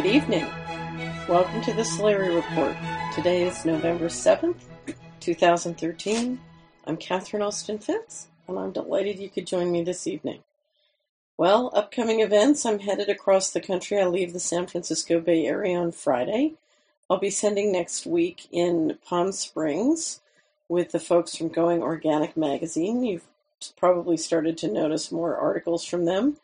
Good evening. Welcome to the Solari Report. Today is November 7th, 2013. I'm Catherine Austin Fitz, and I'm delighted you could join me this evening. Well, upcoming events, I'm headed across the country. I leave the San Francisco Bay Area on Friday. I'll be sending next week in Palm Springs with the folks from Going Organic magazine. You've probably started to notice more articles from them.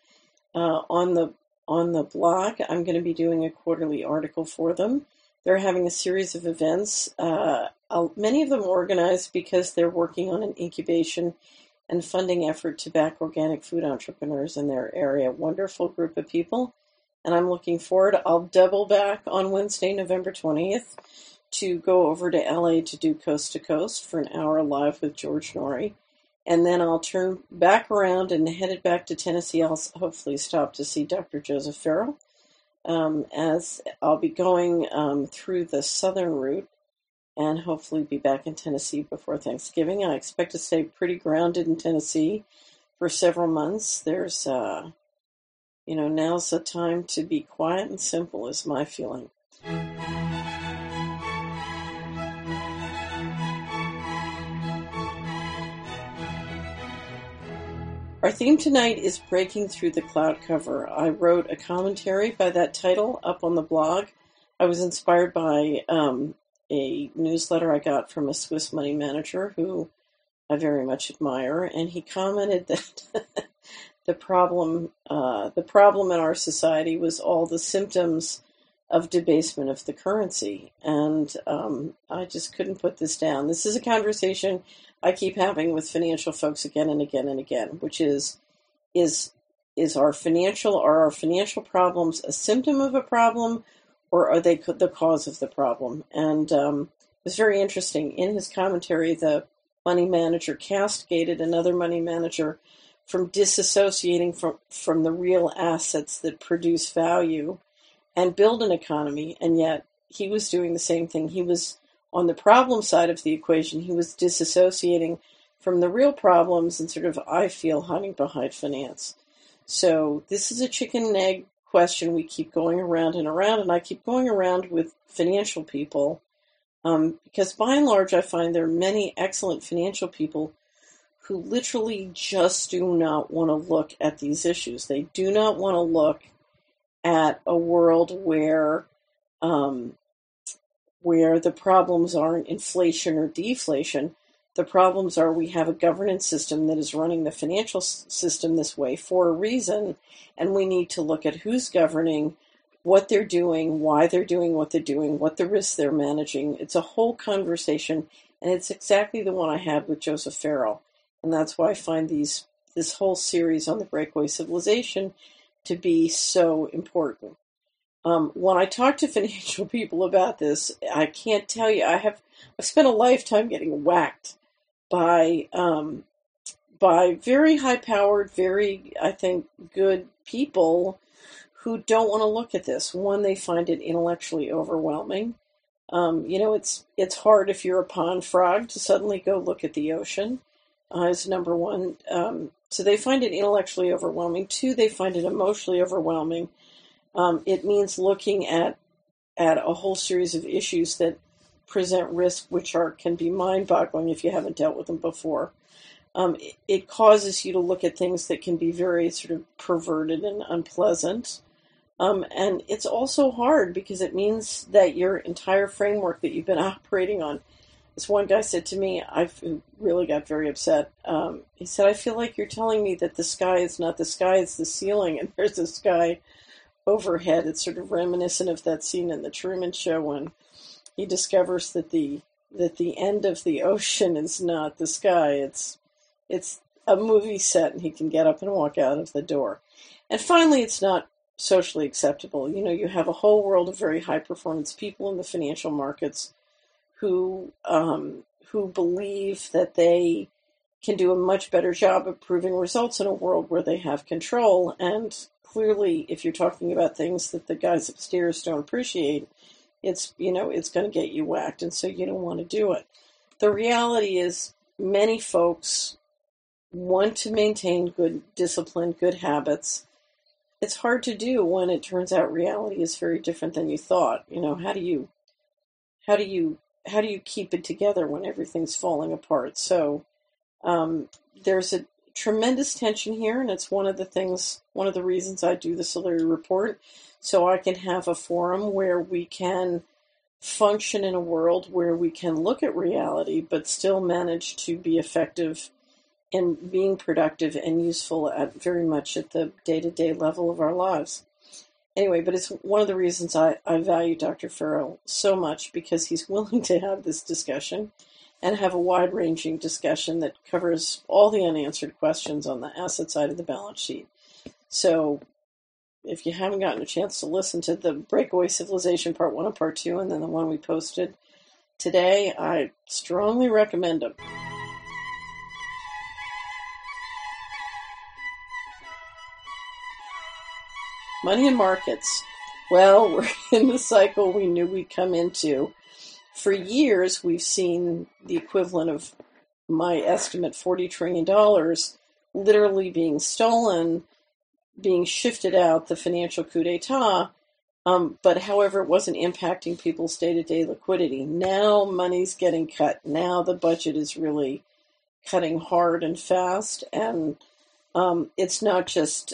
On the blog, I'm going to be doing a quarterly article for them. They're having a series of events, many of them organized because they're working on an incubation and funding effort to back organic food entrepreneurs in their area. Wonderful group of people, and I'm looking forward. I'll double back on Wednesday, November 20th, to go over to LA to do Coast to Coast for an hour live with George Norrie. And then I'll turn back around and headed back to Tennessee. I'll hopefully stop to see Dr. Joseph Farrell, as I'll be going through the southern route and hopefully be back in Tennessee before Thanksgiving. I expect to stay pretty grounded in Tennessee for several months. There's, now's the time to be quiet and simple is my feeling. Our theme tonight is Breaking Through the Cloud Cover. I wrote a commentary by that title up on the blog. I was inspired by a newsletter I got from a Swiss money manager who I very much admire, and he commented that the problem in our society was all the symptoms of debasement of the currency, and I just couldn't put this down. This is a conversation I keep having with financial folks again and again and again, which is our financial problems a symptom of a problem, or are they the cause of the problem? And it was very interesting. In his commentary, the money manager castigated another money manager from disassociating from the real assets that produce value and build an economy, and yet he was doing the same thing. He was on the problem side of the equation. He was disassociating from the real problems and sort of, I feel, hiding behind finance. So this is a chicken and egg question we keep going around and around, and I keep going around with financial people because by and large I find there are many excellent financial people who literally just do not want to look at these issues. They do not want to look at a world where the problems aren't inflation or deflation. The problems are we have a governance system that is running the financial system this way for a reason, and we need to look at who's governing, what they're doing, why they're doing what they're doing, what the risks they're managing. It's a whole conversation, and it's exactly the one I had with Joseph Farrell. And that's why I find this whole series on the breakaway civilization to be so important. When I talk to financial people about this, I can't tell you, I've spent a lifetime getting whacked by very high-powered, very, I think, good people who don't want to look at this. One, they find it intellectually overwhelming. It's hard if you're a pond frog to suddenly go look at the ocean, is number one. So they find it intellectually overwhelming. Two, they find it emotionally overwhelming. It means looking at a whole series of issues that present risk, which can be mind-boggling if you haven't dealt with them before. It causes you to look at things that can be very sort of perverted and unpleasant. And it's also hard because it means that your entire framework that you've been operating on. This one guy said to me, I really got very upset. He said, I feel like you're telling me that the sky is not the sky, it's the ceiling, and there's a sky overhead. It's sort of reminiscent of that scene in the Truman Show when he discovers that the end of the ocean is not the sky. It's a movie set, and he can get up and walk out of the door. And finally, it's not socially acceptable. You have a whole world of very high performance people in the financial markets who believe that they can do a much better job of proving results in a world where they have control. And clearly, if you're talking about things that the guys upstairs don't appreciate, it's going to get you whacked, and so you don't want to do it. The reality is many folks want to maintain good discipline, good habits, it's hard to do when it turns out reality is very different than you thought. How do you how do you keep it together when everything's falling apart? So um, there's a tremendous tension here, and it's one of the reasons I do the Solari report, so I can have a forum where we can function in a world where we can look at reality but still manage to be effective in being productive and useful at very much at the day-to-day level of our lives. Anyway, but it's one of the reasons I value Dr. Farrell so much, because he's willing to have this discussion and have a wide-ranging discussion that covers all the unanswered questions on the asset side of the balance sheet. So if you haven't gotten a chance to listen to the Breakaway Civilization Part 1 and Part 2, and then the one we posted today, I strongly recommend them. Money and markets. Well, we're in the cycle we knew we'd come into. For years, we've seen the equivalent of, my estimate, $40 trillion literally being stolen, being shifted out, the financial coup d'etat. But however, it wasn't impacting people's day-to-day liquidity. Now money's getting cut. Now the budget is really cutting hard and fast, and it's not just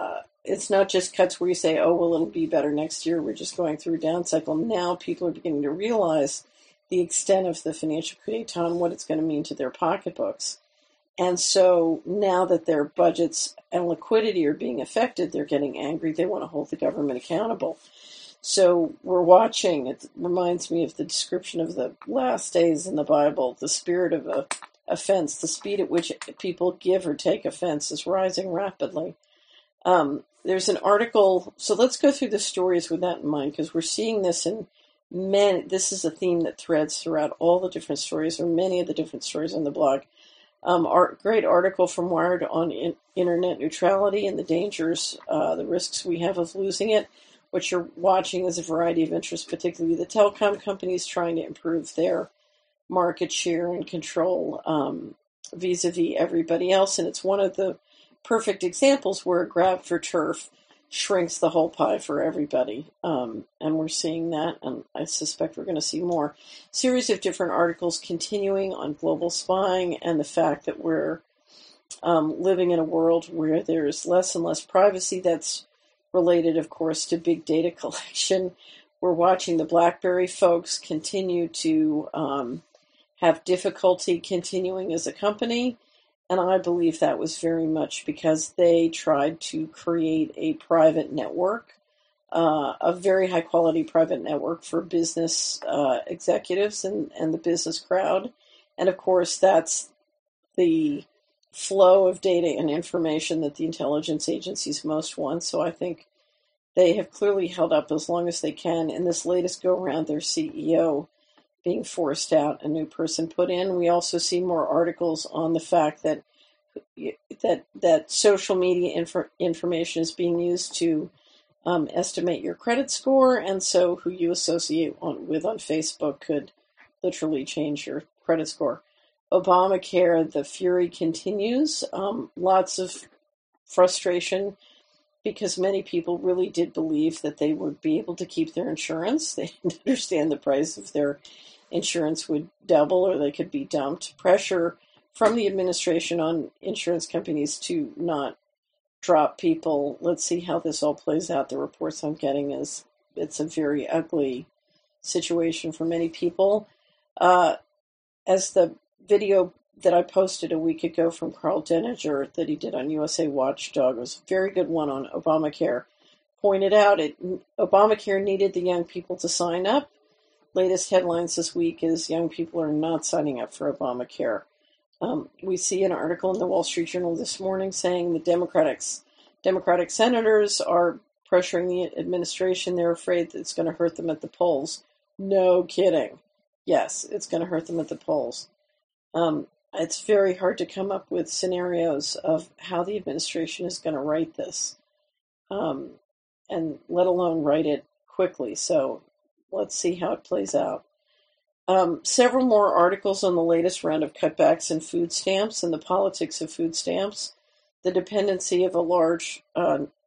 cuts where you say, oh, well, it'll be better next year. We're just going through a down cycle. Now people are beginning to realize the extent of the financial coup d'etat and what it's going to mean to their pocketbooks. And so now that their budgets and liquidity are being affected, they're getting angry. They want to hold the government accountable. So we're watching. It reminds me of the description of the last days in the Bible. The spirit of offense, the speed at which people give or take offense is rising rapidly. There's an article. So let's go through the stories with that in mind, because we're seeing this in many. This is a theme that threads throughout all the different stories, or many of the different stories on the blog. Great article from Wired on internet neutrality and the dangers, the risks we have of losing it. What you're watching is a variety of interests, particularly the telecom companies trying to improve their market share and control vis-a-vis everybody else. And it's one of the perfect examples where a grab for turf shrinks the whole pie for everybody. And we're seeing that, and I suspect we're going to see more. Series of different articles continuing on global spying and the fact that we're living in a world where there's less and less privacy. That's related, of course, to big data collection. We're watching the BlackBerry folks continue to have difficulty continuing as a company. And I believe that was very much because they tried to create a private network, a very high quality private network for business executives and the business crowd. And of course, that's the flow of data and information that the intelligence agencies most want. So I think they have clearly held up as long as they can. In this latest go-around, their CEO being forced out, a new person put in. We also see more articles on the fact that social media information is being used to estimate your credit score, and so who you associate with on Facebook could literally change your credit score. Obamacare, the fury continues. Lots of frustration because many people really did believe that they would be able to keep their insurance. They didn't understand the price of their insurance would double or they could be dumped. Pressure from the administration on insurance companies to not drop people. Let's see how this all plays out. The reports I'm getting is it's a very ugly situation for many people. As the video that I posted a week ago from Carl Denninger that he did on USA Watchdog was a very good one on Obamacare. Pointed out Obamacare needed the young people to sign up. Latest headlines this week is young people are not signing up for Obamacare. We see an article in the Wall Street Journal this morning saying the Democratic senators are pressuring the administration. They're afraid that it's going to hurt them at the polls. No kidding. Yes, it's going to hurt them at the polls. It's very hard to come up with scenarios of how the administration is going to write this, and let alone write it quickly. So let's see how it plays out. Several more articles on the latest round of cutbacks in food stamps and the politics of food stamps, the dependency of a large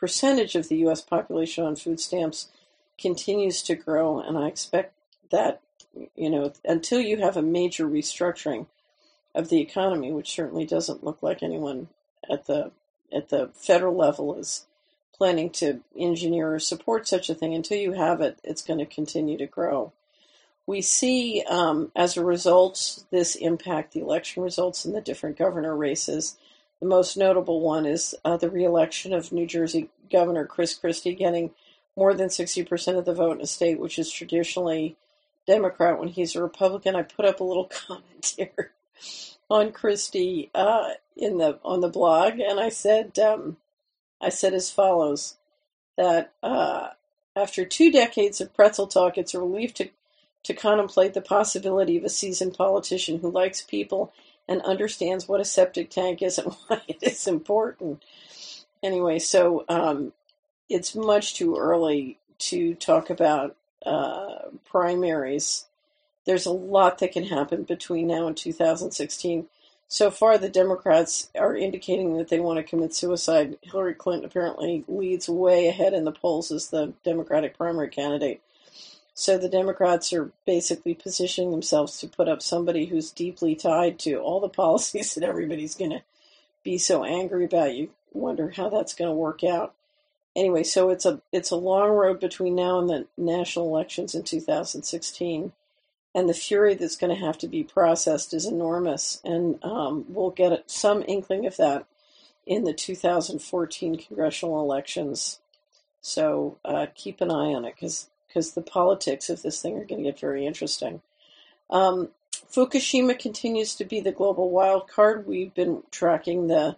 percentage of the U.S. population on food stamps continues to grow, and I expect that, until you have a major restructuring of the economy, which certainly doesn't look like anyone at the federal level is planning to engineer or support such a thing. Until you have it, it's going to continue to grow. We see, as a result, this impact the election results in the different governor races. The most notable one is the re-election of New Jersey Governor Chris Christie, getting more than 60% of the vote in a state which is traditionally Democrat when he's a Republican. I put up a little commentary on Christie on the blog, and I said as follows, that after 2 decades of pretzel talk, it's a relief to contemplate the possibility of a seasoned politician who likes people and understands what a septic tank is and why it is important. Anyway, so it's much too early to talk about primaries. There's a lot that can happen between now and 2016. So far, the Democrats are indicating that they want to commit suicide. Hillary Clinton apparently leads way ahead in the polls as the Democratic primary candidate. So the Democrats are basically positioning themselves to put up somebody who's deeply tied to all the policies that everybody's going to be so angry about. You wonder how that's going to work out. Anyway, so it's a long road between now and the national elections in 2016. And the fury that's going to have to be processed is enormous. And we'll get some inkling of that in the 2014 congressional elections. So keep an eye on it, because the politics of this thing are going to get very interesting. Fukushima continues to be the global wild card. We've been tracking the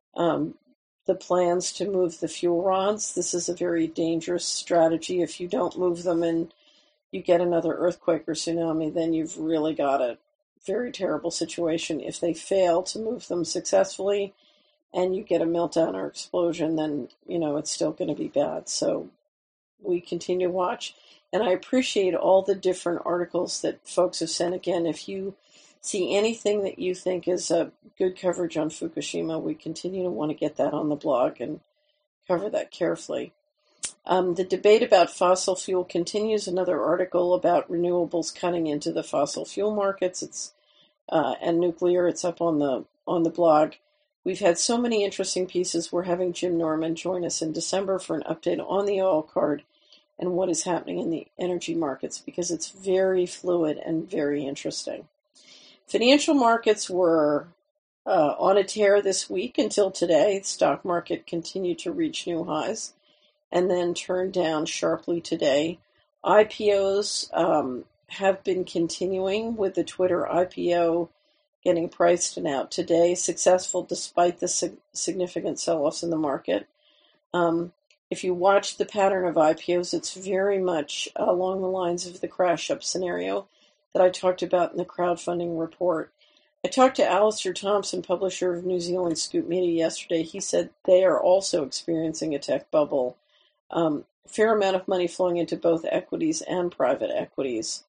plans to move the fuel rods. This is a very dangerous strategy. If you don't move them and you get another earthquake or tsunami, then you've really got a very terrible situation. If they fail to move them successfully and you get a meltdown or explosion, then, it's still going to be bad. So we continue to watch. And I appreciate all the different articles that folks have sent. Again, if you see anything that you think is a good coverage on Fukushima, we continue to want to get that on the blog and cover that carefully. The debate about fossil fuel continues. Another article about renewables cutting into the fossil fuel markets. And nuclear. It's up on the blog. We've had so many interesting pieces. We're having Jim Norman join us in December for an update on the oil card and what is happening in the energy markets, because it's very fluid and very interesting. Financial markets were on a tear this week until today. The stock market continued to reach new highs and then turned down sharply today. IPOs have been continuing, with the Twitter IPO getting priced and out today, successful despite the significant sell-offs in the market. If you watch the pattern of IPOs, it's very much along the lines of the crash-up scenario that I talked about in the crowdfunding report. I talked to Alistair Thompson, publisher of New Zealand Scoop Media, yesterday. He said they are also experiencing a tech bubble. Fair amount of money flowing into both equities and private equities.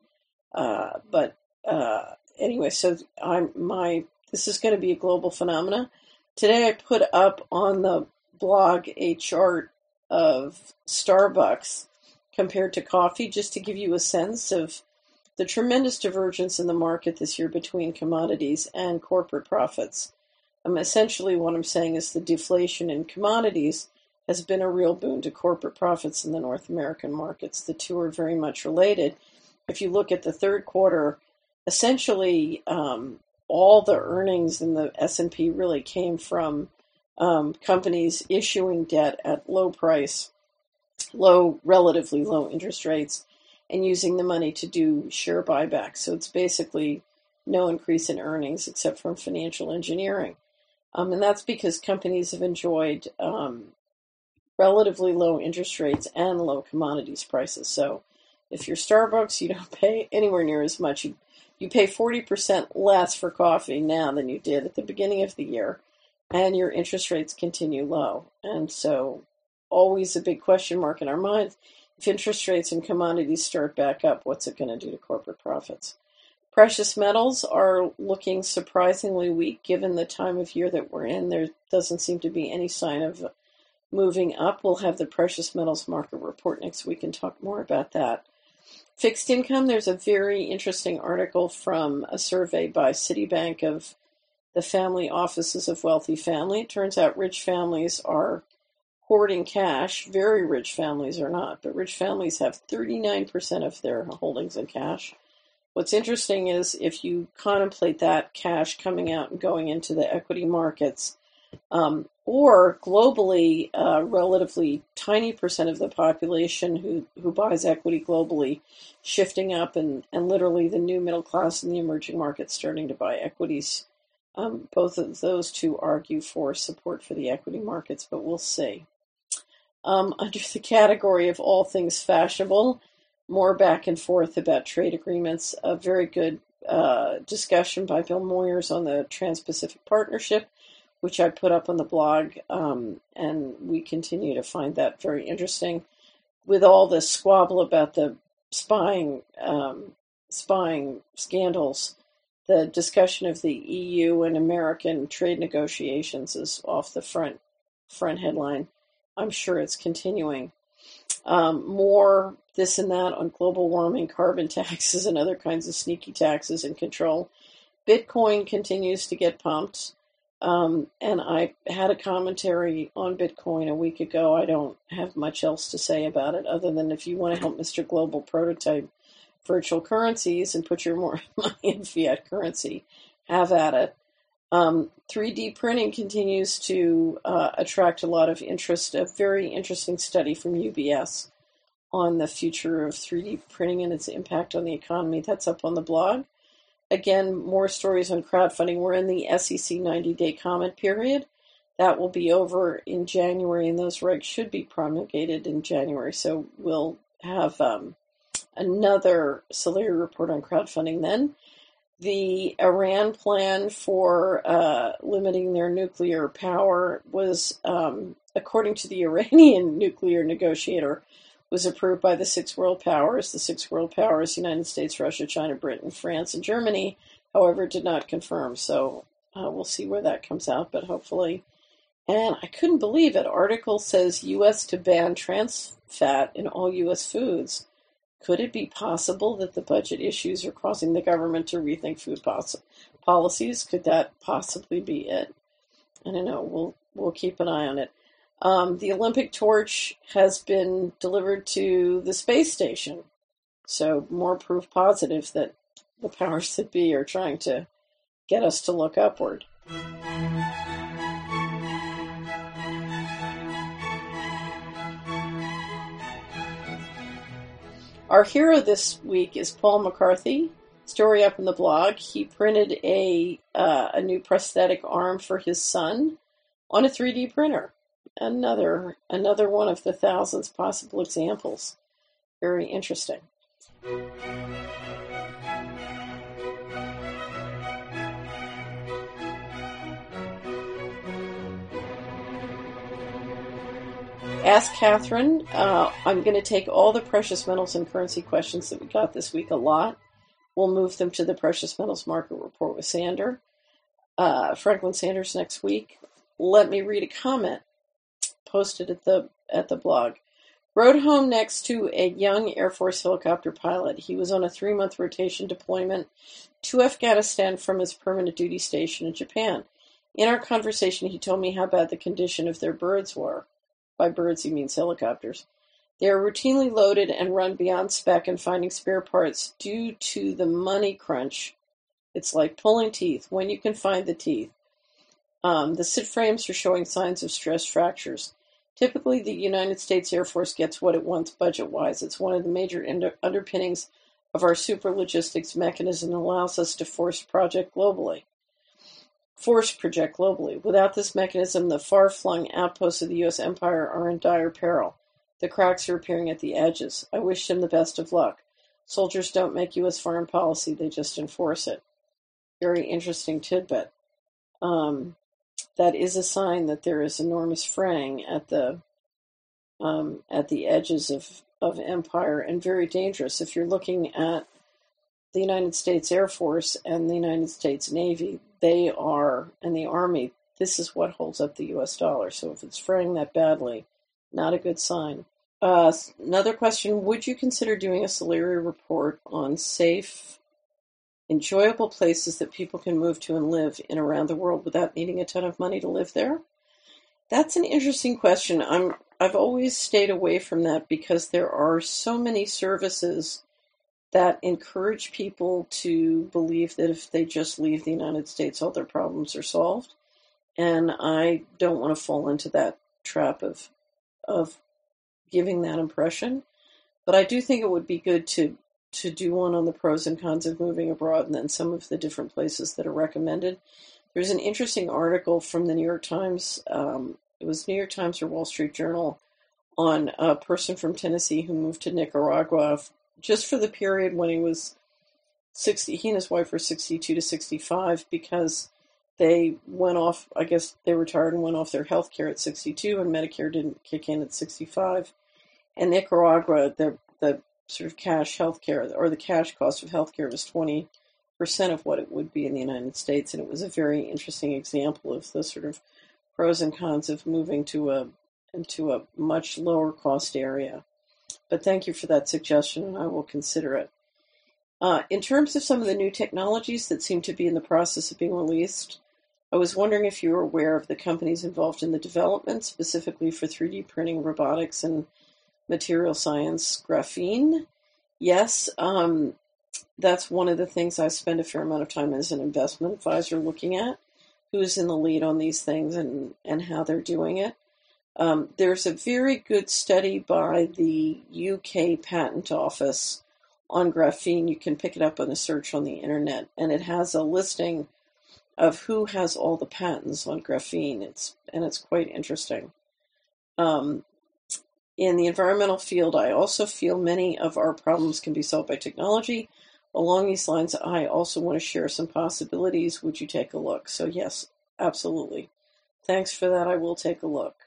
Anyway, so this is going to be a global phenomena. Today I put up on the blog a chart of Starbucks compared to coffee, just to give you a sense of the tremendous divergence in the market this year between commodities and corporate profits. Essentially what I'm saying is the deflation in commodities has been a real boon to corporate profits in the North American markets. The two are very much related. If you look at the third quarter, essentially all the earnings in the S&P really came from companies issuing debt at relatively low interest rates, and using the money to do share buybacks. So it's basically no increase in earnings except from financial engineering. And that's because companies have enjoyed relatively low interest rates and low commodities prices. So if you're Starbucks, you don't pay anywhere near as much. You pay 40% less for coffee now than you did at the beginning of the year, and your interest rates continue low. And so always a big question mark in our minds. If interest rates and commodities start back up, what's it going to do to corporate profits? Precious metals are looking surprisingly weak given the time of year that we're in. There doesn't seem to be any sign of moving up. We'll have the precious metals market report next week and talk more about that. Fixed income, there's a very interesting article from a survey by Citibank of the family offices of wealthy family. It turns out rich families are hoarding cash. Very rich families are not, but rich families have 39% of their holdings in cash. What's interesting is if you contemplate that cash coming out and going into the equity markets, or globally, a relatively tiny percent of the population who buys equity globally shifting up, and literally the new middle class in the emerging markets starting to buy equities. Both of those two argue for support for the equity markets, but we'll see. Under the category of all things fashionable, more back and forth about trade agreements. A very good discussion by Bill Moyers on the Trans-Pacific Partnership, which I put up on the blog, and we continue to find that very interesting. With all this squabble about the spying scandals, the discussion of the EU and American trade negotiations is off the front headline. I'm sure it's continuing. More this and that on global warming, carbon taxes, and other kinds of sneaky taxes and control. Bitcoin continues to get pumped. And I had a commentary on Bitcoin a week ago. I don't have much else to say about it other than if you want to help Mr. Global prototype virtual currencies and put your more money in fiat currency, have at it. 3D printing continues to attract a lot of interest. A very interesting study from UBS on the future of 3D printing and its impact on the economy. That's up on the blog. Again, more stories on crowdfunding. We're in the SEC 90-day comment period. That will be over in January, and those regs should be promulgated in January. So we'll have another Solari report on crowdfunding then. The Iran plan for limiting their nuclear power was, according to the Iranian nuclear negotiator, was approved by the six world powers. The six world powers, United States, Russia, China, Britain, France, and Germany, however, did not confirm. So we'll see where that comes out, but hopefully. And I couldn't believe it. Article says U.S. to ban trans fat in all U.S. foods. Could it be possible that the budget issues are causing the government to rethink food policies? Could that possibly be it? I don't know. We'll keep an eye on it. The Olympic torch has been delivered to the space station, so more proof positive that the powers that be are trying to get us to look upward. Our hero this week is Paul McCarthy. Story up in the blog. He printed a new prosthetic arm for his son on a 3D printer. Another one of the thousands possible examples. Very interesting. Ask Catherine. I'm going to take all the precious metals and currency questions that we got this week, a lot. We'll move them to the precious metals market report with Franklin Sanders next week. Let me read a comment posted at the blog. Rode home next to a young Air Force helicopter pilot. He was on a 3-month rotation deployment to Afghanistan from his permanent duty station in Japan. In our conversation, he told me how bad the condition of their birds were. By birds, he means helicopters. They are routinely loaded and run beyond spec, and finding spare parts due to the money crunch. It's like pulling teeth, when you can find the teeth. The sit frames are showing signs of stress fractures. Typically, the United States Air Force gets what it wants budget-wise. It's one of the major underpinnings of our super logistics mechanism and allows us to force project globally. Without this mechanism, the far-flung outposts of the U.S. empire are in dire peril. The cracks are appearing at the edges. I wish him the best of luck. Soldiers don't make U.S. foreign policy, they just enforce it. Very interesting tidbit. That is a sign that there is enormous fraying at the edges of empire, and very dangerous. If you're looking at the United States Air Force and the United States Navy, and the Army, this is what holds up the US dollar. So if it's fraying that badly, not a good sign. Another question, would you consider doing a Solari report on safe, enjoyable places that people can move to and live in around the world without needing a ton of money to live there? That's an interesting question. I've always stayed away from that because there are so many services that encourage people to believe that if they just leave the United States, all their problems are solved. And I don't want to fall into that trap of giving that impression. But I do think it would be good to do one on the pros and cons of moving abroad and then some of the different places that are recommended. There's an interesting article from the New York Times, it was New York Times or Wall Street Journal, on a person from Tennessee who moved to Nicaragua just for the period when he was 60, he and his wife were 62 to 65 because they went off, I guess they retired and went off their health care at 62 and Medicare didn't kick in at 65. And Nicaragua, the sort of cash healthcare or the cash cost of healthcare was 20% of what it would be in the United States. And it was a very interesting example of the sort of pros and cons of moving into a much lower cost area. But thank you for that suggestion, and I will consider it. In terms of some of the new technologies that seem to be in the process of being released, I was wondering if you were aware of the companies involved in the development, specifically for 3D printing, robotics, and material science. Graphene. Yes, that's one of the things I spend a fair amount of time as an investment advisor looking at, who's in the lead on these things and how they're doing it. There's a very good study by the UK Patent Office on graphene. You can pick it up on a search on the internet, and it has a listing of who has all the patents on graphene. It's quite interesting. In the environmental field, I also feel many of our problems can be solved by technology. Along these lines, I also want to share some possibilities. Would you take a look? So yes, absolutely. Thanks for that. I will take a look.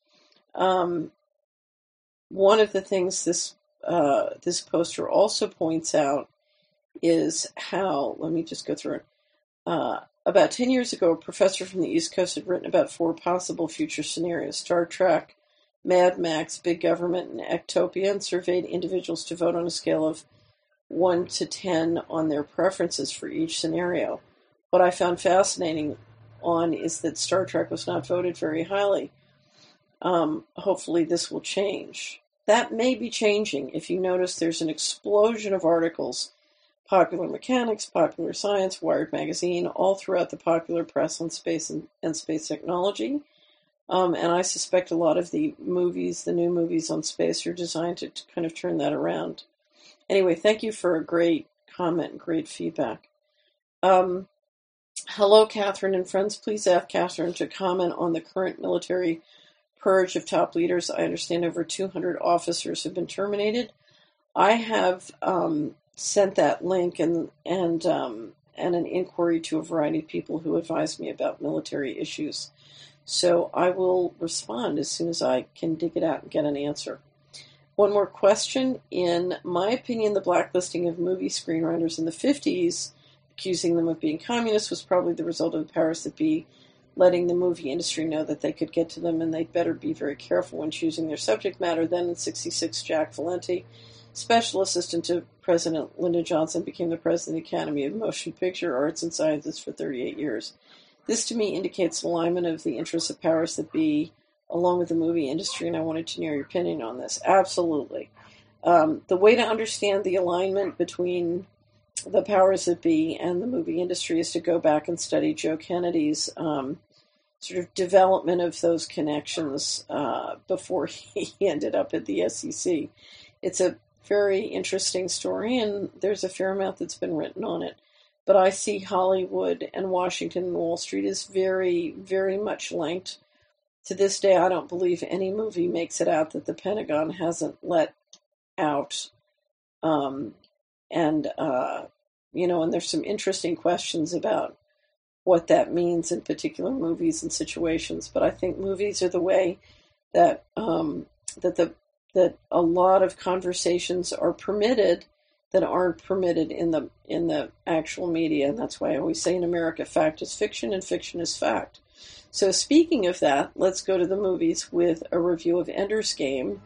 One of the things this poster also points out is how, let me just go through it. About 10 years ago, a professor from the East Coast had written about 4 possible future scenarios: Star Trek, Mad Max, Big Government, and Ectopia, and surveyed individuals to vote on a scale of 1 to 10 on their preferences for each scenario. What I found fascinating is that Star Trek was not voted very highly. Hopefully this will change. That may be changing. If you notice, there's an explosion of articles, Popular Mechanics, Popular Science, Wired Magazine, all throughout the popular press on space and space technology. And I suspect a lot of the new movies on space, are designed to kind of turn that around. Anyway, thank you for a great comment and great feedback. Hello, Catherine and friends. Please ask Catherine to comment on the current military purge of top leaders. I understand over 200 officers have been terminated. I have sent that link and an inquiry to a variety of people who advise me about military issues. So I will respond as soon as I can dig it out and get an answer. One more question. In my opinion, the blacklisting of movie screenwriters in the 50s, accusing them of being communists, was probably the result of the powers that be letting the movie industry know that they could get to them and they'd better be very careful when choosing their subject matter. Then in 1966, Jack Valenti, special assistant to President Lyndon Johnson, became the president of the Academy of Motion Picture Arts and Sciences for 38 years. This, to me, indicates alignment of the interests of powers that be, along with the movie industry, and I wanted to know your opinion on this. Absolutely. The way to understand the alignment between the powers that be and the movie industry is to go back and study Joe Kennedy's sort of development of those connections before he ended up at the SEC. It's a very interesting story, and there's a fair amount that's been written on it. But I see Hollywood and Washington and Wall Street is very, very much linked. To this day, I don't believe any movie makes it out that the Pentagon hasn't let out. And there's some interesting questions about what that means in particular movies and situations. But I think movies are the way that that a lot of conversations are permitted that aren't permitted in the actual media, and that's why I always say in America, fact is fiction and fiction is fact. So speaking of that, let's go to the movies with a review of Ender's Game.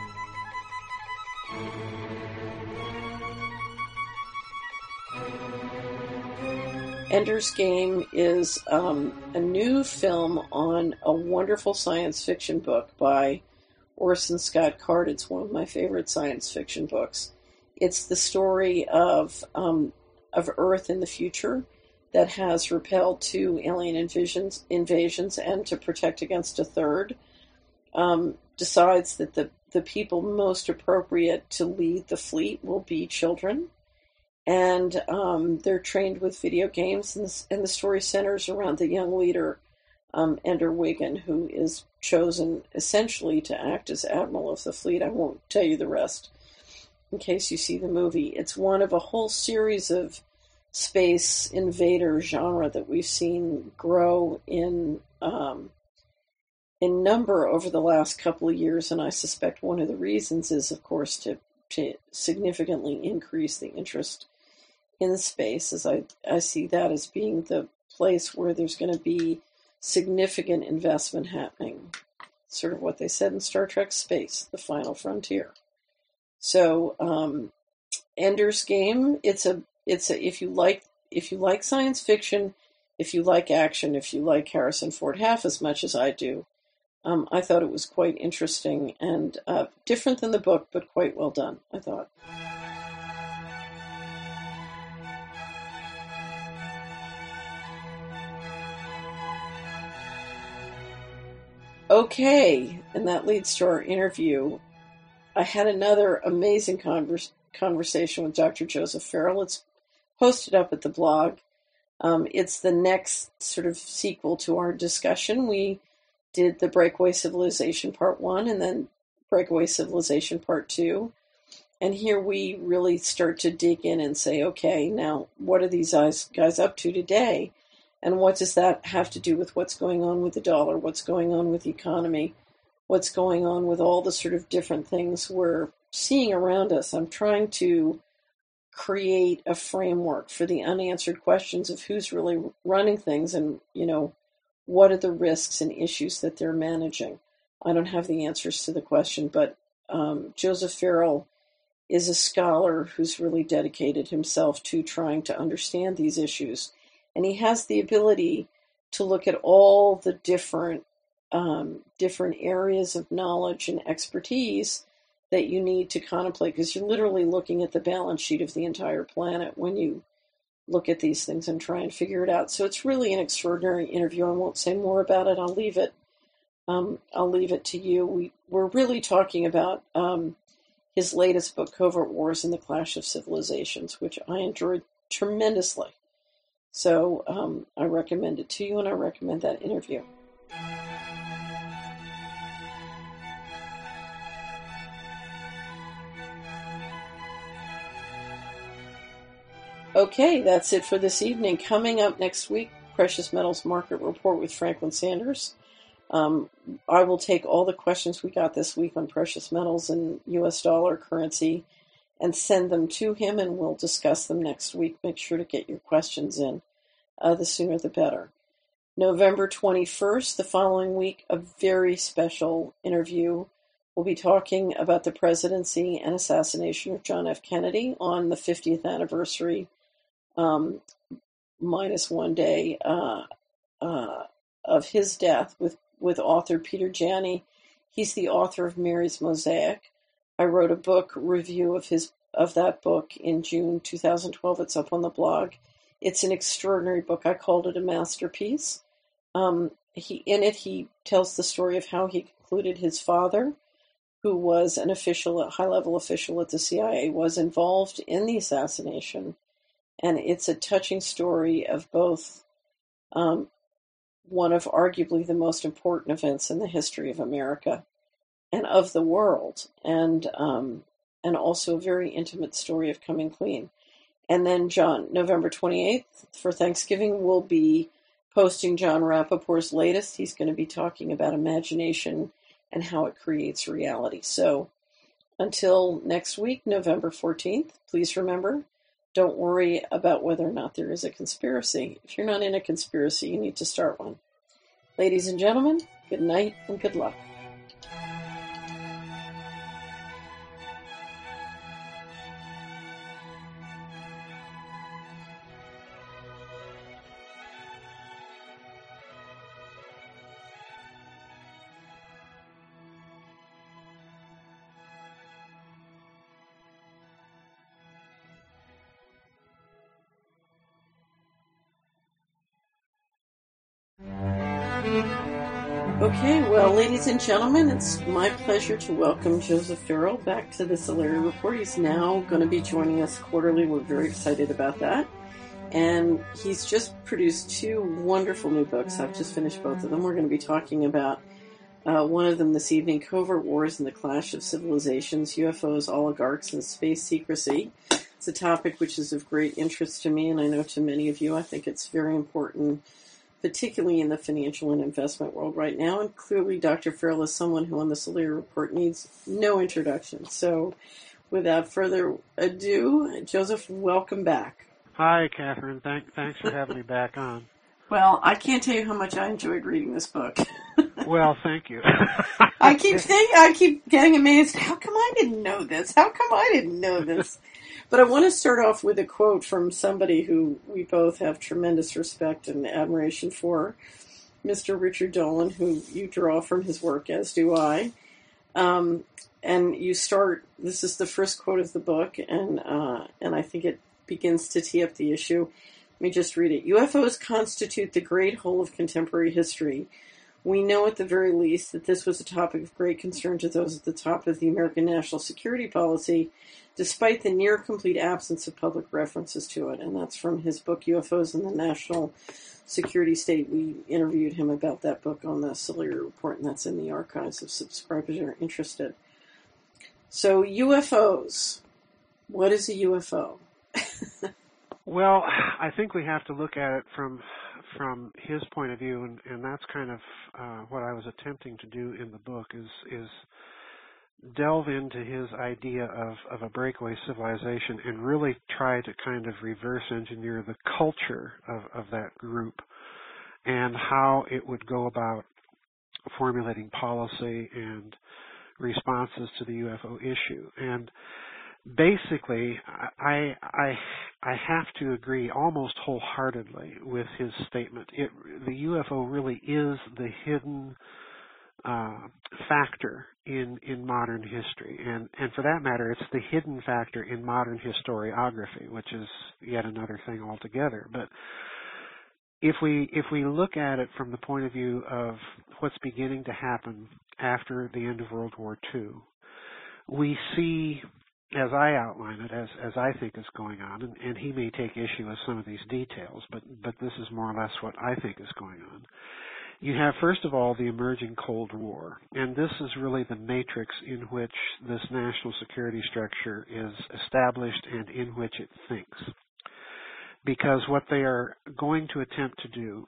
Ender's Game is a new film on a wonderful science fiction book by Orson Scott Card. It's one of my favorite science fiction books. It's the story of Earth in the future that has repelled two alien invasions and to protect against a third, decides that the people most appropriate to lead the fleet will be children. And they're trained with video games, and the story centers around the young leader, Ender Wiggin, who is chosen essentially to act as admiral of the fleet. I won't tell you the rest in case you see the movie. It's one of a whole series of space invader genre that we've seen grow in number over the last couple of years, and I suspect one of the reasons is, of course, to significantly increase the interest in space, as I see that as being the place where there's going to be significant investment happening. Sort of what they said in Star Trek Space, the final frontier. So, Ender's Game, it's a if you like science fiction, if you like action, if you like Harrison Ford half as much as I do, I thought it was quite interesting and different than the book, but quite well done, I thought. Okay, and that leads to our interview. I had another amazing conversation with Dr. Joseph Farrell. It's posted up at the blog. It's the next sort of sequel to our discussion. We did the Breakaway Civilization Part 1 and then Breakaway Civilization Part 2. And here we really start to dig in and say, okay, now what are these guys up to today? And what does that have to do with what's going on with the dollar, what's going on with the economy, what's going on with all the sort of different things we're seeing around us? I'm trying to create a framework for the unanswered questions of who's really running things and, what are the risks and issues that they're managing. I don't have the answers to the question, but Joseph Farrell is a scholar who's really dedicated himself to trying to understand these issues. And he has the ability to look at all the different areas of knowledge and expertise that you need to contemplate, because you're literally looking at the balance sheet of the entire planet when you look at these things and try and figure it out. So it's really an extraordinary interview. I won't say more about it. I'll leave it to you. We're really talking about his latest book, Covert Wars and the Clash of Civilizations, which I enjoyed tremendously. So I recommend it to you, and I recommend that interview. Okay, that's it for this evening. Coming up next week, Precious Metals Market Report with Franklin Sanders. I will take all the questions we got this week on precious metals and U.S. dollar currency and send them to him, and we'll discuss them next week. Make sure to get your questions in. The sooner the better. November 21st, the following week, a very special interview. We'll be talking about the presidency and assassination of John F. Kennedy on the 50th anniversary, minus 1 day, of his death with author Peter Janney. He's the author of Mary's Mosaic. I wrote a book review of that book in June 2012. It's up on the blog. It's an extraordinary book. I called it a masterpiece. He tells the story of how he concluded his father, who was a high-level official at the CIA, was involved in the assassination. And it's a touching story of both one of arguably the most important events in the history of America and of the world, and also a very intimate story of coming clean. And then November 28th, for Thanksgiving, we'll be posting John Rappaport's latest. He's going to be talking about imagination and how it creates reality. So until next week, November 14th, please remember, don't worry about whether or not there is a conspiracy. If you're not in a conspiracy, you need to start one. Ladies and gentlemen, good night and good luck. Okay, well, ladies and gentlemen, it's my pleasure to welcome Joseph Farrell back to the Solari Report. He's now going to be joining us quarterly. We're very excited about that. And he's just produced 2 wonderful new books. I've just finished both of them. We're going to be talking about one of them this evening, Covert Wars and the Clash of Civilizations, UFOs, Oligarchs, and Space Secrecy. It's a topic which is of great interest to me, and I know to many of you. I think it's very important, particularly in the financial and investment world right now. And clearly, Dr. Farrell is someone who on the Solari Report needs no introduction. So without further ado, Joseph, welcome back. Hi, Catherine. Thanks for having me back on. Well, I can't tell you how much I enjoyed reading this book. Well, thank you. I keep getting amazed. How come I didn't know this? How come I didn't know this? But I want to start off with a quote from somebody who we both have tremendous respect and admiration for, Mr. Richard Dolan, who you draw from his work, as do I. And you start, this is the first quote of the book, and I think it begins to tee up the issue. Let me just read it. UFOs constitute the great whole of contemporary history. We know at the very least that this was a topic of great concern to those at the top of the American national security policy, despite the near complete absence of public references to it. And that's from his book, UFOs and the National Security State. We interviewed him about that book on the Solari Report, and that's in the archives if subscribers are interested. So UFOs. What is a UFO? Well, I think we have to look at it from his point of view, and that's kind of what I was attempting to do in the book is delve into his idea of a breakaway civilization and really try to kind of reverse engineer the culture of that group and how it would go about formulating policy and responses to the UFO issue. And basically, I have to agree almost wholeheartedly with his statement. The UFO really is the hidden factor in modern history, and for that matter, it's the hidden factor in modern historiography, which is yet another thing altogether. But if we look at it from the point of view of what's beginning to happen after the end of World War II, we see, as I outline it, as I think is going on, and he may take issue with some of these details, but this is more or less what I think is going on. You have, first of all, the emerging Cold War, and this is really the matrix in which this national security structure is established and in which it thinks. Because what they are going to attempt to do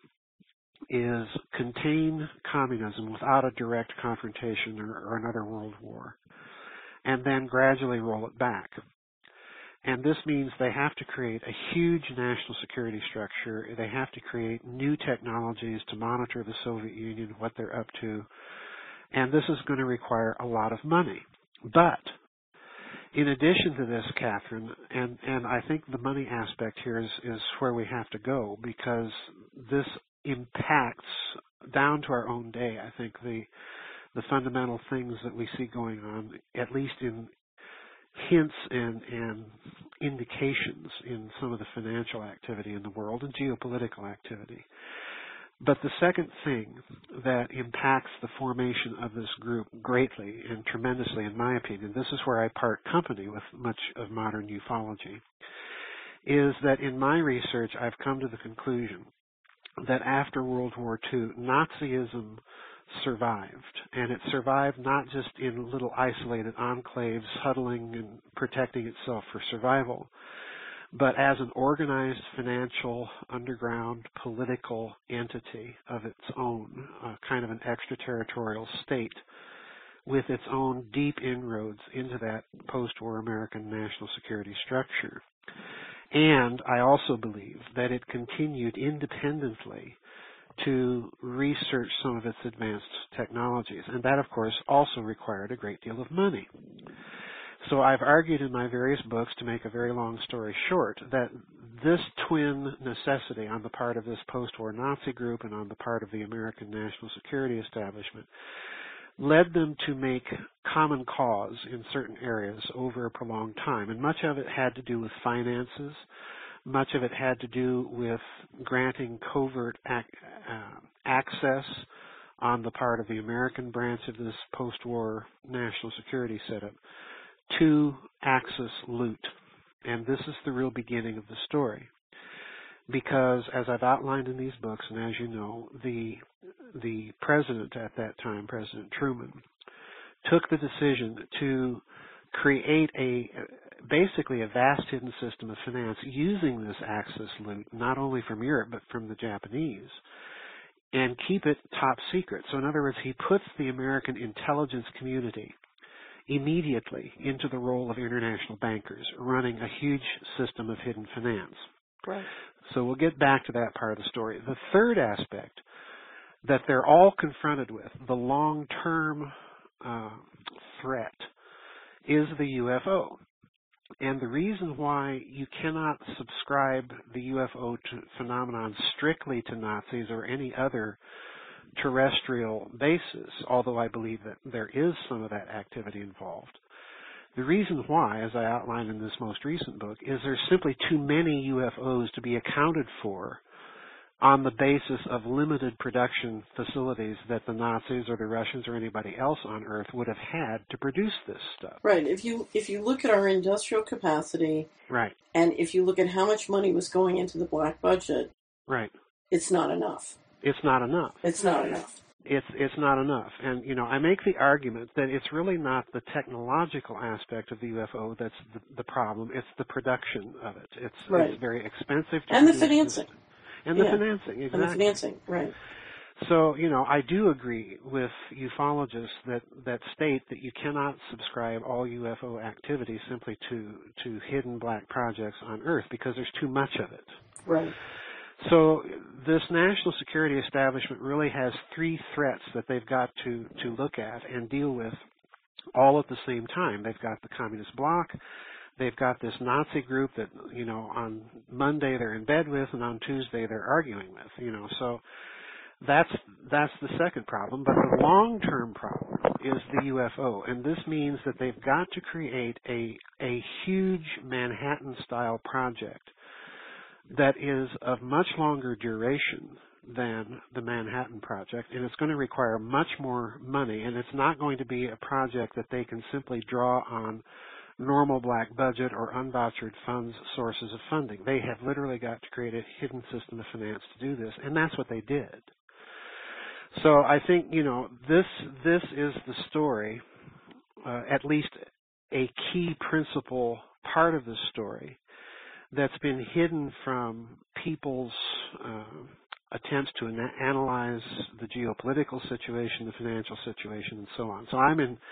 is contain communism without a direct confrontation or another world war, and then gradually roll it back. And this means they have to create a huge national security structure. They have to create new technologies to monitor the Soviet Union, what they're up to. And this is going to require a lot of money. But in addition to this, Catherine, and I think the money aspect here is where we have to go, because this impacts down to our own day, I think, the fundamental things that we see going on, at least in hints and indications in some of the financial activity in the world and geopolitical activity. But the second thing that impacts the formation of this group greatly and tremendously, in my opinion, this is where I part company with much of modern ufology, is that in my research I've come to the conclusion that after World War II, Nazism survived, and it survived not just in little isolated enclaves huddling and protecting itself for survival, but as an organized financial underground political entity of its own, kind of an extraterritorial state with its own deep inroads into that post-war American national security structure. And I also believe that it continued independently to research some of its advanced technologies. And that, of course, also required a great deal of money. So I've argued in my various books, to make a very long story short, that this twin necessity on the part of this post-war Nazi group and on the part of the American national security establishment led them to make common cause in certain areas over a prolonged time. And much of it had to do with finances. Much of it had to do with granting covert access on the part of the American branch of this post-war national security setup to Axis loot. And this is the real beginning of the story. Because, as I've outlined in these books, and as you know, the president at that time, President Truman, took the decision to create basically a vast hidden system of finance using this Axis loot, not only from Europe, but from the Japanese, and keep it top secret. So in other words, he puts the American intelligence community immediately into the role of international bankers, running a huge system of hidden finance. Right. So we'll get back to that part of the story. The third aspect that they're all confronted with, the long-term threat, is the UFO. And the reason why you cannot subscribe the UFO phenomenon strictly to Nazis or any other terrestrial basis, although I believe that there is some of that activity involved. The reason why, as I outlined in this most recent book, is there's simply too many UFOs to be accounted for on the basis of limited production facilities that the Nazis or the Russians or anybody else on Earth would have had to produce this stuff. Right. If you look at our industrial capacity, right, and if you look at how much money was going into the black budget, right, it's not enough. It's not enough. It's not enough. It's not enough. And, I make the argument that it's really not the technological aspect of the UFO that's the problem. It's the production of it. It's very expensive to and the produce financing. And the financing, exactly. And the financing, right. So, I do agree with ufologists that state that you cannot subscribe all UFO activity simply to hidden black projects on Earth because there's too much of it. Right. So this national security establishment really has three threats that they've got to look at and deal with all at the same time. They've got the communist bloc. They've got this Nazi group that, on Monday they're in bed with and on Tuesday they're arguing with, So that's the second problem. But the long-term problem is the UFO. And this means that they've got to create a huge Manhattan-style project that is of much longer duration than the Manhattan Project, and it's going to require much more money, and it's not going to be a project that they can simply draw on normal black budget or unvouchered funds sources of funding. They have literally got to create a hidden system of finance to do this, and that's what they did. So I think, this is the story, at least a key principal part of the story, that's been hidden from people's attempts to analyze the geopolitical situation, the financial situation, and so on. So I'm in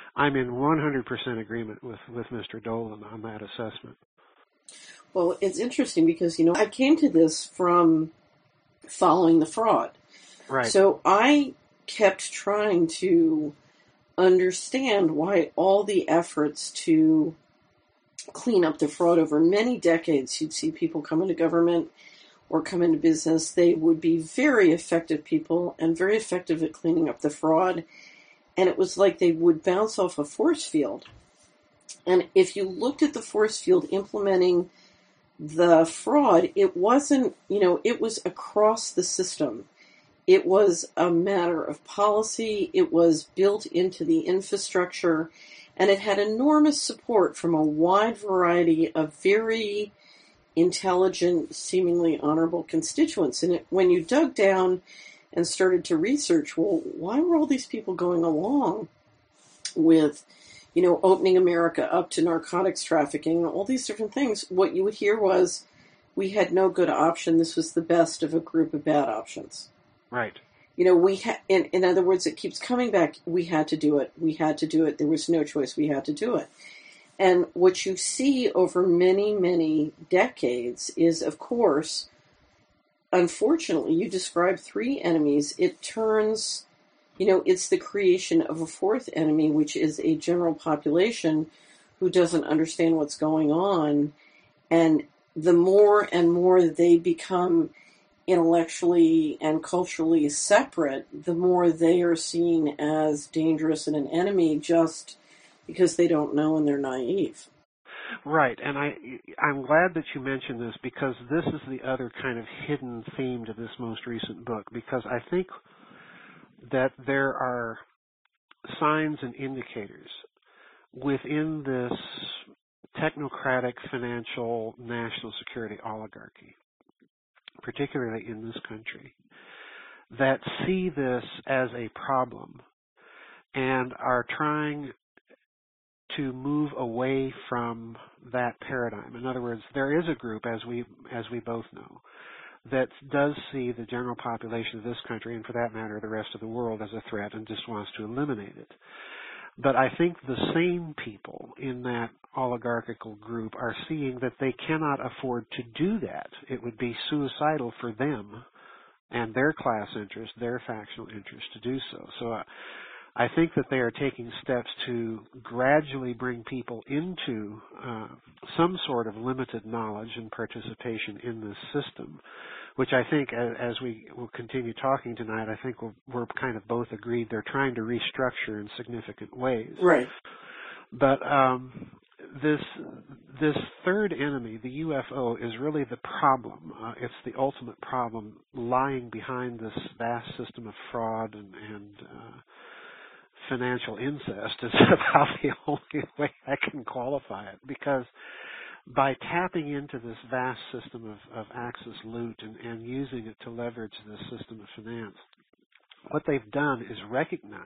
100% agreement with Mr. Dolan on that assessment. Well, it's interesting because, I came to this from following the fraud. Right. So I kept trying to understand why all the efforts to clean up the fraud over many decades. You'd see people come into government or come into business. They would be very effective people and very effective at cleaning up the fraud. And it was like they would bounce off a force field. And if you looked at the force field implementing the fraud, it wasn't, it was across the system. It was a matter of policy. It was built into the infrastructure. And it had enormous support from a wide variety of very intelligent, seemingly honorable constituents. And when you dug down and started to research, well, why were all these people going along with, opening America up to narcotics trafficking and all these different things? What you would hear was, we had no good option. This was the best of a group of bad options. Right. In other words, it keeps coming back. We had to do it. We had to do it. There was no choice. We had to do it. And what you see over many, many decades is, of course, unfortunately, you describe three enemies. It turns, it's the creation of a fourth enemy, which is a general population who doesn't understand what's going on. And the more and more they become intellectually and culturally separate, the more they are seen as dangerous and an enemy just because they don't know and they're naive. Right, and I'm glad that you mentioned this, because this is the other kind of hidden theme to this most recent book, because I think that there are signs and indicators within this technocratic financial national security oligarchy, particularly in this country, that see this as a problem and are trying to move away from that paradigm. In other words, there is a group, as we both know, that does see the general population of this country, and for that matter the rest of the world, as a threat and just wants to eliminate it. But I think the sane people in that oligarchical group are seeing that they cannot afford to do that. It would be suicidal for them and their class interest, their factional interest, to do so. So I think that they are taking steps to gradually bring people into some sort of limited knowledge and participation in this system, which I think, as we will continue talking tonight, I think we're kind of both agreed they're trying to restructure in significant ways. Right. But this third enemy, the UFO, is really the problem. It's the ultimate problem lying behind this vast system of fraud and financial incest is about the only way I can qualify it, because by tapping into this vast system of Axis loot and using it to leverage this system of finance, what they've done is recognize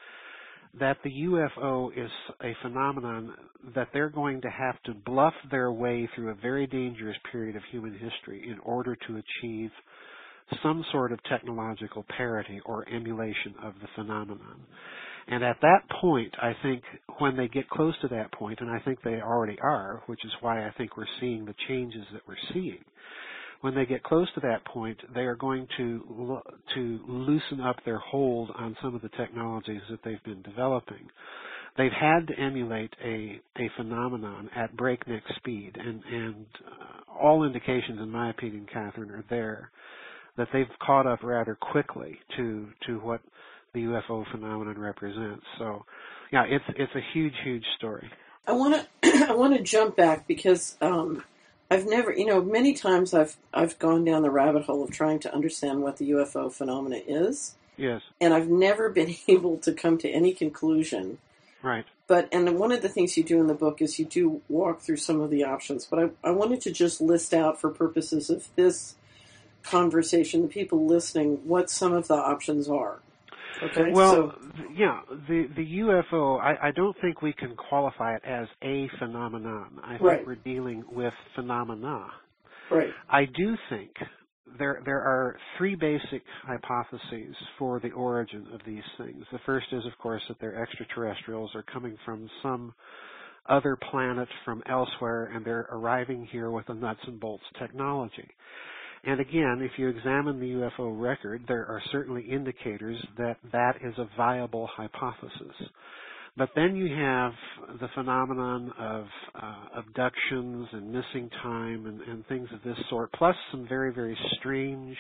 that the UFO is a phenomenon that they're going to have to bluff their way through a very dangerous period of human history in order to achieve some sort of technological parity or emulation of the phenomenon. And at that point, I think when they get close to that point, and I think they already are, which is why I think we're seeing the changes that we're seeing, when they get close to that point, they are going to loosen up their hold on some of the technologies that they've been developing. They've had to emulate a phenomenon at breakneck speed, and all indications, in my opinion, Catherine, are there that they've caught up rather quickly to what the UFO phenomenon represents. So, yeah, it's a huge, huge story. I want to jump back because I've never, many times I've gone down the rabbit hole of trying to understand what the UFO phenomena is. Yes. And I've never been able to come to any conclusion. Right. And one of the things you do in the book is you do walk through some of the options. But I wanted to just list out, for purposes of this conversation, the people listening, what some of the options are. Okay. Well, yeah, the UFO, I don't think we can qualify it as a phenomenon. I think we're dealing with phenomena. Right. I do think there are three basic hypotheses for the origin of these things. The first is, of course, that they're extraterrestrials, are coming from some other planet from elsewhere, and they're arriving here with a nuts and bolts technology. And again, if you examine the UFO record, there are certainly indicators that that is a viable hypothesis. But then you have the phenomenon of abductions and missing time and things of this sort, plus some very, very strange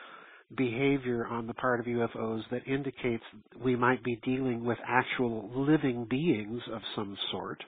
behavior on the part of UFOs that indicates we might be dealing with actual living beings of some sort.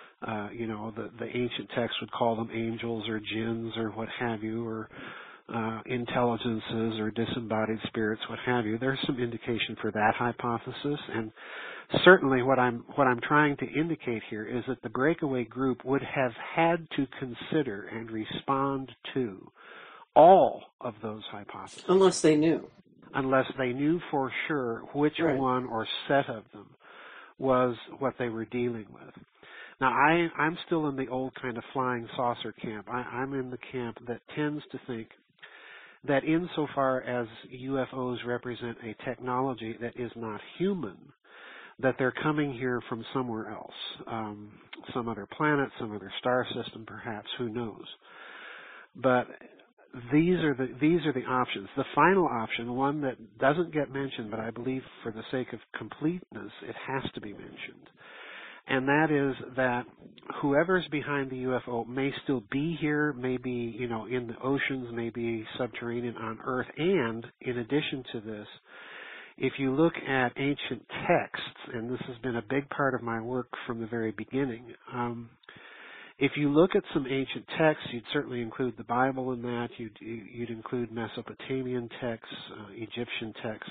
The ancient texts would call them angels or jinns or what have you, or intelligences or disembodied spirits, what have you. There's some indication for that hypothesis, and certainly what I'm trying to indicate here is that the breakaway group would have had to consider and respond to all of those hypotheses. Unless they knew. Unless they knew for sure which one or set of them was what they were dealing with. Now, I'm still in the old kind of flying saucer camp. I'm in the camp that tends to think that insofar as UFOs represent a technology that is not human, that they're coming here from somewhere else, some other planet, some other star system perhaps, who knows. But these are the options. The final option, one that doesn't get mentioned, but I believe for the sake of completeness, it has to be mentioned. And that is that whoever's behind the UFO may still be here, may be, in the oceans, may be subterranean on Earth. And in addition to this, if you look at ancient texts, and this has been a big part of my work from the very beginning, if you look at some ancient texts, you'd certainly include the Bible in that. You'd include Mesopotamian texts, Egyptian texts,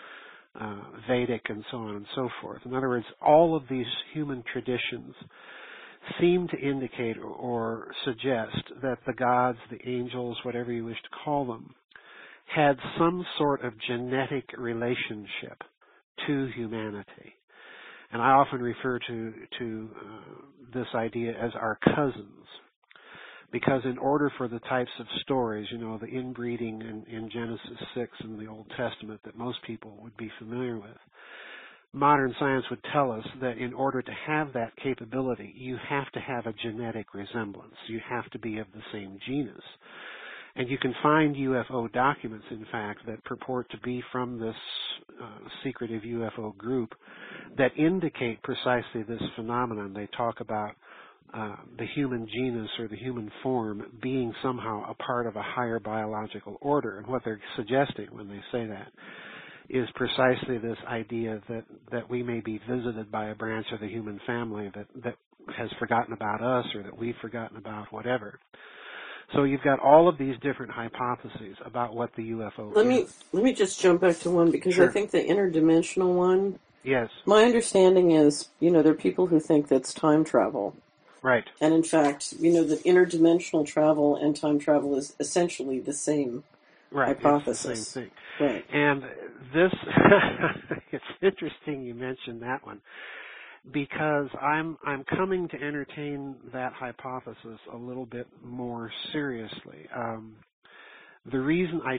Vedic, and so on and so forth. In other words, all of these human traditions seem to indicate or suggest that the gods, the angels, whatever you wish to call them, had some sort of genetic relationship to humanity. And I often refer to this idea as our cousins, because in order for the types of stories, the inbreeding in Genesis 6 in the Old Testament that most people would be familiar with, modern science would tell us that in order to have that capability, you have to have a genetic resemblance. You have to be of the same genus. And you can find UFO documents, in fact, that purport to be from this secretive UFO group that indicate precisely this phenomenon. They talk about the human genus or the human form being somehow a part of a higher biological order. And what they're suggesting when they say that is precisely this idea that we may be visited by a branch of the human family that has forgotten about us, or that we've forgotten about, whatever. So you've got all of these different hypotheses about what the UFO is. Let me just jump back to one, because Sure. I think the interdimensional one, Yes. my understanding is, there are people who think that's time travel. Right. And in fact, that interdimensional travel and time travel is essentially the same hypothesis. It's the same thing. Right. And this, it's interesting you mentioned that one, because I'm coming to entertain that hypothesis a little bit more seriously. The reason I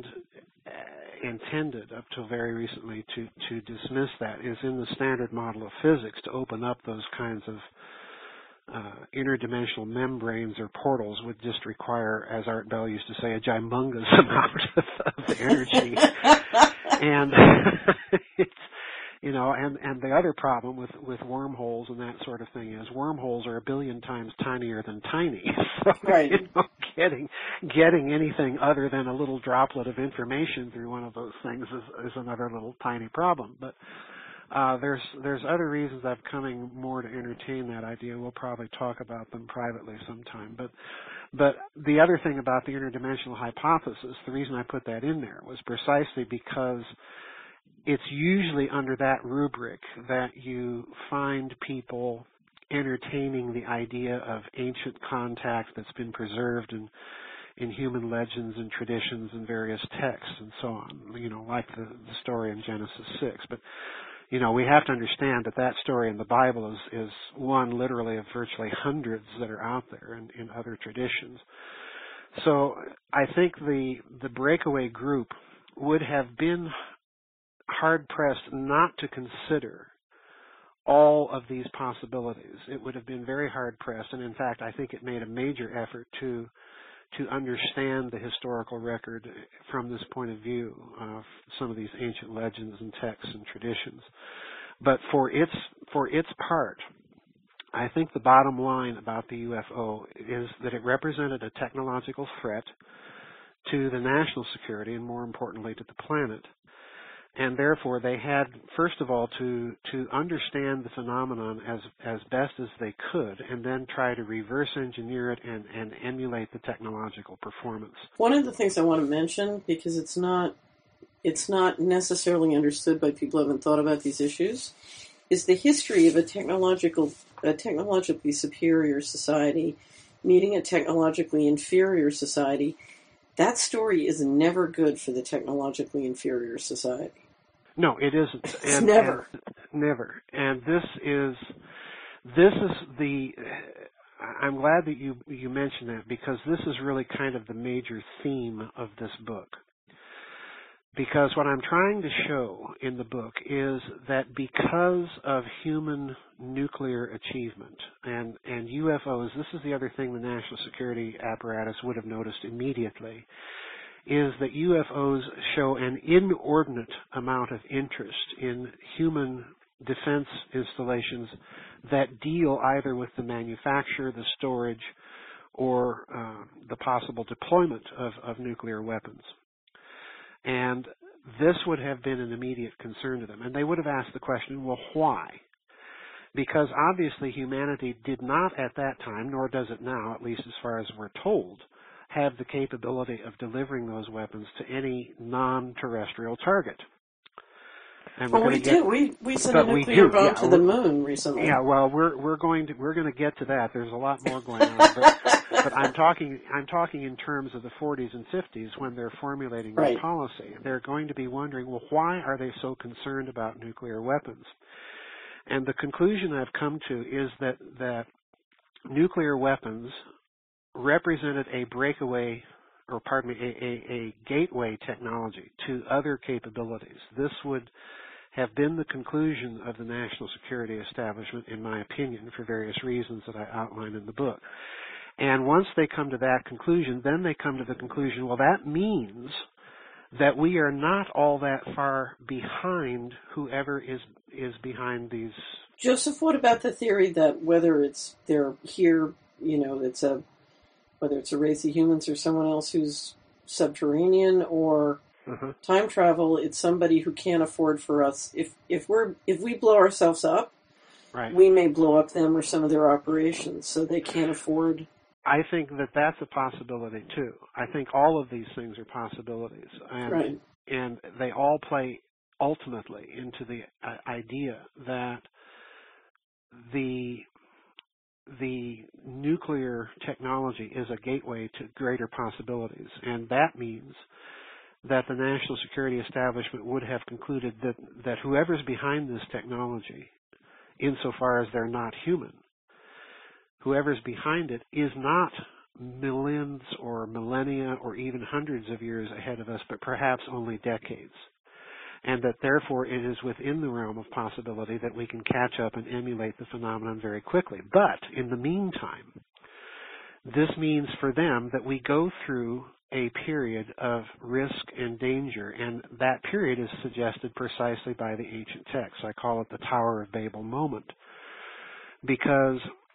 intended up till very recently to dismiss that is in the standard model of physics to open up those kinds of interdimensional membranes or portals would just require, as Art Bell used to say, a gymongous amount of energy. And it's, and the other problem with wormholes and that sort of thing is wormholes are 1 billion times tinier than tiny. So, right. Getting anything other than a little droplet of information through one of those things is another little tiny problem. But there's other reasons I'm coming more to entertain that idea. We'll probably talk about them privately sometime. But the other thing about the interdimensional hypothesis, the reason I put that in there was precisely because it's usually under that rubric that you find people entertaining the idea of ancient contact that's been preserved in human legends and traditions and various texts and so on, like the story in Genesis 6. But we have to understand that story in the Bible is one literally of virtually hundreds that are out there in other traditions. So I think the breakaway group would have been hard-pressed not to consider all of these possibilities. It would have been very hard-pressed, and in fact I think it made a major effort to understand the historical record from this point of view of some of these ancient legends and texts and traditions. But for its part, I think the bottom line about the UFO is that it represented a technological threat to the national security and, more importantly, to the planet. And therefore, they had, first of all, to understand the phenomenon as best as they could, and then try to reverse engineer it and emulate the technological performance. One of the things I want to mention, because it's not necessarily understood by people who haven't thought about these issues, is the history of a technologically superior society meeting a technologically inferior society. That story is never good for the technologically inferior society. No, it isn't. It's never. Never. And this is the. I'm glad that you mentioned that, because this is really kind of the major theme of this book. Because what I'm trying to show in the book is that because of human nuclear achievement and UFOs, this is the other thing the national security apparatus would have noticed immediately, is that UFOs show an inordinate amount of interest in human defense installations that deal either with the manufacture, the storage, or the possible deployment of nuclear weapons. And this would have been an immediate concern to them. And they would have asked the question, well, why? Because obviously humanity did not at that time, nor does it now, at least as far as we're told, have the capability of delivering those weapons to any non-terrestrial target. And well, we did. We sent a nuclear bomb to the moon recently. Yeah, well, we're going to get to that. There's a lot more going on, but I'm talking in terms of the 40s and 50s when they're formulating their policy. They're going to be wondering, well, why are they so concerned about nuclear weapons? And the conclusion I've come to is that nuclear weapons represented a gateway technology to other capabilities. This would have been the conclusion of the national security establishment, in my opinion, for various reasons that I outline in the book. And once they come to that conclusion, then they come to the conclusion, well, that means that we are not all that far behind whoever is behind these. Joseph, what about the theory that whether they're here, whether it's a race of humans or someone else who's subterranean or time travel, it's somebody who can't afford for us. If we blow ourselves up, we may blow up them or some of their operations, so they can't afford. I think that's a possibility too. I think all of these things are possibilities, and they all play ultimately into the idea that the nuclear technology is a gateway to greater possibilities, and that means that the national security establishment would have concluded that whoever's behind this technology, insofar as they're not human, whoever's behind it is not millions or millennia or even hundreds of years ahead of us, but perhaps only decades. And that therefore it is within the realm of possibility that we can catch up and emulate the phenomenon very quickly. But in the meantime, this means for them that we go through a period of risk and danger, and that period is suggested precisely by the ancient texts. I call it the Tower of Babel moment, because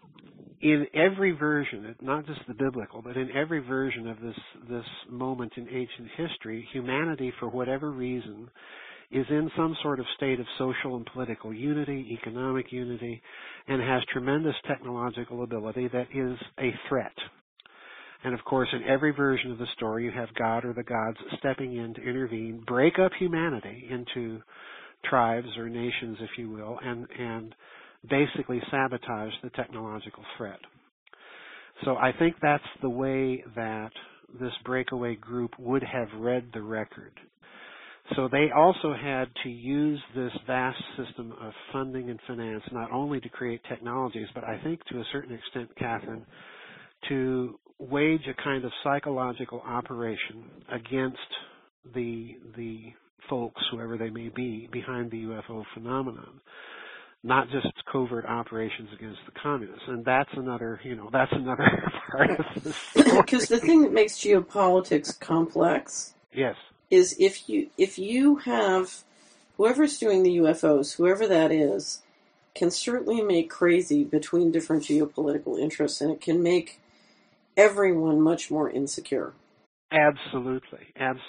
in every version, not just the biblical, but in every version of this moment in ancient history, humanity, for whatever reason, is in some sort of state of social and political unity, economic unity, and has tremendous technological ability that is a threat. And of course, in every version of the story, you have God or the gods stepping in to intervene, break up humanity into tribes or nations, if you will, and basically sabotage the technological threat. So I think that's the way that this breakaway group would have read the record. So they also had to use this vast system of funding and finance not only to create technologies, but I think to a certain extent, Catherine, to wage a kind of psychological operation against the folks, whoever they may be, behind the UFO phenomenon. Not just covert operations against the communists. And that's another part of this story. Because the thing that makes geopolitics complex is if you have whoever's doing the UFOs, whoever that is, can certainly make crazy between different geopolitical interests, and it can make everyone much more insecure. Absolutely.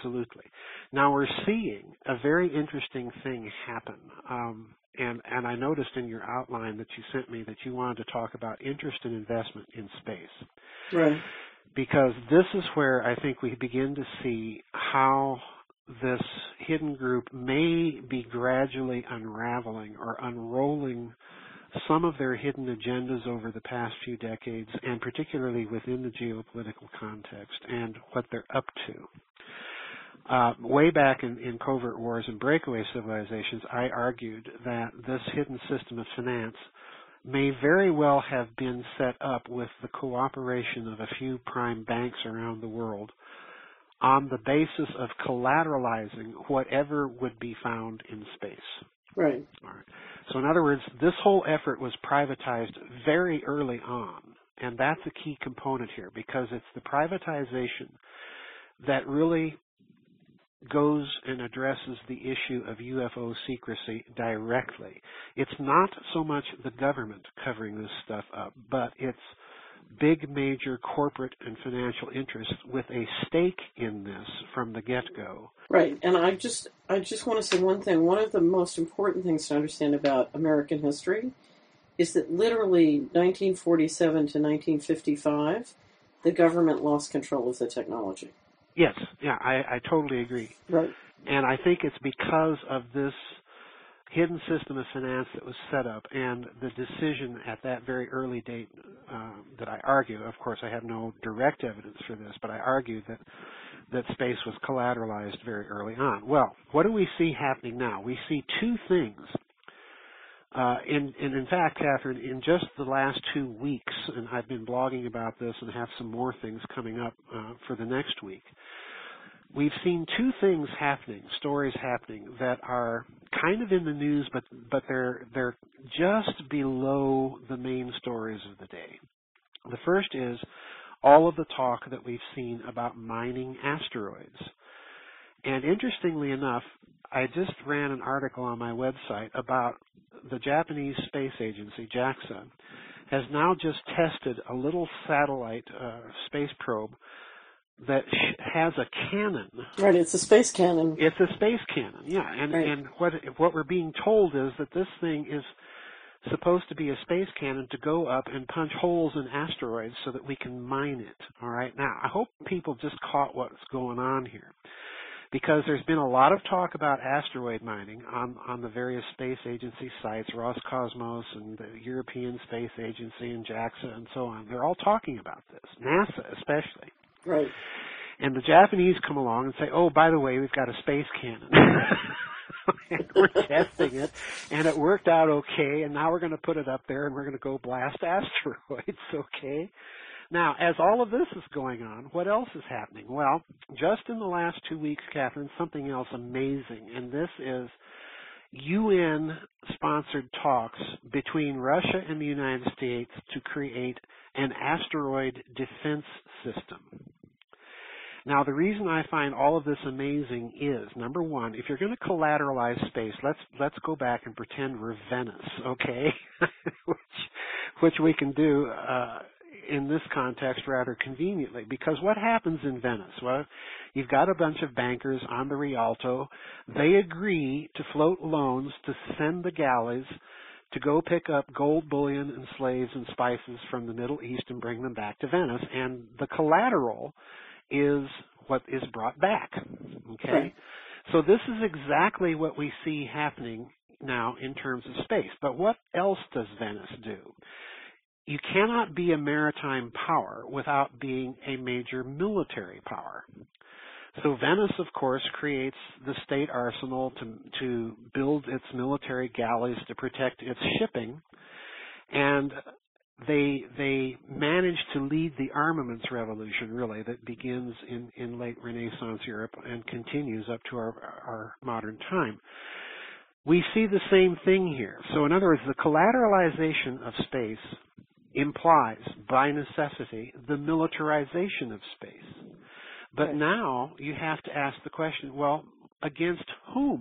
Now we're seeing a very interesting thing happen. And I noticed in your outline that you sent me that you wanted to talk about interest and investment in space. Right. Because this is where I think we begin to see how this hidden group may be gradually unraveling or unrolling some of their hidden agendas over the past few decades, and particularly within the geopolitical context and what they're up to. Way back in Covert Wars and Breakaway Civilizations, I argued that this hidden system of finance may very well have been set up with the cooperation of a few prime banks around the world, on the basis of collateralizing whatever would be found in space. Right. All right. So in other words, this whole effort was privatized very early on, and that's a key component here because it's the privatization that really goes and addresses the issue of UFO secrecy directly. It's not so much the government covering this stuff up, but it's big major corporate and financial interests with a stake in this from the get-go. Right, and I just want to say one thing. One of the most important things to understand about American history is that literally 1947 to 1955, the government lost control of the technology. Yes, yeah, I totally agree. Right. And I think it's because of this hidden system of finance that was set up and the decision at that very early date that I argue, of course I have no direct evidence for this, but I argue that space was collateralized very early on. Well, what do we see happening now? We see two things. And in fact, Catherine, in just the last 2 weeks, and I've been blogging about this and have some more things coming up for the next week, we've seen two things happening, stories happening that are kind of in the news, but they're just below the main stories of the day. The first is all of the talk that we've seen about mining asteroids. And interestingly enough, I just ran an article on my website about the Japanese space agency, JAXA, has now just tested a little satellite space probe that has a cannon. Right, it's a space cannon. It's a space cannon, yeah. And right. and what we're being told is that this thing is supposed to be a space cannon to go up and punch holes in asteroids so that we can mine it. All right. Now, I hope people just caught what's going on here, because there's been a lot of talk about asteroid mining on the various space agency sites, Roscosmos and the European Space Agency and JAXA and so on. They're all talking about this, NASA especially. Right. And the Japanese come along and say, oh, by the way, we've got a space cannon. And we're testing it, and it worked out okay, and now we're going to put it up there, and we're going to go blast asteroids, okay? Now, as all of this is going on, what else is happening? Well, just in the last 2 weeks, Catherine, something else amazing, and this is UN-sponsored talks between Russia and the United States to create an asteroid defense system. Now, the reason I find all of this amazing is, number one, if you're going to collateralize space, let's go back and pretend we're Venice, okay? which we can do in this context rather conveniently, because what happens in Venice? Well, you've got a bunch of bankers on the Rialto. They agree to float loans to send the galleys to go pick up gold bullion and slaves and spices from the Middle East and bring them back to Venice, and the collateral is what is brought back, okay? Right. So this is exactly what we see happening now in terms of space. But what else does Venice do? You cannot be a maritime power without being a major military power. So Venice, of course, creates the state arsenal to build its military galleys to protect its shipping, and they managed to lead the armaments revolution, really, that begins in late Renaissance Europe and continues up to our modern time. We see the same thing here. So in other words, the collateralization of space implies, by necessity, the militarization of space. But now you have to ask the question, well, against whom?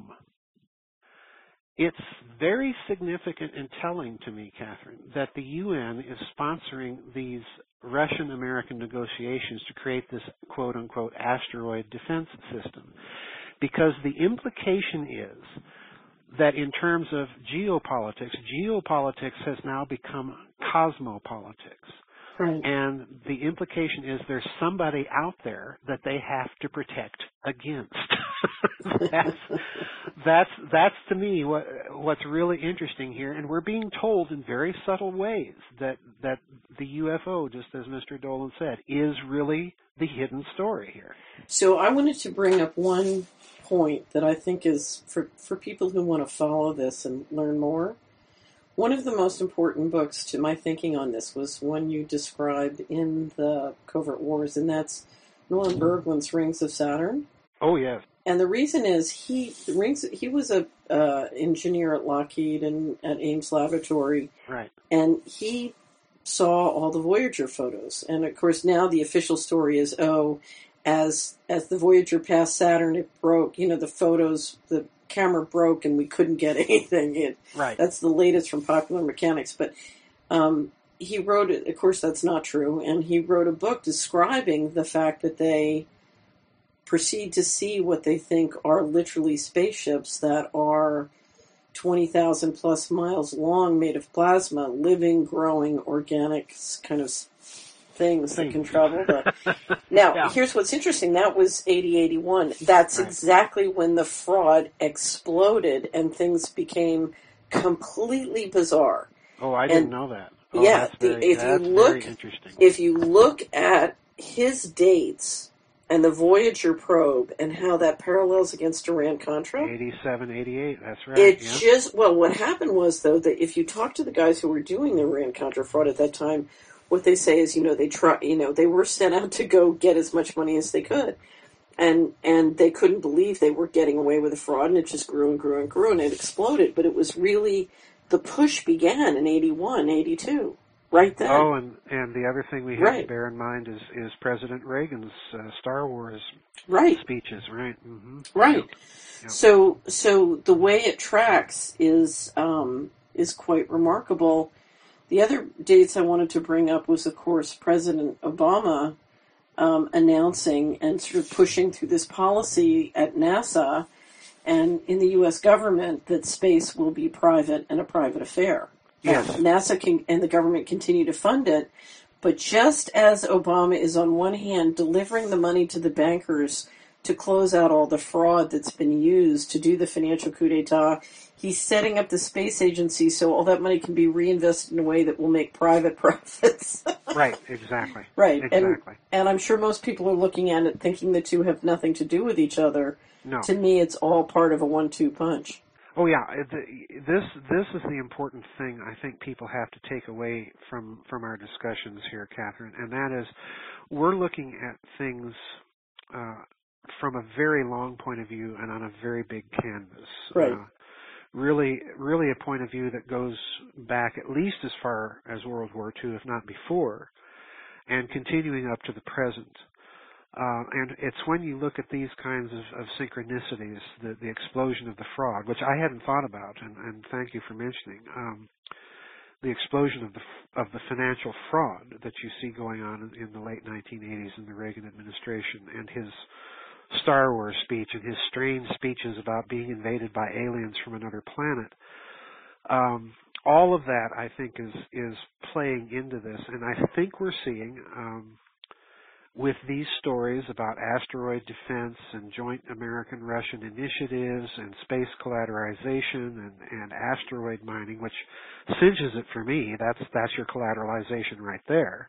It's very significant and telling to me, Catherine, that the UN is sponsoring these Russian-American negotiations to create this quote-unquote asteroid defense system, because the implication is that in terms of geopolitics has now become cosmopolitics. Right. And the implication is there's somebody out there that they have to protect against. that's to me what's really interesting here, and we're being told in very subtle ways that the UFO, just as Mr. Dolan said, is really the hidden story here. So I wanted to bring up one point that I think is for people who want to follow this and learn more. One of the most important books to my thinking on this was one you described in the Covert Wars, and that's Norm Berglund's Rings of Saturn. Oh yes. And the reason is he was a engineer at Lockheed and at Ames Laboratory, Right. and he saw all the Voyager photos. And of course, now the official story is, as the Voyager passed Saturn, it broke. You know, the camera broke, and we couldn't get anything. Right. That's the latest from Popular Mechanics. But he wrote it. Of course, that's not true. And he wrote a book describing the fact that they proceed to see what they think are literally spaceships that are 20,000 plus miles long, made of plasma, living, growing, organic kind of things that can travel. Now, Yeah. Here's what's interesting. That was 8081. That's Right. exactly when the fraud exploded and things became completely bizarre. Oh, I didn't know that. Oh, Yeah, that's very interesting. if you look at his dates and the Voyager probe and how that parallels against Iran-Contra. 87, 88, that's right. What happened was, though, that if you talk to the guys who were doing the Iran-Contra fraud at that time, what they say is, they were sent out to go get as much money as they could. And they couldn't believe they were getting away with the fraud, and it just grew and grew and grew, and it exploded. But it was really, the push began in 81, 82. Right then. Oh, and the other thing we have to bear in mind is President Reagan's Star Wars speeches, right? Mm-hmm. Right. Yeah. So the way it tracks is quite remarkable. The other dates I wanted to bring up was, of course, President Obama announcing and sort of pushing through this policy at NASA and in the U.S. government that space will be private and a private affair. Yes. NASA and the government continue to fund it, but just as Obama is on one hand delivering the money to the bankers to close out all the fraud that's been used to do the financial coup d'etat, he's setting up the space agency so all that money can be reinvested in a way that will make private profits. Right, exactly. Right, exactly. And I'm sure most people are looking at it thinking the two have nothing to do with each other. No. To me, it's all part of a 1-2 punch. Oh yeah, this is the important thing I think people have to take away from our discussions here, Catherine, and that is we're looking at things from a very long point of view and on a very big canvas. Right. Really a point of view that goes back at least as far as World War II, if not before, and continuing up to the present. And it's when you look at these kinds of synchronicities, the explosion of the fraud, which I hadn't thought about, and thank you for mentioning, the explosion of the financial fraud that you see going on in the late 1980s in the Reagan administration, and his Star Wars speech and his strange speeches about being invaded by aliens from another planet. All of that, I think, is playing into this, and I think we're seeing with these stories about asteroid defense and joint American-Russian initiatives and space collateralization and asteroid mining, which cinches it for me. That's your collateralization right there.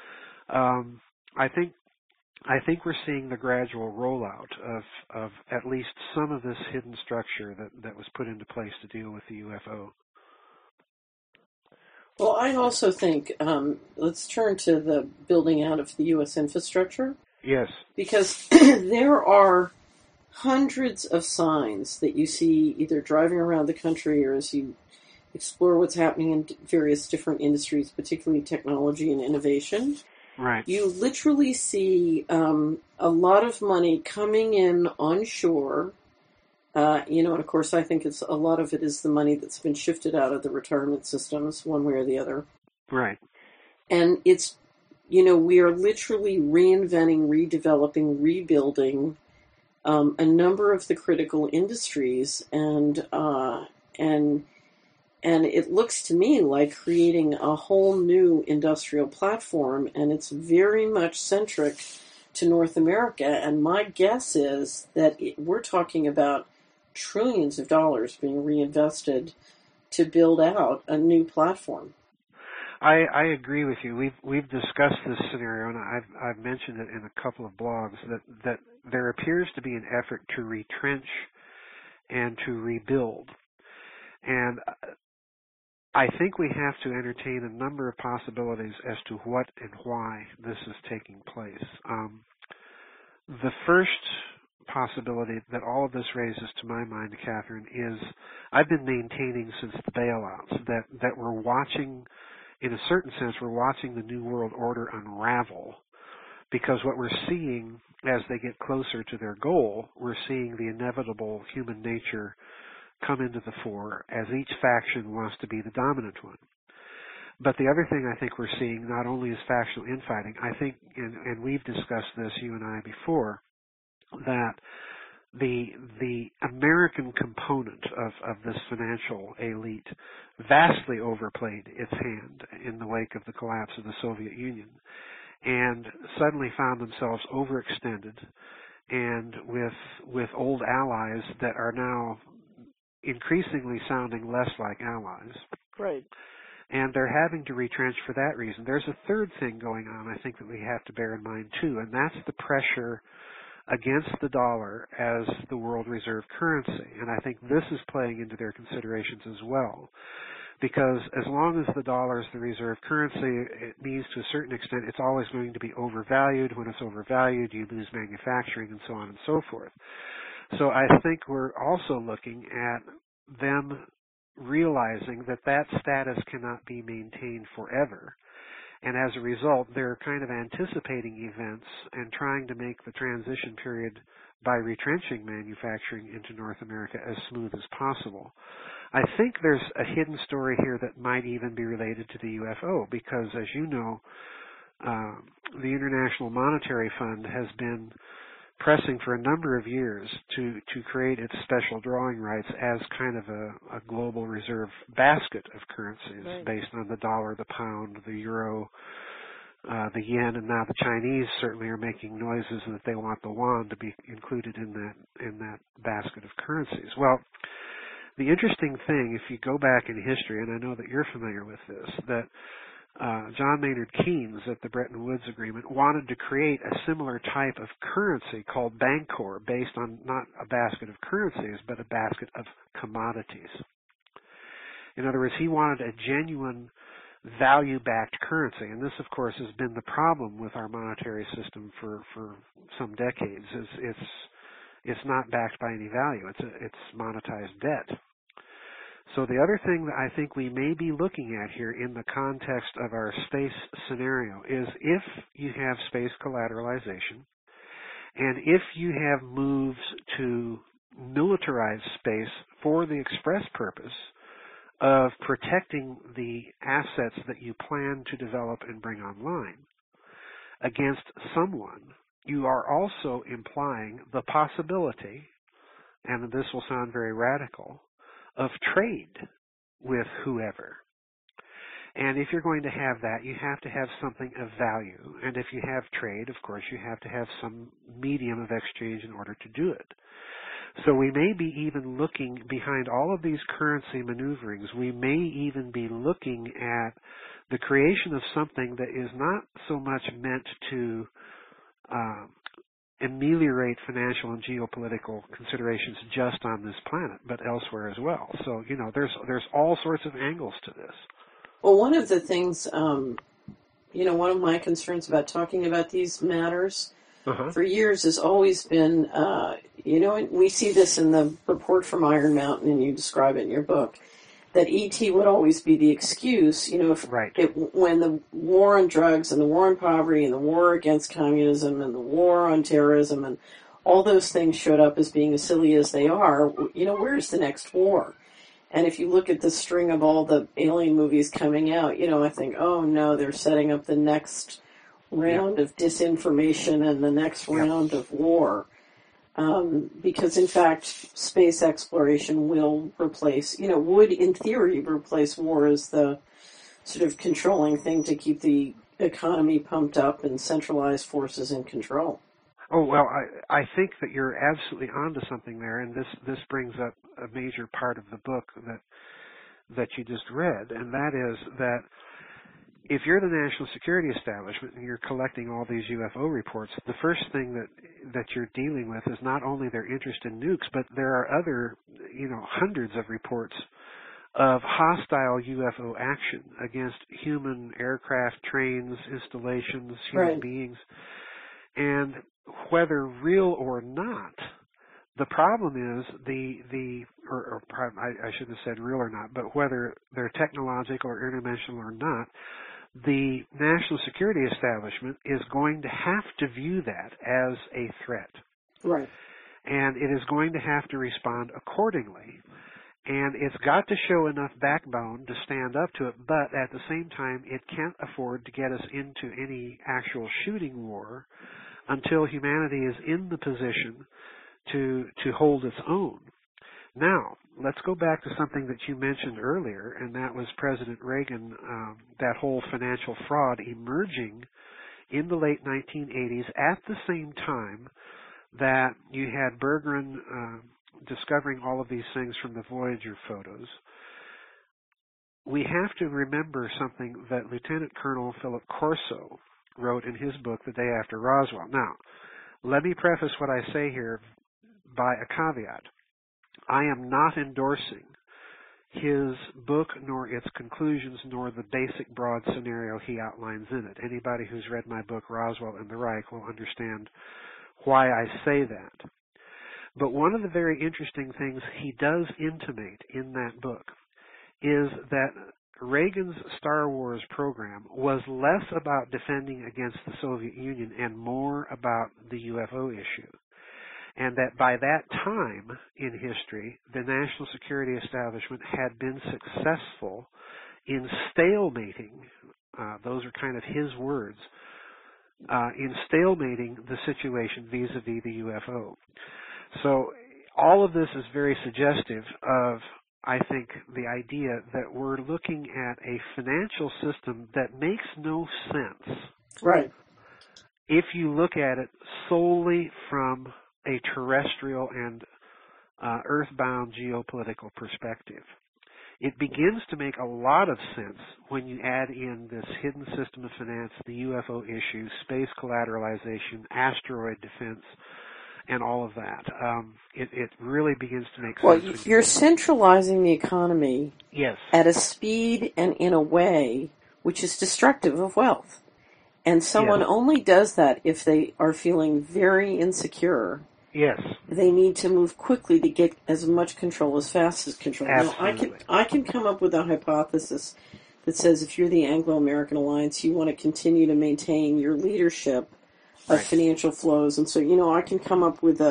I think we're seeing the gradual rollout of at least some of this hidden structure that was put into place to deal with the UFO. Well, I also think, let's turn to the building out of the U.S. infrastructure. Yes. Because there are hundreds of signs that you see either driving around the country or as you explore what's happening in various different industries, particularly technology and innovation. Right. You literally see a lot of money coming in onshore. And of course, I think a lot of it is the money that's been shifted out of the retirement systems, one way or the other. Right. And it's, we are literally reinventing, redeveloping, rebuilding a number of the critical industries, and it looks to me like creating a whole new industrial platform, and it's very much centric to North America. And my guess is that we're talking about trillions of dollars being reinvested to build out a new platform. I agree with you. We've discussed this scenario, and I've mentioned it in a couple of blogs that there appears to be an effort to retrench and to rebuild. And I think we have to entertain a number of possibilities as to what and why this is taking place. The first possibility that all of this raises to my mind, Catherine, is I've been maintaining since the bailouts that we're watching, in a certain sense, we're watching the New World Order unravel, because what we're seeing as they get closer to their goal, we're seeing the inevitable human nature come into the fore as each faction wants to be the dominant one. But the other thing I think we're seeing not only is factional infighting, I think, and we've discussed this, you and I, before, that the American component of this financial elite vastly overplayed its hand in the wake of the collapse of the Soviet Union, and suddenly found themselves overextended and with old allies that are now increasingly sounding less like allies. Right. And they're having to retrench for that reason. There's a third thing going on, I think, that we have to bear in mind, too, and that's the pressure against the dollar as the world reserve currency. And I think this is playing into their considerations as well. Because as long as the dollar is the reserve currency, it means to a certain extent it's always going to be overvalued. When it's overvalued, you lose manufacturing and so on and so forth. So I think we're also looking at them realizing that that status cannot be maintained forever. And as a result, they're kind of anticipating events and trying to make the transition period by retrenching manufacturing into North America as smooth as possible. I think there's a hidden story here that might even be related to the UFO because, as you know, the International Monetary Fund has been pressing for a number of years to create its special drawing rights as kind of a global reserve basket of currencies right. based on the dollar, the pound, the euro, the yen, and now the Chinese certainly are making noises that they want the yuan to be included in that basket of currencies. Well, the interesting thing, if you go back in history, and I know that you're familiar with this, that John Maynard Keynes at the Bretton Woods Agreement wanted to create a similar type of currency called Bancor based on not a basket of currencies but a basket of commodities. In other words, he wanted a genuine value-backed currency, and this of course has been the problem with our monetary system for some decades. It's not backed by any value. It's monetized debt. So the other thing that I think we may be looking at here in the context of our space scenario is if you have space collateralization and if you have moves to militarize space for the express purpose of protecting the assets that you plan to develop and bring online against someone, you are also implying the possibility, and this will sound very radical, of trade with whoever. And if you're going to have that, you have to have something of value. And if you have trade, of course, you have to have some medium of exchange in order to do it. So we may be even looking behind all of these currency maneuverings, we may even be looking at the creation of something that is not so much meant to ameliorate financial and geopolitical considerations just on this planet, but elsewhere as well. So, you know, there's all sorts of angles to this. Well, one of the things, one of my concerns about talking about these matters for years has always been, and we see this in the report from Iron Mountain, and you describe it in your book, that ET would always be the excuse, when the war on drugs and the war on poverty and the war against communism and the war on terrorism and all those things showed up as being as silly as they are, where's the next war? And if you look at the string of all the alien movies coming out, I think, oh no, they're setting up the next round of disinformation and the next round of war. Because in fact, space exploration will replace, would in theory replace war as the sort of controlling thing to keep the economy pumped up and centralized forces in control. Oh, well, I think that you're absolutely onto something there, and this brings up a major part of the book that you just read, and that is that if you're the national security establishment and you're collecting all these UFO reports, the first thing that you're dealing with is not only their interest in nukes, but there are other, hundreds of reports of hostile UFO action against human aircraft, trains, installations, human beings. And whether real or not, the problem is I shouldn't have said real or not, but whether they're technological or interdimensional or not, the national security establishment is going to have to view that as a threat. Right. And it is going to have to respond accordingly. And it's got to show enough backbone to stand up to it, but at the same time, it can't afford to get us into any actual shooting war until humanity is in the position to hold its own. Now, let's go back to something that you mentioned earlier, and that was President Reagan, that whole financial fraud emerging in the late 1980s at the same time that you had Bergeron discovering all of these things from the Voyager photos. We have to remember something that Lieutenant Colonel Philip Corso wrote in his book The Day After Roswell. Now, let me preface what I say here by a caveat. I am not endorsing his book nor its conclusions nor the basic broad scenario he outlines in it. Anybody who's read my book Roswell and the Reich will understand why I say that. But one of the very interesting things he does intimate in that book is that Reagan's Star Wars program was less about defending against the Soviet Union and more about the UFO issue. And that by that time in history, the national security establishment had been successful in stalemating, those are kind of his words, in stalemating the situation vis-a-vis the UFO. So all of this is very suggestive of, I think, the idea that we're looking at a financial system that makes no sense. Right. If you look at it solely from a terrestrial and earthbound geopolitical perspective. It begins to make a lot of sense when you add in this hidden system of finance, the UFO issue, space collateralization, asteroid defense, and all of that. It really begins to make sense. Well, you're centralizing the economy yes. at a speed and in a way which is destructive of wealth. And someone yes. only does that if they are feeling very insecure. Yes. They need to move quickly to get as much control as fast as control. Absolutely. Now, I can come up with a hypothesis that says if you're the Anglo-American Alliance, you want to continue to maintain your leadership of financial flows, and so I can come up with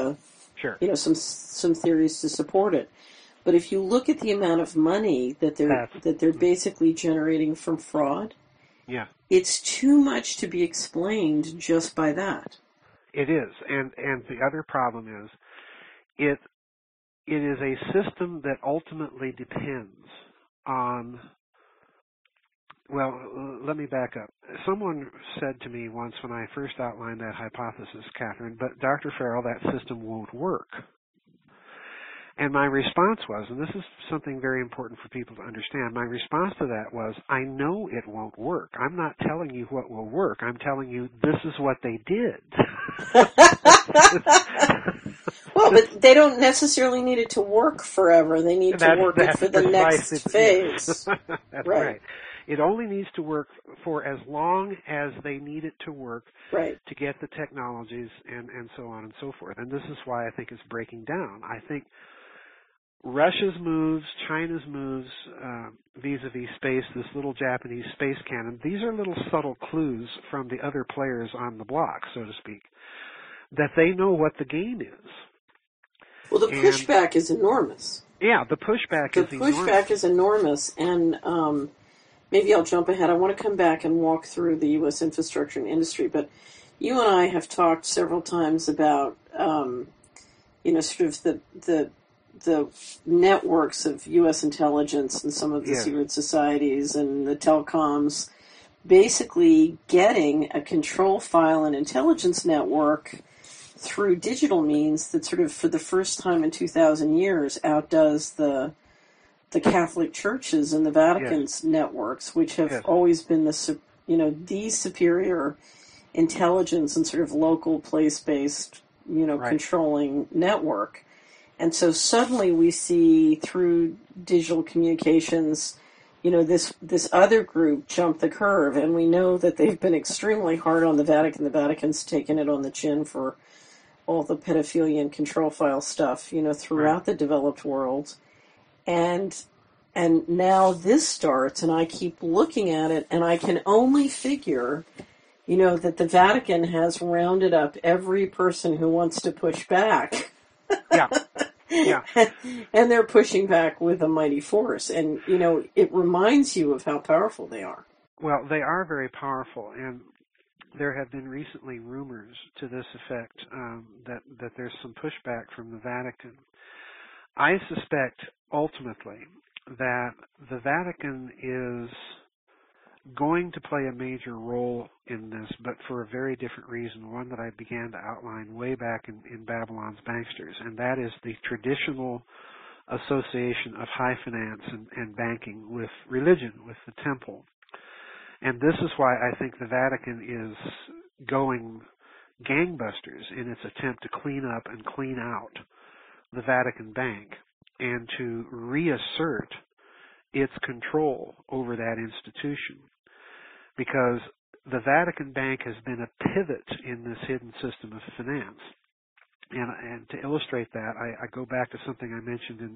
some theories to support it. But if you look at the amount of money that they're basically generating from fraud, it's too much to be explained just by that. It is, and the other problem is, it is a system that ultimately depends on. Well, let me back up. Someone said to me once when I first outlined that hypothesis, Catherine, but Dr. Farrell, that system won't work. And my response was, and this is something very important for people to understand, my response to that was, I know it won't work. I'm not telling you what will work. I'm telling you this is what they did. Well, but they don't necessarily need it to work forever. They need to work it for the next phase. That's right. It only needs to work for as long as they need it to work to get the technologies and so on and so forth. And this is why I think it's breaking down. I think Russia's moves, China's moves vis-a-vis space, this little Japanese space cannon, these are little subtle clues from the other players on the block, so to speak, that they know what the game is. Well, the pushback is enormous. Yeah, the pushback is enormous. The pushback is enormous, and maybe I'll jump ahead. I want to come back and walk through the U.S. infrastructure and industry, but you and I have talked several times about, sort of the networks of U.S. intelligence and some of the secret societies and the telecoms basically getting a control file and intelligence network through digital means that sort of for the first time in 2,000 years outdoes the Catholic churches and the Vatican's networks, which have always been the superior intelligence and sort of local place-based, controlling network. And so suddenly we see through digital communications this other group jumped the curve, and we know that they've been extremely hard on the Vatican. The Vatican's taken it on the chin for all the pedophilia and control file stuff, throughout the developed world. And now this starts, and I keep looking at it, and I can only figure, that the Vatican has rounded up every person who wants to push back. Yeah. Yeah. And they're pushing back with a mighty force. And, it reminds you of how powerful they are. Well, they are very powerful, and there have been recently rumors to this effect, that there's some pushback from the Vatican. I suspect, ultimately, that the Vatican is going to play a major role in this, but for a very different reason, one that I began to outline way back in Babylon's Banksters, and that is the traditional association of high finance and banking with religion, with the temple. And this is why I think the Vatican is going gangbusters in its attempt to clean up and clean out the Vatican Bank and to reassert its control over that institution. Because the Vatican Bank has been a pivot in this hidden system of finance. And to illustrate that, I go back to something I mentioned in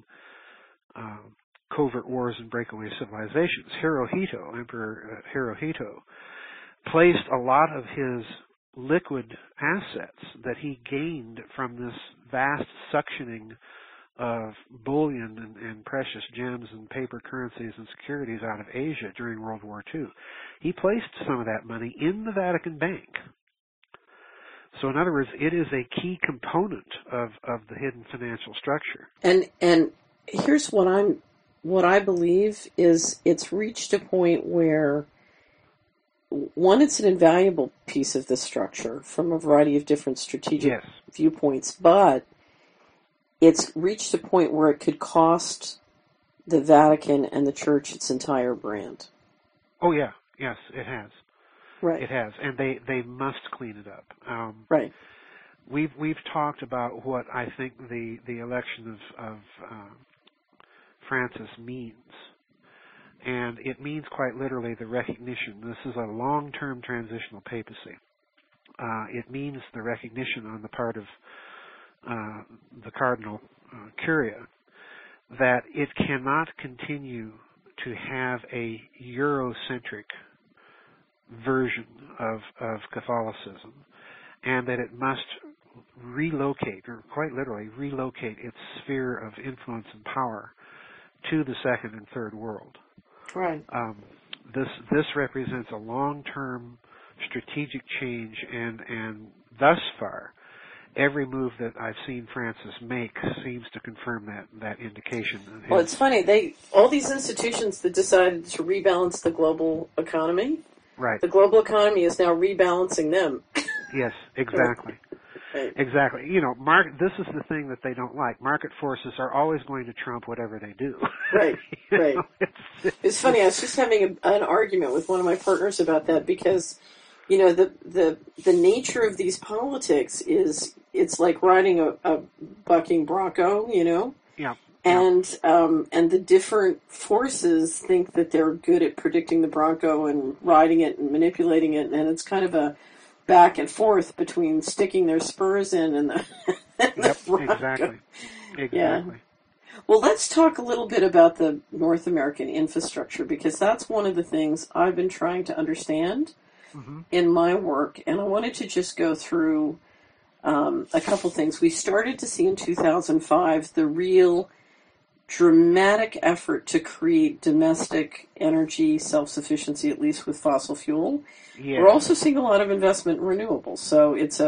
Covert Wars and Breakaway Civilizations. Hirohito, Emperor Hirohito, placed a lot of his liquid assets that he gained from this vast suctioning of bullion and precious gems and paper currencies and securities out of Asia during World War II. He placed some of that money in the Vatican Bank. So in other words, it is a key component of the hidden financial structure. And here's what I believe is it's reached a point where, one, it's an invaluable piece of the structure from a variety of different strategic viewpoints, but it's reached a point where it could cost the Vatican and the Church its entire brand. Oh, yeah. Yes, it has. Right. It has. And they must clean it up. Right. We've talked about what I think the election of Francis means. And it means quite literally the recognition. This is a long-term transitional papacy. It means the recognition on the part of the Cardinal Curia that it cannot continue to have a Eurocentric version of Catholicism, and that it must relocate, or quite literally relocate, its sphere of influence and power to the second and third world. Right. This represents a long-term strategic change, and thus far, every move that I've seen Francis make seems to confirm that indication. Well, it's funny. All these institutions that decided to rebalance the global economy, right? The global economy is now rebalancing them. Yes, exactly. Right. Exactly. This is the thing that they don't like. Market forces are always going to trump whatever they do. Right, right. It's funny. I was just having an argument with one of my partners about that because, the nature of these politics is it's like riding a bucking bronco, Yeah. And the different forces think that they're good at predicting the bronco and riding it and manipulating it, and it's kind of a back and forth between sticking their spurs in and the bronco. Exactly. Yeah. Well, let's talk a little bit about the North American infrastructure, because that's one of the things I've been trying to understand in my work, and I wanted to just go through a couple things. We started to see in 2005 the real dramatic effort to create domestic energy self-sufficiency, at least with fossil fuel. Yeah. We're also seeing a lot of investment in renewables, so it's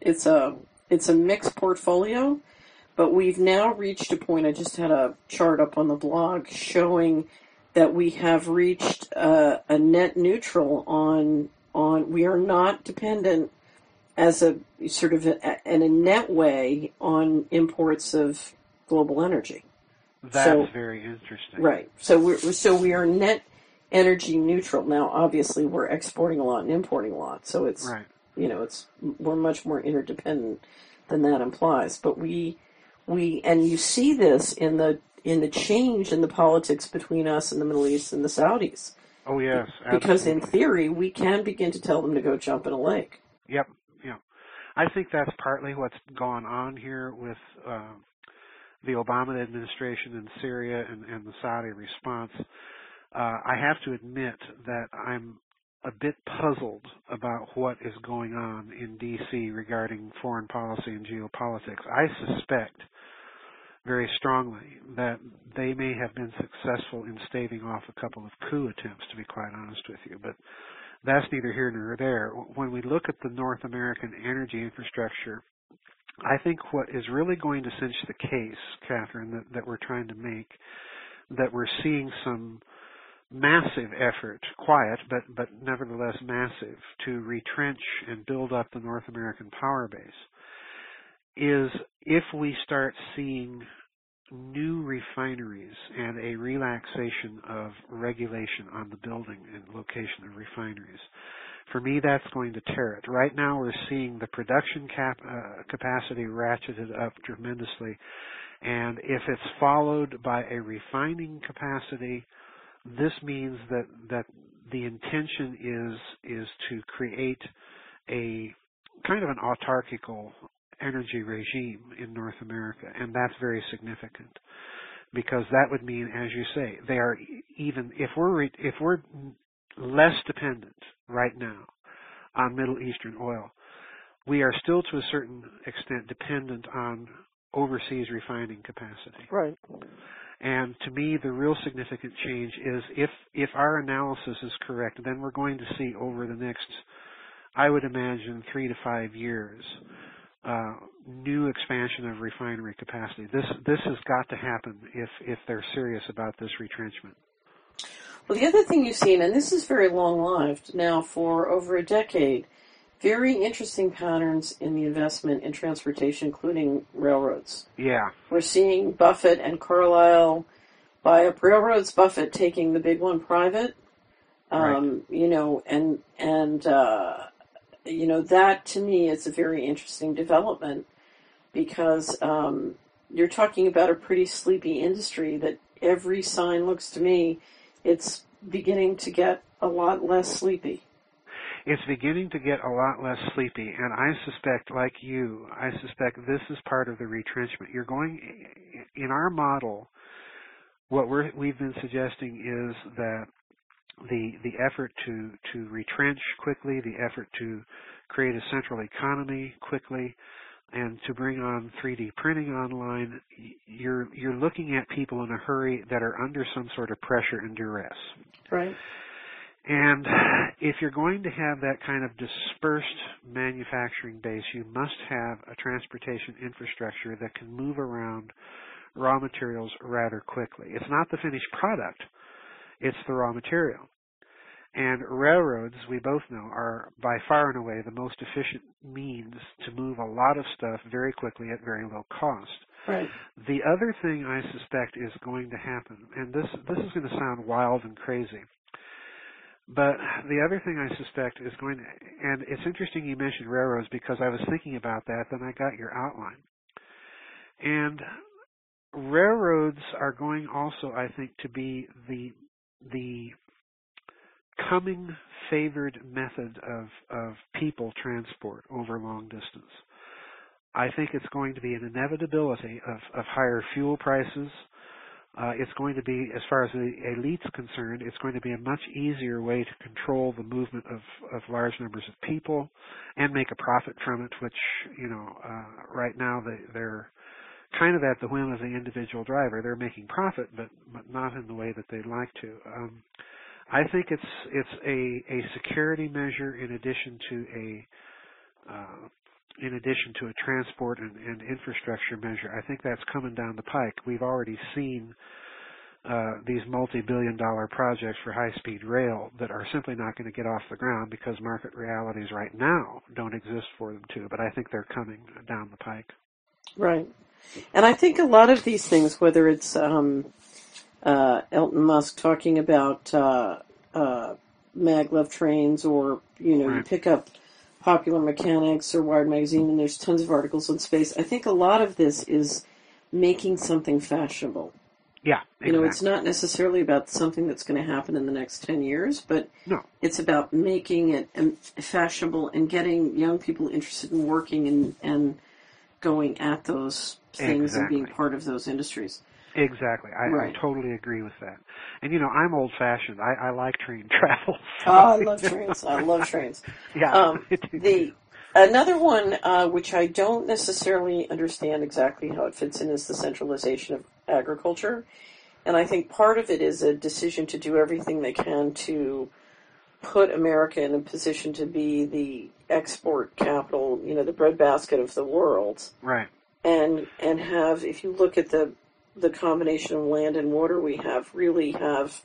a mixed portfolio. But we've now reached a point. I just had a chart up on the blog showing that we have reached a net neutral on. We are not dependent as a sort of in a net way on imports of global energy. That's very interesting. Right. So we are net energy neutral. Now, obviously, we're exporting a lot and importing a lot. So it's right. We're much more interdependent than that implies. But we and you see this in the in the change in the politics between us and the Middle East and the Saudis. Oh yes, Because absolutely. in theory, we can begin to tell them to go jump in a lake. Yep, yep. I think that's partly what's gone on here with the Obama administration in Syria and the Saudi response. I have to admit that I'm a bit puzzled about what is going on in D.C. regarding foreign policy and geopolitics. I suspect very strongly that they may have been successful in staving off a couple of coup attempts, to be quite honest with you, but that's neither here nor there. When we look at the North American energy infrastructure, I think what is really going to cinch the case, Catherine, that we're trying to make, that we're seeing some massive effort, quiet, but nevertheless massive, to retrench and build up the North American power base, is if we start seeing new refineries and a relaxation of regulation on the building and location of refineries. For me, that's going to tear it. Right now, we're seeing the production capacity ratcheted up tremendously, and if it's followed by a refining capacity, this means that the intention is to create a kind of an autarkical energy regime in North America, and that's very significant because that would mean, as you say, they are even if we're less dependent right now on Middle Eastern oil, we are still to a certain extent dependent on overseas refining capacity. Right. And to me, the real significant change is if our analysis is correct, then we're going to see over the next, I would imagine, 3 to 5 years, new expansion of refinery capacity. This has got to happen if they're serious about this retrenchment. Well, the other thing you've seen, and this is very long-lived now for over a decade, very interesting patterns in the investment in transportation, including railroads. Yeah. We're seeing Buffett and Carlyle buy up railroads, Buffett taking the big one private, Right. you know, and you know, that to me is a very interesting development because you're talking about a pretty sleepy industry that every sign looks to me it's beginning to get a lot less sleepy. It's beginning to get a lot less sleepy, and I suspect, like you, I suspect this is part of the retrenchment. You're going, in our model, what we've been suggesting is that the effort to retrench quickly, the effort to create a central economy quickly, and to bring on 3D printing online, you're looking at people in a hurry that are under some sort of pressure and duress. Right. And if you're going to have that kind of dispersed manufacturing base, you must have a transportation infrastructure that can move around raw materials rather quickly. It's not the finished product, it's the raw material. And railroads, we both know, are by far and away the most efficient means to move a lot of stuff very quickly at very low cost. Right. The other thing I suspect is going to happen, and this is going to sound wild and crazy, but the other thing I suspect is going to, and it's interesting you mentioned railroads because I was thinking about that, then I got your outline. And railroads are going also, I think, to be the coming favored method of people transport over long distance. I think it's going to be an inevitability of higher fuel prices. It's going to be, as far as the elite's concerned, it's going to be a much easier way to control the movement of large numbers of people and make a profit from it, which, right now they're kind of at the whim of the individual driver. They're making profit, but not in the way that they'd like to. I think it's a security measure in addition to a transport and infrastructure measure. I think that's coming down the pike. We've already seen these multi-billion-dollar projects for high-speed rail that are simply not going to get off the ground because market realities right now don't exist for them to, but I think they're coming down the pike. Right. And I think a lot of these things, whether it's Elon Musk talking about maglev trains or, Right. You pick up Popular Mechanics or Wired Magazine and there's tons of articles on space. I think a lot of this is making something fashionable. Yeah, exactly. You know, it's not necessarily about something that's going to happen in the next 10 years, but No. it's about making it fashionable and getting young people interested in working and going at those things and being part of those industries. Exactly. I totally agree with that. And, you know, I'm old-fashioned. I like train travel. So. Oh, I love trains. I love trains. Yeah. Another one, which I don't necessarily understand exactly how it fits in, is the centralization of agriculture. And I think part of it is a decision to do everything they can to put America in a position to be the export capital, you know, the breadbasket of the world. Right. And have, if you look at the combination of land and water we have, really have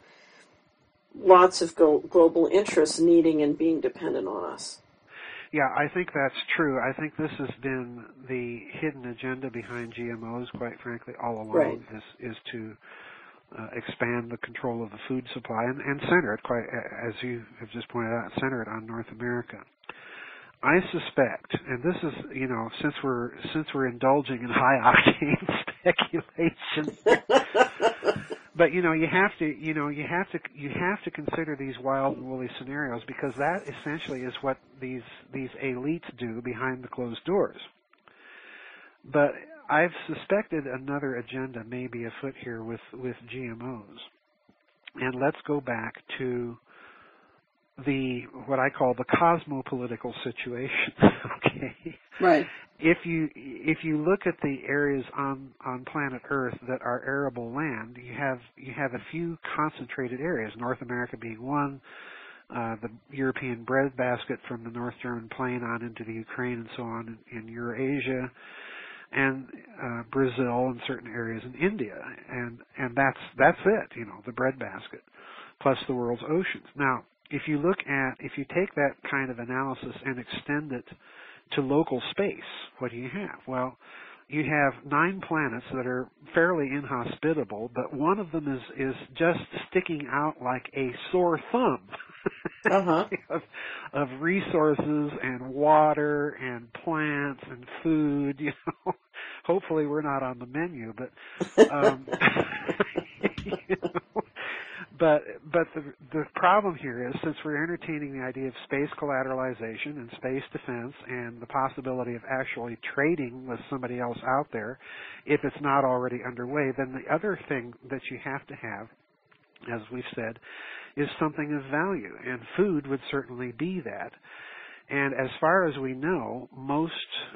lots of global interests needing and being dependent on us. Yeah, I think that's true. I think this has been the hidden agenda behind GMOs, quite frankly, all along, is to expand the control of the food supply and center it, quite as you have just pointed out, center it on North America. I suspect, and this is, you know, since we're indulging in high octane speculation, but you know, you have to consider these wild and woolly scenarios, because that essentially is what these elites do behind the closed doors. But I've suspected another agenda may be afoot here with GMOs. And let's go back to what I call the cosmopolitical situation. Okay. Right. If you look at the areas on planet Earth that are arable land, you have a few concentrated areas. North America being one, the European breadbasket from the North German Plain on into the Ukraine and so on in Eurasia, and Brazil and certain areas in India, and that's it. You know, the breadbasket, plus the world's oceans. Now, if you take that kind of analysis and extend it to local space, what do you have? Well, you have 9 planets that are fairly inhospitable, but one of them is just sticking out like a sore thumb of resources and water and plants and food. You know, hopefully we're not on the menu, but you know. But the problem here is, since we're entertaining the idea of space collateralization and space defense and the possibility of actually trading with somebody else out there, if it's not already underway, then the other thing that you have to have, as we've said, is something of value, and food would certainly be that. And as far as we know, most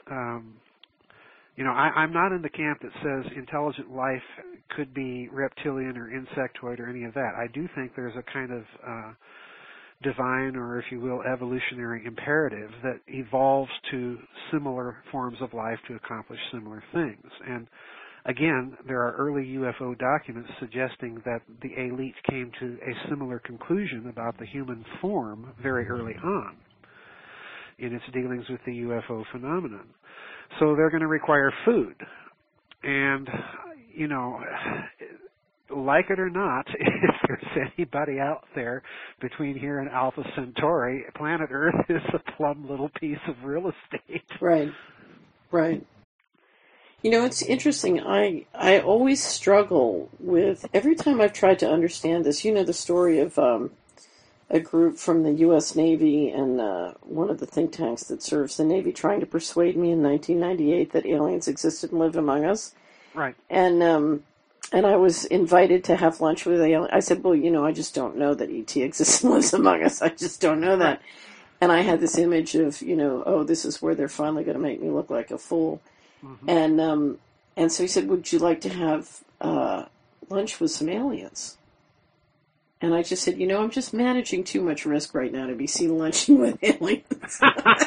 I'm not in the camp that says intelligent life could be reptilian or insectoid or any of that. I do think there's a kind of divine, or if you will, evolutionary imperative that evolves to similar forms of life to accomplish similar things. And again, there are early UFO documents suggesting that the elite came to a similar conclusion about the human form very early on in its dealings with the UFO phenomenon. So they're going to require food. And, you know, like it or not, if there's anybody out there between here and Alpha Centauri, planet Earth is a plum little piece of real estate. Right. You know, it's interesting. I always struggle with, every time I've tried to understand this, you know, the story of a group from the U.S. Navy and one of the think tanks that serves the Navy trying to persuade me in 1998 that aliens existed and lived among us. Right. And I was invited to have lunch with aliens. I said, well, you know, I just don't know that ET exists and lives among us. I just don't know that. And I had this image of, you know, oh, this is where they're finally going to make me look like a fool. Mm-hmm. And so he said, would you like to have lunch with some aliens? And I just said, you know, I'm just managing too much risk right now to be seen lunching with aliens.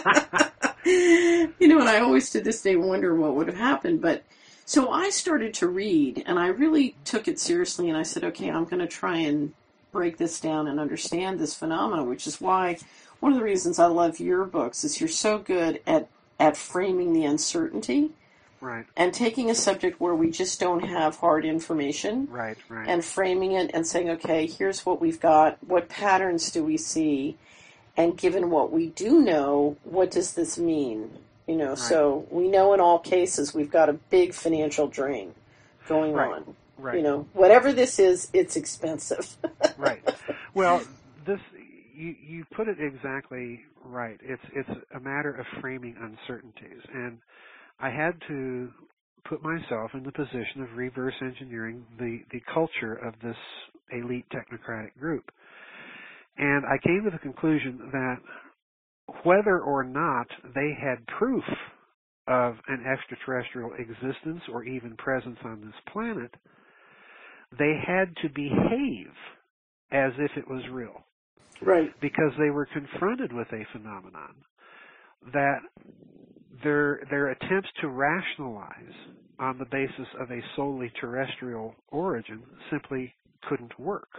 You know, and I always to this day wonder what would have happened. But so I started to read, and I really took it seriously, and I said, okay, I'm going to try and break this down and understand this phenomenon, which is why one of the reasons I love your books is you're so good at framing the uncertainty. Right. And taking a subject where we just don't have hard information. Right. And framing it and saying, okay, here's what we've got. What patterns do we see? And given what we do know, what does this mean? You know, so we know in all cases we've got a big financial drain going on. Right. Whatever this is, it's expensive. Right. Well, this you put it exactly right. It's a matter of framing uncertainties, and I had to put myself in the position of reverse engineering the culture of this elite technocratic group. And I came to the conclusion that whether or not they had proof of an extraterrestrial existence or even presence on this planet, they had to behave as if it was real. Right. Because they were confronted with a phenomenon that their attempts to rationalize on the basis of a solely terrestrial origin simply couldn't work.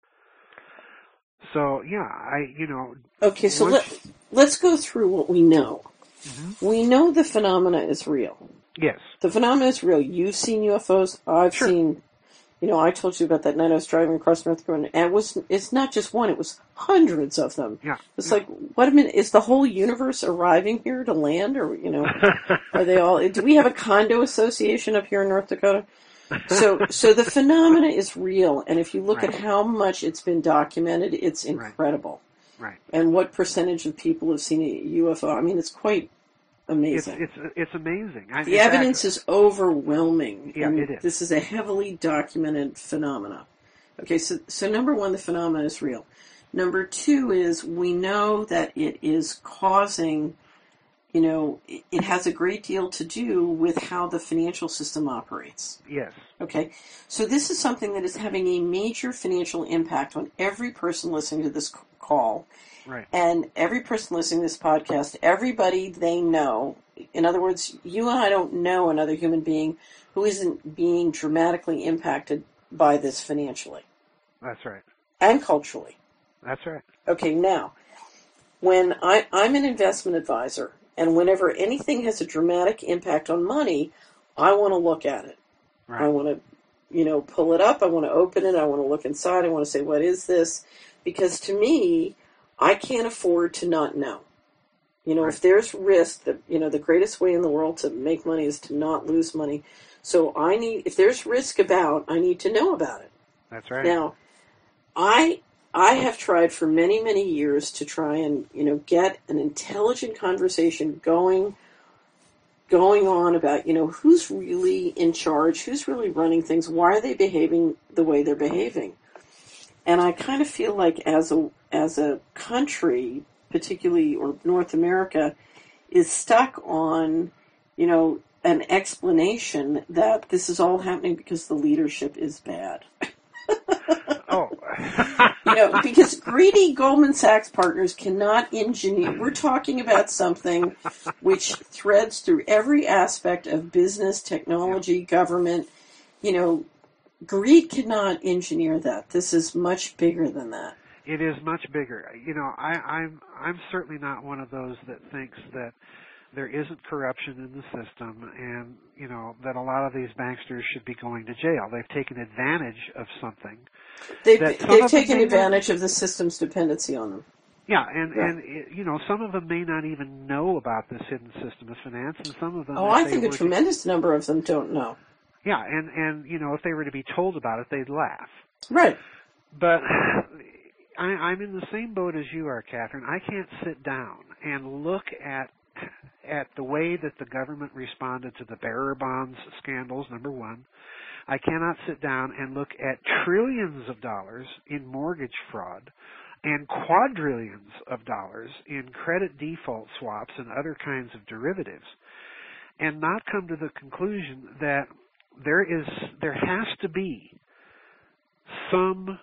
So yeah, Okay, so let's go through what we know. Mm-hmm. We know the phenomena is real. Yes. The phenomena is real. You've seen UFOs. I've Sure. seen. I told you about that night I was driving across North Carolina, and it's not just one, it was hundreds of them. Yeah. It's like, what a minute, is the whole universe arriving here to land, or, are they all, do we have a condo association up here in North Dakota? So the phenomena is real, and if you look Right. at how much it's been documented, it's incredible. Right. And what percentage of people have seen a UFO, I mean, it's quite amazing. It's amazing. The evidence is overwhelming. Yeah, and it is. This is a heavily documented phenomena. Okay, so number one, the phenomena is real. Number two is we know that it is causing, it has a great deal to do with how the financial system operates. Yes. Okay, so this is something that is having a major financial impact on every person listening to this call. Right. And every person listening to this podcast, everybody they know, in other words, you and I don't know another human being who isn't being dramatically impacted by this financially. That's right. And culturally. That's right. Okay, now, when I'm an investment advisor, and whenever anything has a dramatic impact on money, I want to look at it. Right. I want to, pull it up. I want to open it. I want to look inside. I want to say, what is this? Because to me, I can't afford to not know. Right. If there's risk, the greatest way in the world to make money is to not lose money. So if there's risk about, I need to know about it. That's right. Now, I have tried for many, many years to try and, get an intelligent conversation going on about, who's really in charge, who's really running things, why are they behaving the way they're behaving. And I kind of feel like as a country, particularly, or North America, is stuck on, an explanation that this is all happening because the leadership is bad. Oh. Because greedy Goldman Sachs partners cannot engineer. We're talking about something which threads through every aspect of business, technology, government. Greed cannot engineer that. This is much bigger than that. It is much bigger. I'm certainly not one of those that thinks that there isn't corruption in the system, and that a lot of these banksters should be going to jail. They've taken advantage of something. They've taken advantage of the system's dependency on them. Yeah, and some of them may not even know about this hidden system of finance, and some of them. Oh, I think a tremendous number of them don't know. Yeah, and if they were to be told about it, they'd laugh. Right. But I'm in the same boat as you are, Catherine. I can't sit down and look at the way that the government responded to the bearer bonds scandals, number one. I cannot sit down and look at trillions of dollars in mortgage fraud and quadrillions of dollars in credit default swaps and other kinds of derivatives and not come to the conclusion that there has to be some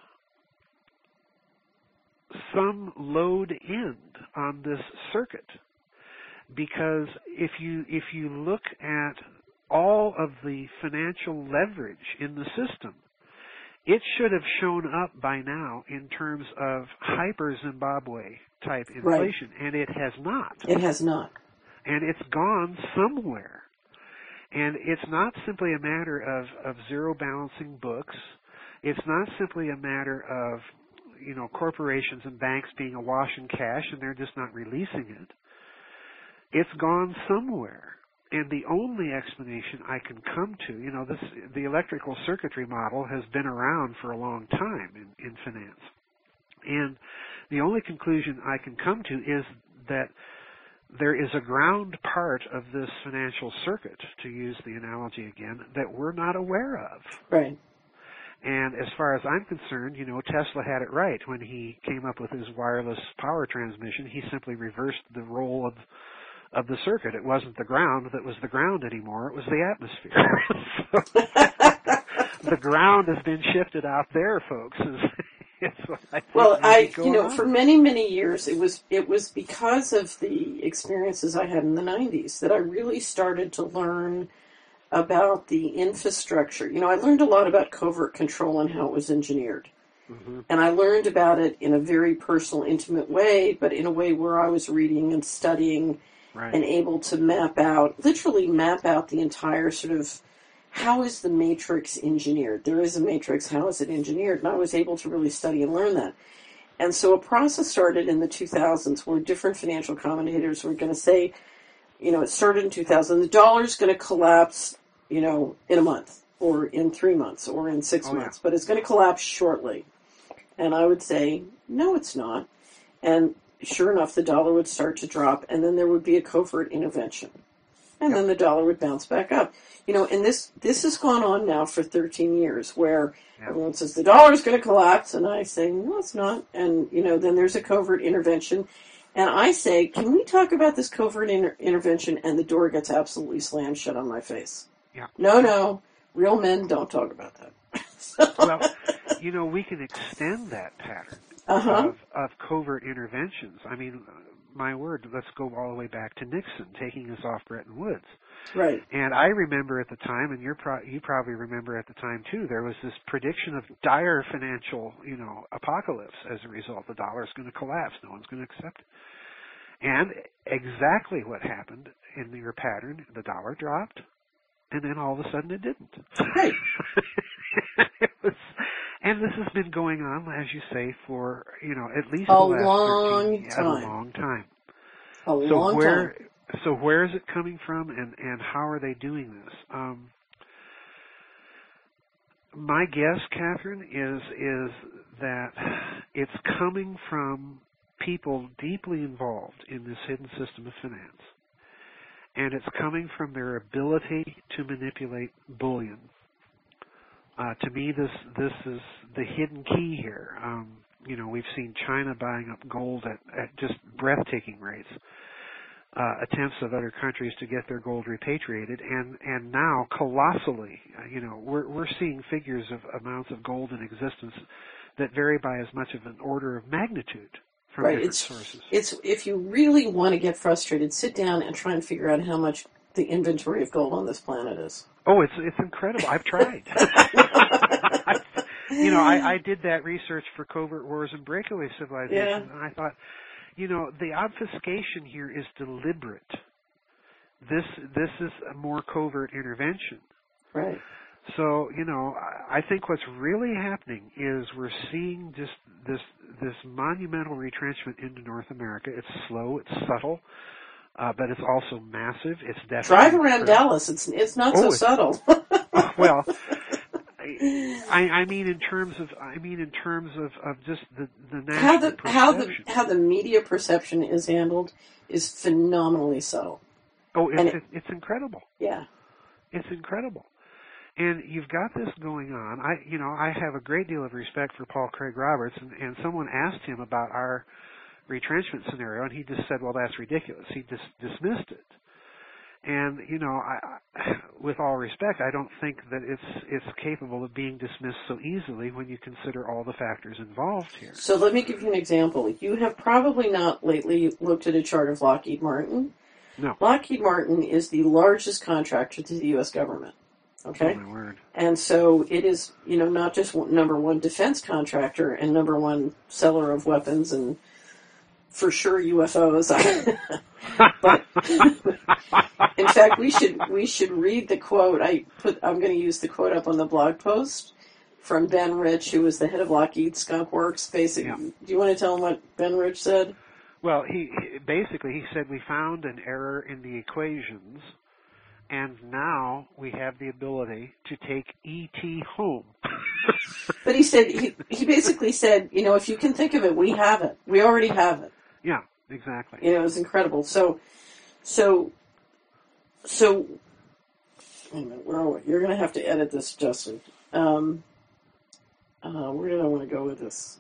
load end on this circuit. Because if you look at all of the financial leverage in the system, it should have shown up by now in terms of hyper Zimbabwe type inflation, right. And it has not. It has not. And it's gone somewhere. And it's not simply a matter of zero balancing books. It's not simply a matter of, corporations and banks being awash in cash and they're just not releasing it. It's gone somewhere. And the only explanation I can come to, the electrical circuitry model has been around for a long time in finance. And the only conclusion I can come to is that there is a ground part of this financial circuit, to use the analogy again, that we're not aware of. Right. And as far as I'm concerned, Tesla had it right when he came up with his wireless power transmission. He simply reversed the role of the circuit. It wasn't the ground that was the ground anymore. It was the atmosphere. So the ground has been shifted out there, folks. For many, many years, it was because of the experiences I had in the 90s that I really started to learn about the infrastructure. I learned a lot about covert control and how it was engineered. Mm-hmm. And I learned about it in a very personal, intimate way, but in a way where I was reading and studying and able to literally map out the entire sort of, how is the matrix engineered? There is a matrix, how is it engineered? And I was able to really study and learn that. And so a process started in the 2000s where different financial commentators were going to say, it started in 2000, the dollar's going to collapse, in a month, or in 3 months, or in 6 months, but it's going to collapse shortly. And I would say, no, it's not. And sure enough, the dollar would start to drop, and then there would be a covert intervention. And then the dollar would bounce back up. And this has gone on now for 13 years, where everyone says the dollar's going to collapse, and I say, no, it's not. And, then there's a covert intervention. And I say, can we talk about this covert intervention? And the door gets absolutely slammed shut on my face. Yeah. No, real men don't talk about that. Well, we can extend that pattern of covert interventions. I mean, my word, let's go all the way back to Nixon taking us off Bretton Woods. Right. And I remember at the time, and you probably remember at the time too, there was this prediction of dire financial, apocalypse as a result. The dollar's going to collapse. No one's going to accept it. And exactly what happened in your pattern, the dollar dropped, and then all of a sudden it didn't. Right. And this has been going on, as you say, for, at least a the last long 13 time. A long time. A long time. So where is it coming from, and how are they doing this? My guess, Catherine, is that it's coming from people deeply involved in this hidden system of finance. And it's coming from their ability to manipulate bullion. To me, this is the hidden key here. We've seen China buying up gold at just breathtaking rates. Attempts of other countries to get their gold repatriated, and now colossally, we're seeing figures of amounts of gold in existence that vary by as much of an order of magnitude from different sources. It's if you really want to get frustrated, sit down and try and figure out how much the inventory of gold on this planet is. Oh, it's incredible. I've tried. I did that research for Covert Wars and Breakaway Civilization, and I thought, the obfuscation here is deliberate. This is a more covert intervention. Right. So, I think what's really happening is we're seeing just this monumental retrenchment into North America. It's slow, it's subtle, but it's also massive. It's definitely drive around Dallas. It's not so subtle. Well, I mean in terms of just the national perception. How the media perception is handled is phenomenally subtle. Oh, it's incredible. Yeah, it's incredible. And you've got this going on. I have a great deal of respect for Paul Craig Roberts, and someone asked him about our retrenchment scenario, and he just said, "Well, that's ridiculous." He dismissed it. And with all respect, I don't think that it's capable of being dismissed so easily when you consider all the factors involved here. So let me give you an example. You have probably not lately looked at a chart of Lockheed Martin. No. Lockheed Martin is the largest contractor to the U.S. government. Okay? Oh, my word. And so it is, not just number one defense contractor and number one seller of weapons and for sure UFOs. But in fact, we should read the quote. I'm going to use the quote up on the blog post from Ben Rich, who was the head of Lockheed Skunk Works. Basically, yeah. Do you want to tell him what Ben Rich said? Well, he said we found an error in the equations And now we have the ability to take ET home. But he basically said, if you can think of it, we have it. We already have it. Yeah, exactly. It was incredible. So, wait a minute, where are we? You're going to have to edit this, Justin. Where did I want to go with this?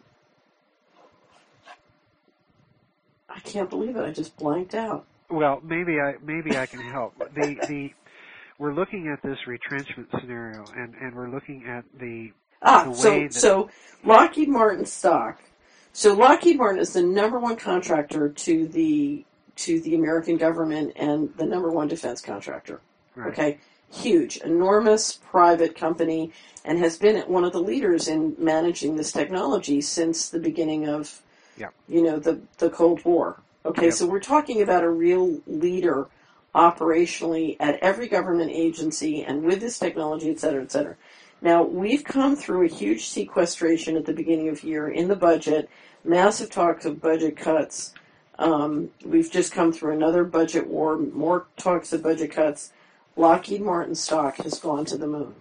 I can't believe it. I just blanked out. Well, maybe I can help. We're looking at this retrenchment scenario, and we're looking at the way so Lockheed Martin stock. So Lockheed Martin is the number one contractor to the American government and the number one defense contractor. Right. Okay, huge, enormous private company, and has been one of the leaders in managing this technology since the beginning of, the Cold War. Okay, so we're talking about a real leader operationally at every government agency and with this technology, et cetera, et cetera. Now, we've come through a huge sequestration at the beginning of the year in the budget, massive talks of budget cuts. We've just come through another budget war, more talks of budget cuts. Lockheed Martin stock has gone to the moon.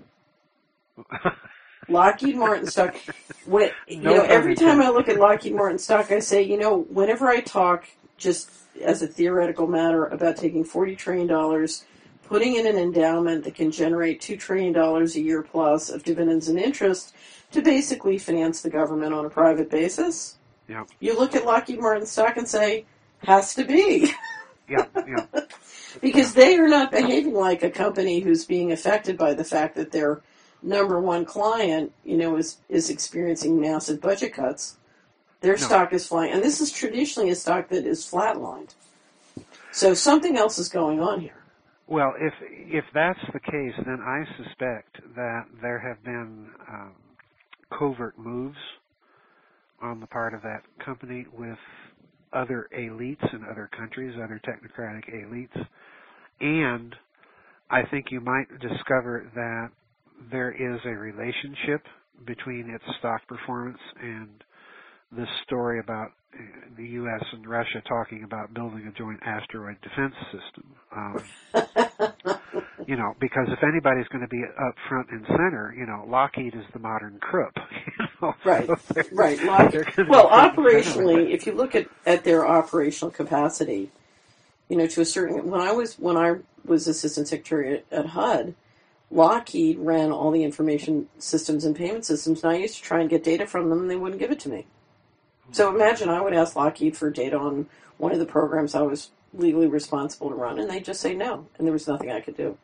Lockheed Martin stock. Every time I look at Lockheed Martin stock, I say, whenever I talk, just as a theoretical matter, about taking $40 trillion, putting in an endowment that can generate $2 trillion a year plus of dividends and interest to basically finance the government on a private basis. Yeah. You look at Lockheed Martin stock and say, has to be. Yeah. Because they are not behaving like a company who's being affected by the fact that their number one client, is experiencing massive budget cuts. Their stock is flying. And this is traditionally a stock that is flatlined. So something else is going on here. Well, if that's the case, then I suspect that there have been covert moves on the part of that company with other elites in other countries, other technocratic elites. And I think you might discover that there is a relationship between its stock performance and this story about the U.S. and Russia talking about building a joint asteroid defense system. Because if anybody's going to be up front and center, Lockheed is the modern Krupp. Right, right. Lockheed. Well, operationally, if you look at their operational capacity, to a certain, when I was assistant secretary at HUD, Lockheed ran all the information systems and payment systems, and I used to try and get data from them, and they wouldn't give it to me. So imagine I would ask Lockheed for data on one of the programs I was legally responsible to run, and they'd just say no, and there was nothing I could do.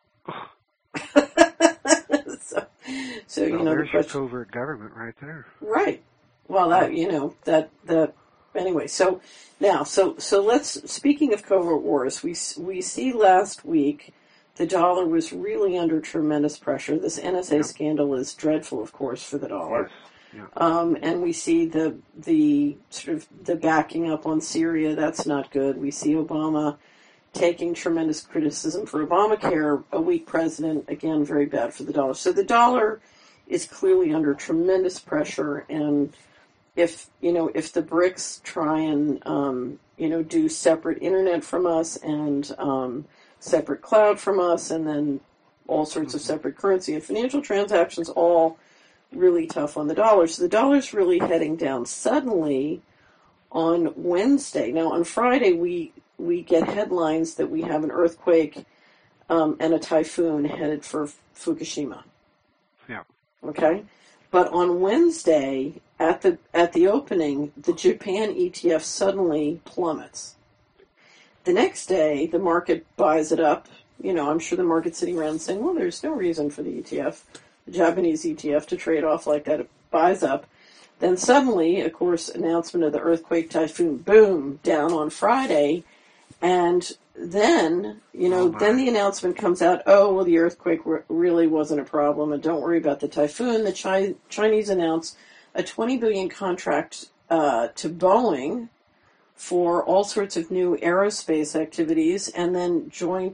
so there's your covert government right there. Right. Well, that anyway. So now, so let's. Speaking of covert wars, we see last week the dollar was really under tremendous pressure. This NSA scandal is dreadful, of course, for the dollar. Yes. Yeah. And we see the sort of the backing up on Syria. That's not good. We see Obama taking tremendous criticism for Obamacare, a weak president, again, very bad for the dollar. So the dollar is clearly under tremendous pressure. And if the BRICS try and, do separate internet from us and separate cloud from us, and then all sorts of separate currency and financial transactions, all really tough on the dollar. So the dollar's really heading down suddenly on Wednesday. Now, on Friday, we get headlines that we have an earthquake and a typhoon headed for Fukushima. Yeah. Okay? But on Wednesday, at the opening, the Japan ETF suddenly plummets. The next day, the market buys it up. I'm sure the market's sitting around saying, well, there's no reason for the ETF, the Japanese ETF, to trade off like that. It buys up. Then suddenly, of course, announcement of the earthquake typhoon, boom, down on Friday. And then, then the announcement comes out, the earthquake really wasn't a problem, and don't worry about the typhoon. The Chinese announced a $20 billion contract to Boeing for all sorts of new aerospace activities, and then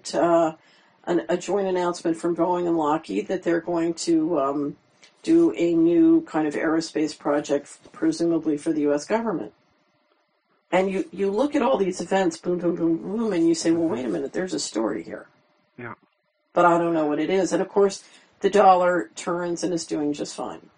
a joint announcement from Boeing and Lockheed that they're going to do a new kind of aerospace project, presumably for the U.S. government. And you look at all these events, boom, boom, boom, boom, and you say, well, wait a minute, there's a story here. Yeah. but I don't know what it is. And of course, the dollar turns and is doing just fine.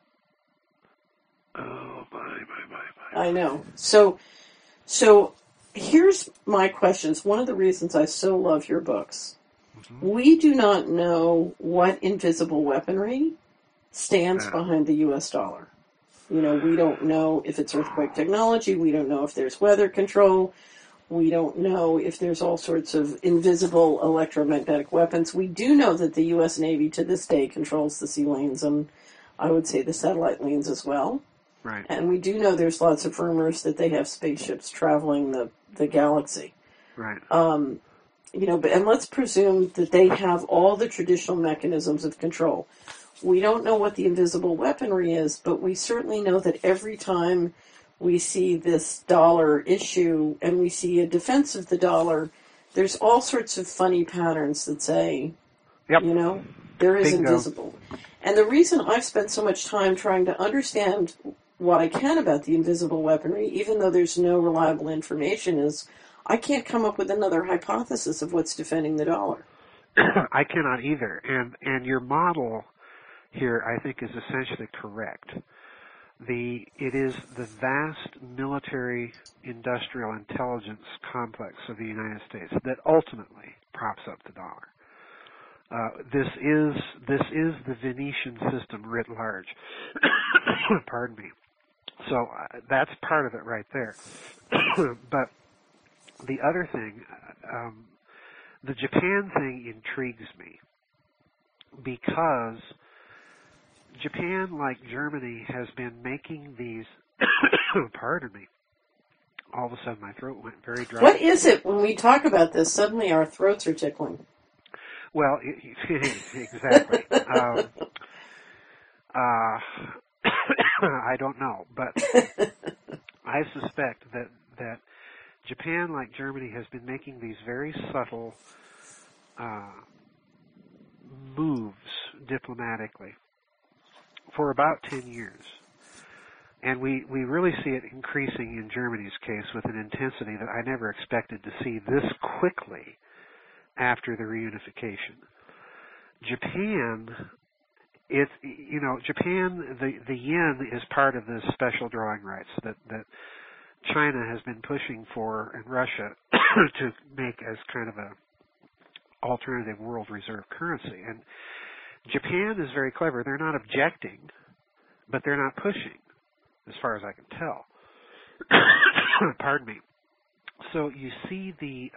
Oh, my. I know. So here's my questions. One of the reasons I so love your books. Mm-hmm. We do not know what invisible weaponry stands behind the U.S. dollar. You know, we don't know if it's earthquake technology. We don't know if there's weather control. We don't know if there's all sorts of invisible electromagnetic weapons. We do know that the U.S. Navy to this day controls the sea lanes and I would say the satellite lanes as well. Right. And we do know there's lots of rumors that they have spaceships traveling the galaxy. Right. You know, and let's presume that they have all the traditional mechanisms of control. We don't know what the invisible weaponry is, but we certainly know that every time we see this dollar issue and we see a defense of the dollar, there's all sorts of funny patterns that say, yep. You know, there is Bingo. invisible. And the reason I've spent so much time trying to understand what I can about the invisible weaponry, even though there's no reliable information, is I can't come up with another hypothesis of what's defending the dollar. I cannot either. And your model here, I think, is essentially correct. It is the vast military industrial intelligence complex of the United States that ultimately props up the dollar. This is the Venetian system writ large. Pardon me. So that's part of it right there. But the other thing, the Japan thing intrigues me because Japan, like Germany, has been making these, pardon me, all of a sudden my throat went very dry. What is it when we talk about this? Suddenly our throats are tickling. Well, exactly. I don't know, but I suspect that Japan, like Germany, has been making these very subtle moves diplomatically for about 10 years. And we really see it increasing in Germany's case with an intensity that I never expected to see this quickly after the reunification. Japan, Japan, the yen is part of this special drawing rights that China has been pushing for and Russia to make as kind of a alternative world reserve currency. And Japan is very clever. They're not objecting, but they're not pushing, as far as I can tell. Pardon me. So you see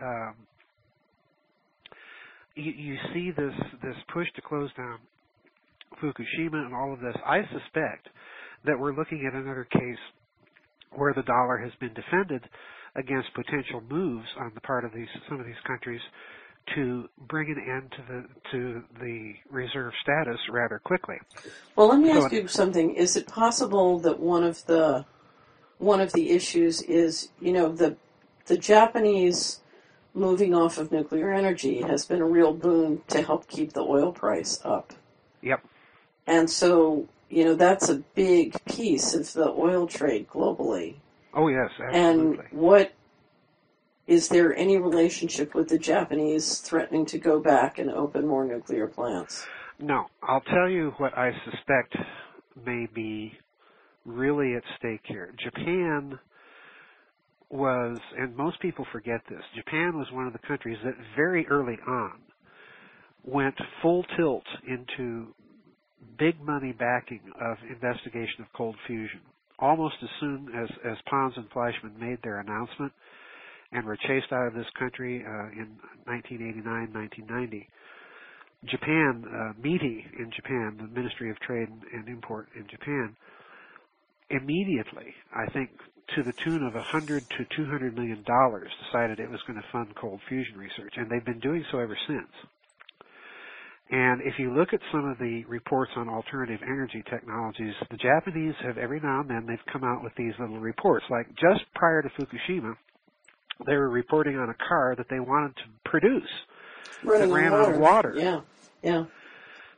you see this push to close down Fukushima and all of this. I suspect that we're looking at another case where the dollar has been defended against potential moves on the part of some of these countries to bring an end to the reserve status rather quickly. Well, let me ask you something. Is it possible that one of the issues is, the Japanese moving off of nuclear energy has been a real boon to help keep the oil price up? Yep. And so, that's a big piece of the oil trade globally. Oh, yes, absolutely. And is there any relationship with the Japanese threatening to go back and open more nuclear plants? No. I'll tell you what I suspect may be really at stake here. Japan was, and most people forget this, Japan was one of the countries that very early on went full tilt into big money backing of investigation of cold fusion. Almost as soon as Pons and Fleischmann made their announcement and were chased out of this country in 1989, 1990, Japan, MITI in Japan, the Ministry of Trade and Import in Japan, immediately, I think to the tune of $100 to $200 million, decided it was going to fund cold fusion research, and they've been doing so ever since. And if you look at some of the reports on alternative energy technologies, the Japanese have every now and then they've come out with these little reports. Like just prior to Fukushima, they were reporting on a car that they wanted to produce that ran on water. Yeah.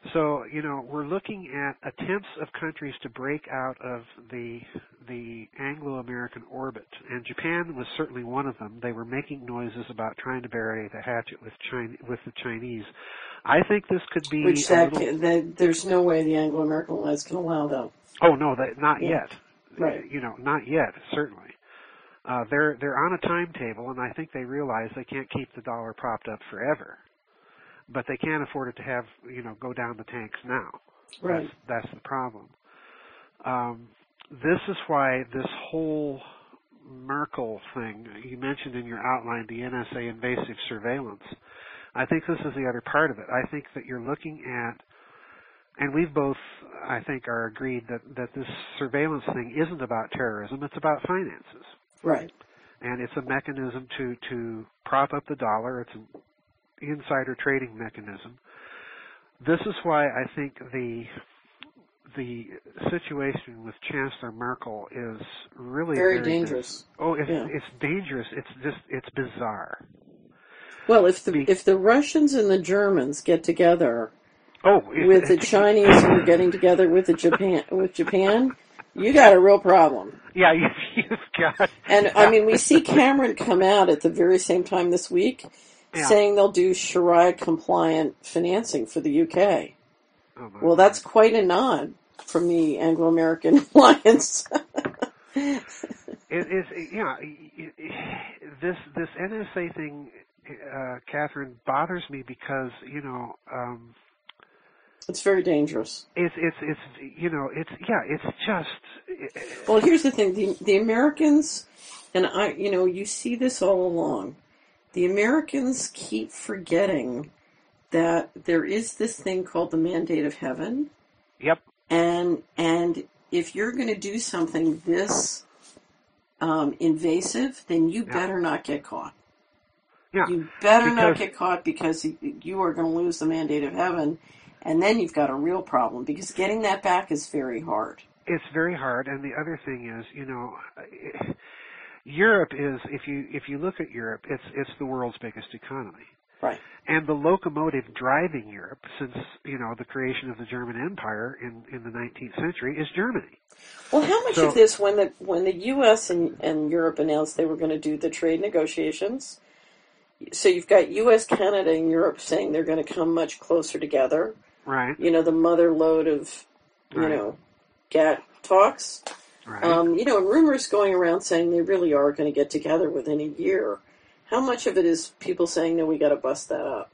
So, we're looking at attempts of countries to break out of the Anglo-American orbit, and Japan was certainly one of them. They were making noises about trying to bury the hatchet with the Chinese. I think this could be there's no way the Anglo-American alliance can allow that. Oh no, not Yeah. yet. Right. Not yet. Certainly. They're on a timetable, and I think they realize they can't keep the dollar propped up forever. But they can't afford it to have, go down the tanks now. Right. That's the problem. This is why this whole Merkel thing, you mentioned in your outline the NSA invasive surveillance. I think this is the other part of it. I think that you're looking at, and we've both, I think, are agreed that this surveillance thing isn't about terrorism, it's about finances. Right. And it's a mechanism to prop up the dollar. It's an insider trading mechanism. This is why I think the situation with Chancellor Merkel is really very dangerous. It's dangerous. It's bizarre. Well, if the Russians and the Germans get together with the Chinese who are getting together with Japan, you got a real problem. Yeah, you've got. And I mean, we see Cameron come out at the very same time this week, saying they'll do Sharia-compliant financing for the UK. Oh, well, that's quite a nod from the Anglo-American alliance. It is, this NSA thing, Catherine, bothers me because it's very dangerous. It's just. Well, here's the thing: the Americans, and you see this all along. The Americans keep forgetting that there is this thing called the mandate of heaven. Yep. And if you're going to do something this invasive, then you better not get caught. Yeah. You better not get caught because you are going to lose the mandate of heaven, and then you've got a real problem because getting that back is very hard. It's very hard, and the other thing is, Europe is, if you look at Europe, it's the world's biggest economy. Right. And the locomotive driving Europe since, the creation of the German Empire in the 19th century is Germany. Well, how much of this, when the U.S. and Europe announced they were going to do the trade negotiations, so you've got U.S., Canada, and Europe saying they're going to come much closer together. Right. The mother lode of, GATT talks. Right. And rumors going around saying they really are going to get together within a year. How much of it is people saying, no, we got to bust that up?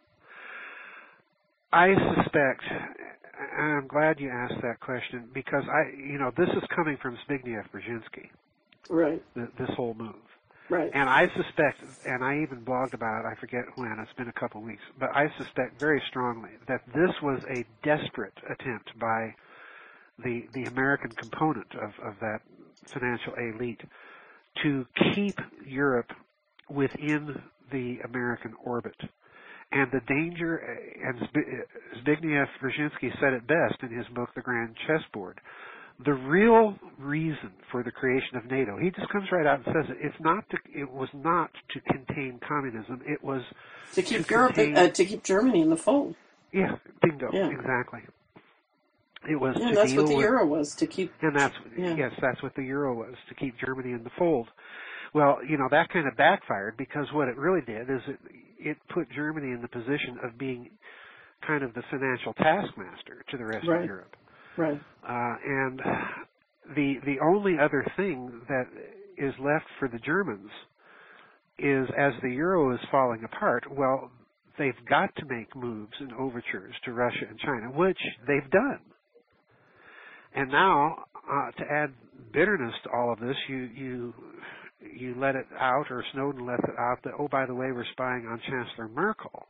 I suspect, and I'm glad you asked that question, because this is coming from Zbigniew Brzezinski. Right. This whole move. Right. And I suspect, and I even blogged about it, I forget when, it's been a couple of weeks, but I suspect very strongly that this was a desperate attempt by the American component of that financial elite to keep Europe within the American orbit. And the danger, and Zbigniew Brzezinski said it best in his book, The Grand Chessboard, the real reason for the creation of NATO, he just comes right out and says it, it was not to contain communism, it was to keep to keep Germany in the fold. Yeah, bingo, exactly. It was to that's deal what the with, euro was, to keep... And that's what the euro was, to keep Germany in the fold. Well, that kind of backfired because what it really did is it put Germany in the position of being kind of the financial taskmaster to the rest of Europe. Right. And the only other thing that is left for the Germans is, as the euro is falling apart, well, they've got to make moves and overtures to Russia and China, which they've done. And now, to add bitterness to all of this, you let it out, or Snowden let it out, that, oh, by the way, we're spying on Chancellor Merkel.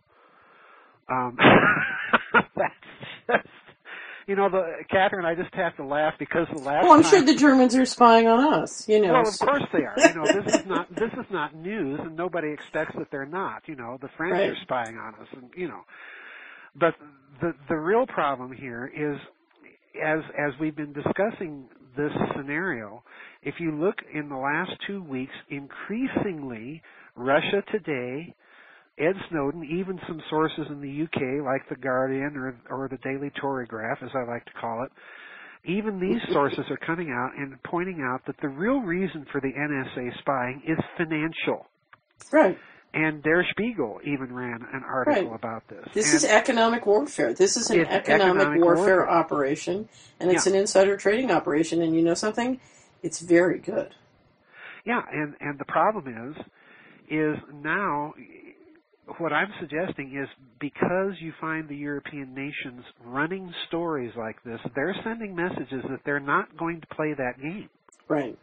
That's just, Catherine, I just have to laugh because the last I'm sure the Germans are spying on us, Well, of course they are. This is not news, and nobody expects that they're not. The French are spying on us, and But the real problem here is, as we've been discussing this scenario, if you look in the last 2 weeks, increasingly Russia Today, Ed Snowden, even some sources in the UK like The Guardian or the Daily Torygraph, as I like to call it, even these sources are coming out and pointing out that the real reason for the NSA spying is financial. Right. And Der Spiegel even ran an article about this. This is economic warfare. This is an economic warfare operation, and it's an insider trading operation. And you know something? It's very good. Yeah, and the problem is now what I'm suggesting is because you find the European nations running stories like this, they're sending messages that they're not going to play that game. Right.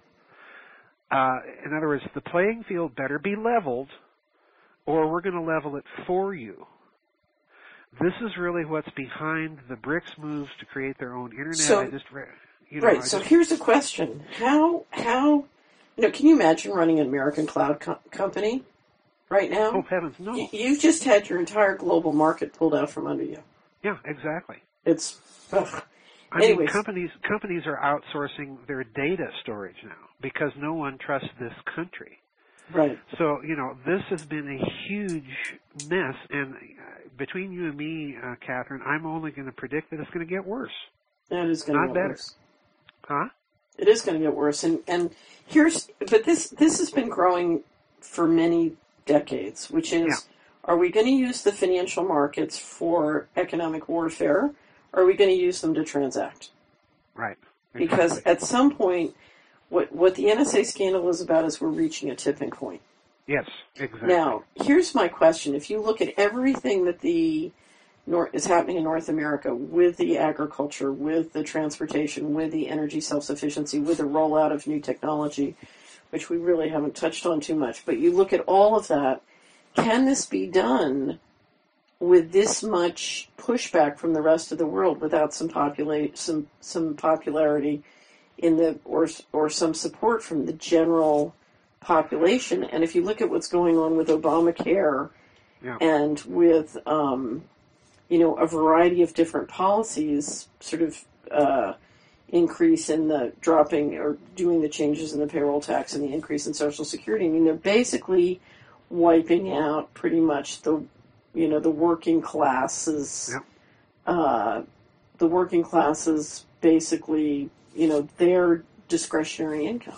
In other words, the playing field better be leveled, or we're going to level it for you. This is really what's behind the BRICS moves to create their own internet. So, so here's a question: How can you imagine running an American cloud company right now? Oh heavens, no! You've just had your entire global market pulled out from under you. Yeah, exactly. It's. I mean, companies are outsourcing their data storage now because no one trusts this country. Right. So, this has been a huge mess, and between you and me, Catherine, I'm only going to predict that it's going to get worse. That is going to get worse. Huh? It is going to get worse, but this has been growing for many decades, which is, Are we going to use the financial markets for economic warfare, or are we going to use them to transact? Right. Exactly. Because at some point, what the NSA scandal is about is we're reaching a tipping point. Yes, exactly. Now, here's my question. If you look at everything that is happening in North America with the agriculture, with the transportation, with the energy self-sufficiency, with the rollout of new technology, which we really haven't touched on too much, but you look at all of that, can this be done with this much pushback from the rest of the world without some popularity or some support from the general population? And if you look at what's going on with Obamacare and with a variety of different policies, sort of increase in the dropping or doing the changes in the payroll tax and the increase in Social Security, I mean, they're basically wiping out pretty much the working classes. The working classes basically, their discretionary income.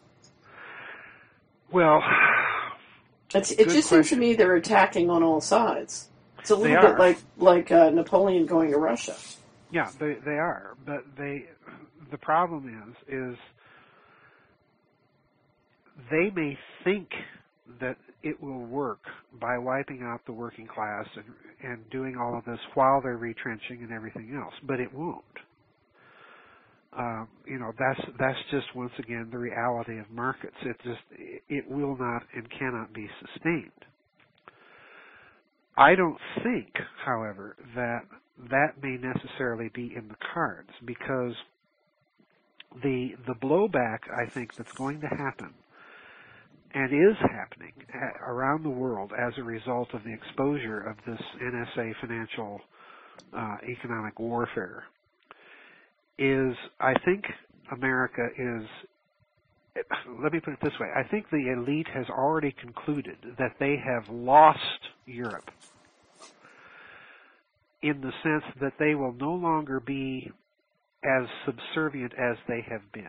Well, it just seems to me they're attacking on all sides. It's a little bit like Napoleon going to Russia. Yeah, they are, but the problem is they may think that it will work by wiping out the working class and doing all of this while they're retrenching and everything else, but it won't. That's just once again the reality of markets. It will not and cannot be sustained. I don't think, however, that may necessarily be in the cards, because the blowback I think that's going to happen and is happening around the world as a result of the exposure of this NSA financial economic warfare is, I think America is, let me put it this way, I think the elite has already concluded that they have lost Europe in the sense that they will no longer be as subservient as they have been.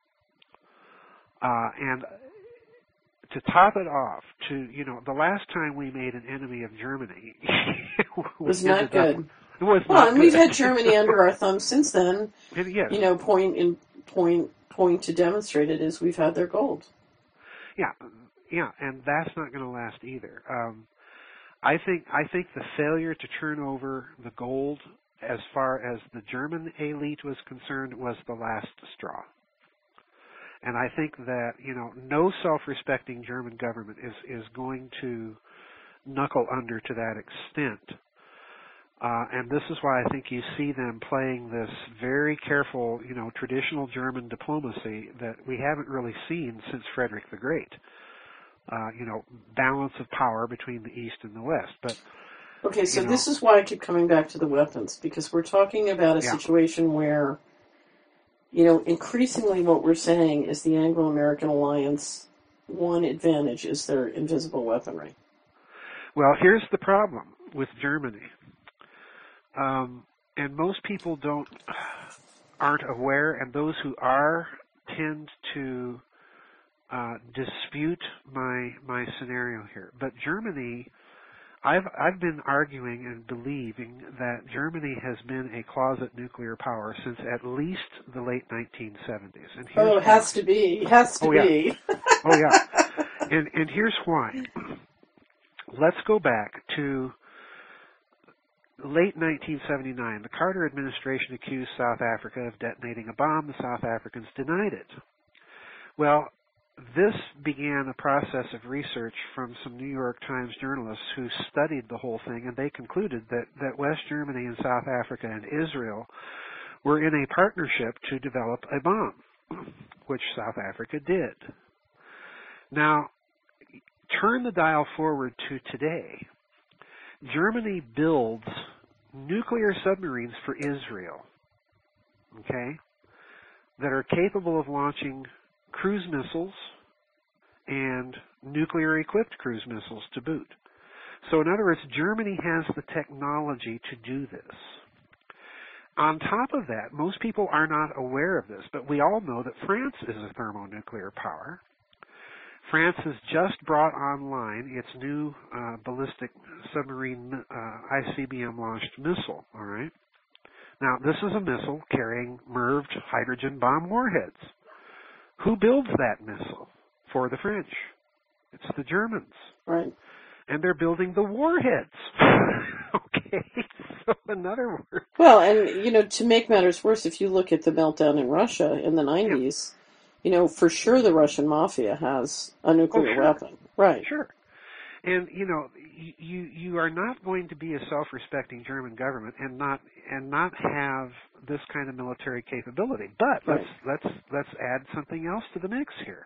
And to top it off, the last time we made an enemy of Germany was not good. It was well, not and good. We've had Germany under our thumb since then. Yes. Point to demonstrate it is we've had their gold. Yeah, and that's not going to last either. I think the failure to turn over the gold, as far as the German elite was concerned, was the last straw. And I think that, no self-respecting German government is going to knuckle under to that extent. And this is why I think you see them playing this very careful, traditional German diplomacy that we haven't really seen since Frederick the Great. Balance of power between the East and the West. But okay, so this is why I keep coming back to the weapons, because we're talking about a situation where, increasingly what we're saying is the Anglo-American alliance, one advantage is their invisible weaponry. Well, here's the problem with Germany, and most people aren't aware, and those who are tend to dispute my scenario here. But Germany, I've been arguing and believing that Germany has been a closet nuclear power since at least the late 1970s. And here's it has to be. Has to be. Oh yeah. And here's why. Let's go back to late 1979. The Carter administration accused South Africa of detonating a bomb. The South Africans denied it. Well, this began a process of research from some New York Times journalists who studied the whole thing, and they concluded that West Germany and South Africa and Israel were in a partnership to develop a bomb, which South Africa did. Now, turn the dial forward to today. Germany builds nuclear submarines for Israel, okay, that are capable of launching cruise missiles and nuclear-equipped cruise missiles to boot. So in other words, Germany has the technology to do this. On top of that, most people are not aware of this, but we all know that France is a thermonuclear power. France has just brought online its new ballistic submarine ICBM-launched missile, all right? Now, this is a missile carrying MIRV hydrogen bomb warheads. Who builds that missile for the French? It's the Germans. Right. And they're building the warheads. Okay, so in other words... Well, and, to make matters worse, if you look at the meltdown in Russia in the 90s, for sure the Russian mafia has a nuclear weapon. Right. Sure. And, you are not going to be a self-respecting German government and not have this kind of military capability. But let's add something else to the mix here.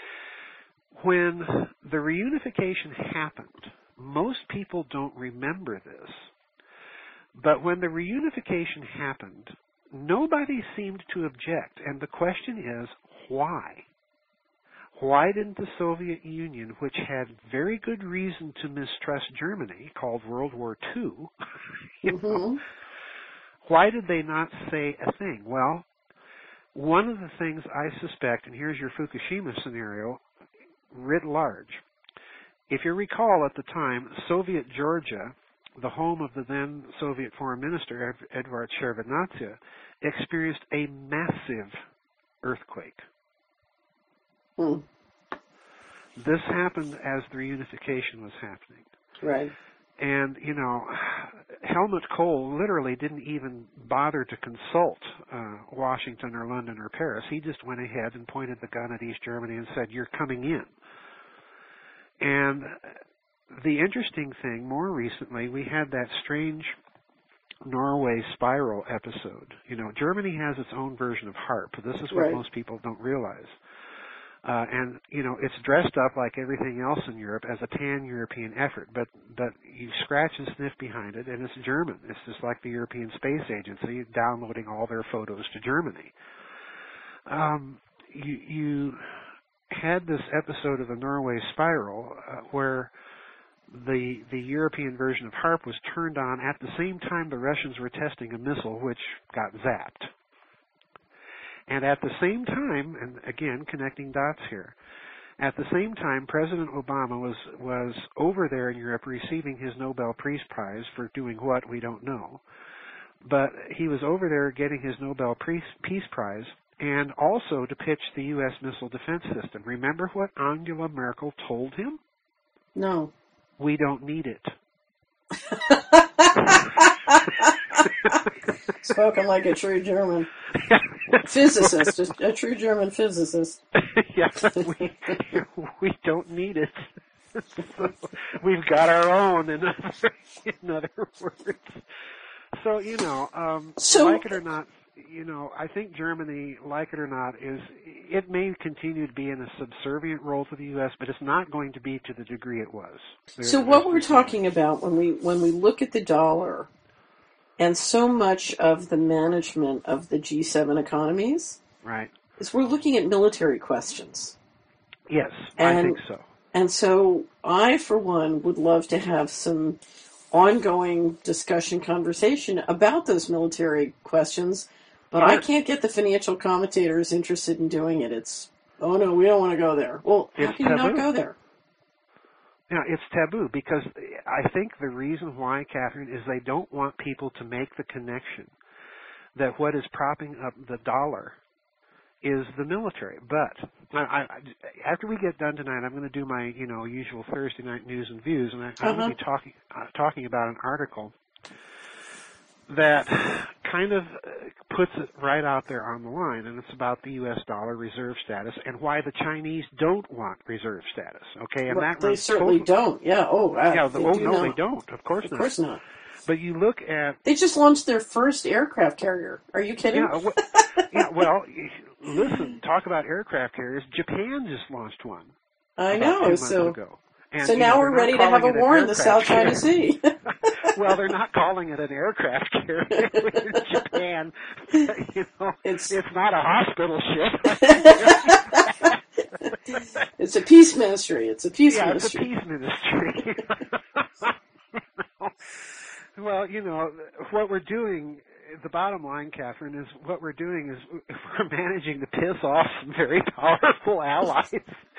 When the reunification happened, most people don't remember this, but when the reunification happened, nobody seemed to object, and the question is, why? Why didn't the Soviet Union, which had very good reason to mistrust Germany, called World War II, why did they not say a thing? Well, one of the things I suspect, and here's your Fukushima scenario, writ large. If you recall at the time, Soviet Georgia, the home of the then Soviet Foreign Minister, Eduard Shevardnadze, experienced a massive earthquake. This happened as the reunification was happening. Right. And, Helmut Kohl literally didn't even bother to consult Washington or London or Paris. He just went ahead and pointed the gun at East Germany and said, "You're coming in." And the interesting thing, more recently, we had that strange Norway spiral episode. Germany has its own version of HARP. This is what most people don't realize. And, it's dressed up like everything else in Europe as a pan-European effort, but you scratch and sniff behind it, and it's German. It's just like the European Space Agency downloading all their photos to Germany. You had this episode of the Norway spiral where the European version of HARP was turned on at the same time the Russians were testing a missile which got zapped. And at the same time, and again, connecting dots here, at the same time, President Obama was over there in Europe receiving his Nobel Peace Prize for doing what, we don't know. But he was over there getting his Nobel Peace Prize and also to pitch the U.S. missile defense system. Remember what Angela Merkel told him? No. We don't need it. Spoken like a true German physicist, a true German physicist. Yeah, we don't need it. So we've got our own, in other words. So, like it or not, I think Germany, like it or not, it may continue to be in a subservient role to the U.S., but it's not going to be to the degree it was. So what we're talking about when we look at the dollar and so much of the management of the G7 economies, right, is we're looking at military questions. Yes, I think so. And so I, for one, would love to have some ongoing discussion, conversation about those military questions, but Sure. I can't get the financial commentators interested in doing it. It's, oh no, we don't want to go there. Well, how can you not go there? Yeah, it's taboo because I think the reason why, Catherine, is they don't want people to make the connection that what is propping up the dollar is the military. But after we get done tonight, I'm going to do my usual Thursday night news and views, and I'm going to be talking about an article that kind of puts it right out there on the line, and it's about the U.S. dollar reserve status and why the Chinese don't want reserve status. Okay, and Well, that they certainly don't. Yeah. They don't. Of course not. Of course not. But you look at... They just launched their first aircraft carrier. Are you kidding? Well, listen, talk about aircraft carriers. Japan just launched one. I about know. 2 months ago. And, so now we're ready to have a war in the South China Sea. Well, they're not calling it an aircraft carrier in Japan. It's not a hospital ship. It's a peace ministry. It's a peace ministry. It's a peace ministry. Well, what we're doing, the bottom line, Catherine, is what we're doing is we're managing to piss off some very powerful allies.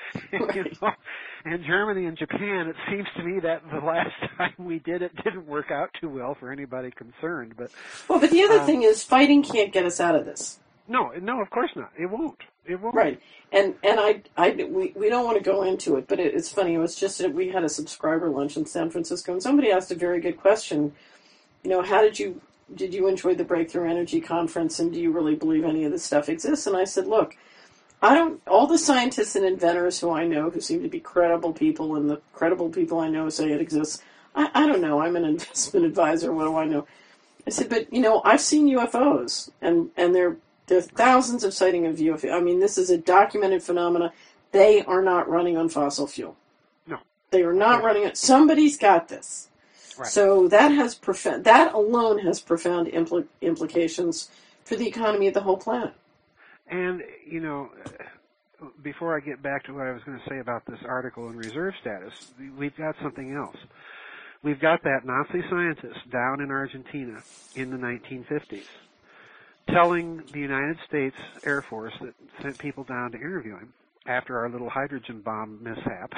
And Germany and Japan, it seems to me that the last time we did it didn't work out too well for anybody concerned. But the other thing is fighting can't get us out of this. No, of course not. It won't. Right. And we don't want to go into it, but it's funny. It was just that we had a subscriber lunch in San Francisco, and somebody asked a very good question. How did you enjoy the Breakthrough Energy Conference, and do you really believe any of this stuff exists? And I said, look, all the scientists and inventors who I know who seem to be credible people, and the credible people I know say it exists, I don't know. I'm an investment advisor. What do I know? I said, but, I've seen UFOs, and there are thousands of sightings of UFOs. I mean, this is a documented phenomena. They are not running on fossil fuel. No. They are not running on... Somebody's got this. Right. So that alone has profound implications for the economy of the whole planet. And, before I get back to what I was going to say about this article in reserve status, we've got something else. We've got that Nazi scientist down in Argentina in the 1950s telling the United States Air Force that sent people down to interview him after our little hydrogen bomb mishap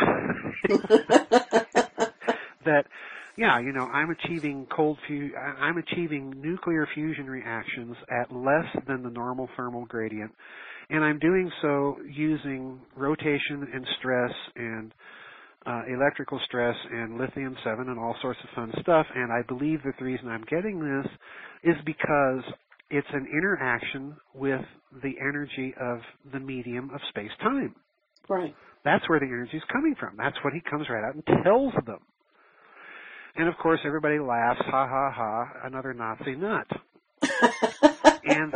that, I'm achieving nuclear fusion reactions at less than the normal thermal gradient, and I'm doing so using rotation and stress and electrical stress and lithium-7 and all sorts of fun stuff, and I believe that the reason I'm getting this is because it's an interaction with the energy of the medium of space-time. Right. That's where the energy is coming from. That's what he comes right out and tells them. And, of course, everybody laughs, ha, ha, ha, another Nazi nut. And,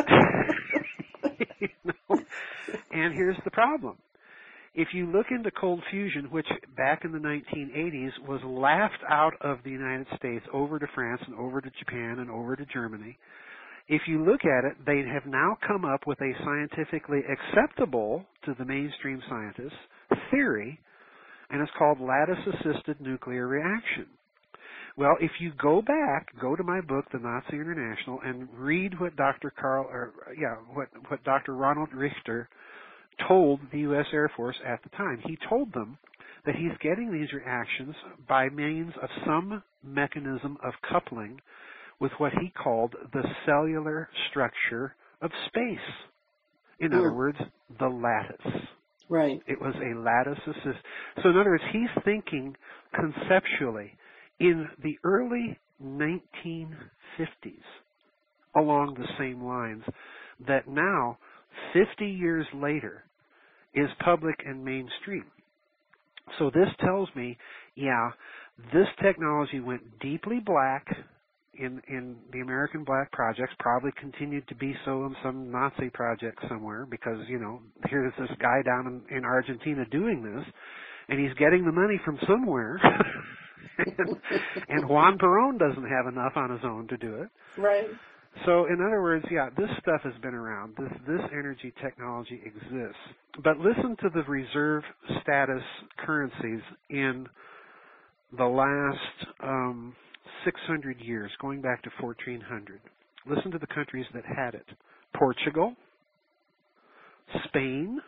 and here's the problem. If you look into cold fusion, which back in the 1980s was laughed out of the United States over to France and over to Japan and over to Germany, if you look at it, they have now come up with a scientifically acceptable to the mainstream scientists theory, and it's called lattice-assisted nuclear reaction. Well, if you go to my book, The Nazi International, and read what Dr. Ronald Richter told the U.S. Air Force at the time. He told them that he's getting these reactions by means of some mechanism of coupling with what he called the cellular structure of space. In other words, the lattice. Right. It was a lattice assist. So in other words, he's thinking conceptually in the early 1950s along the same lines that now, 50 years later, is public and mainstream. So this tells me, this technology went deeply black in the American Black projects, probably continued to be so in some Nazi project somewhere because, here's this guy down in Argentina doing this, and he's getting the money from somewhere. and Juan Perón doesn't have enough on his own to do it. Right. So in other words, yeah, this stuff has been around. This energy technology exists. But listen to the reserve status currencies in the last 600 years, going back to 1400. Listen to the countries that had it. Portugal, Spain,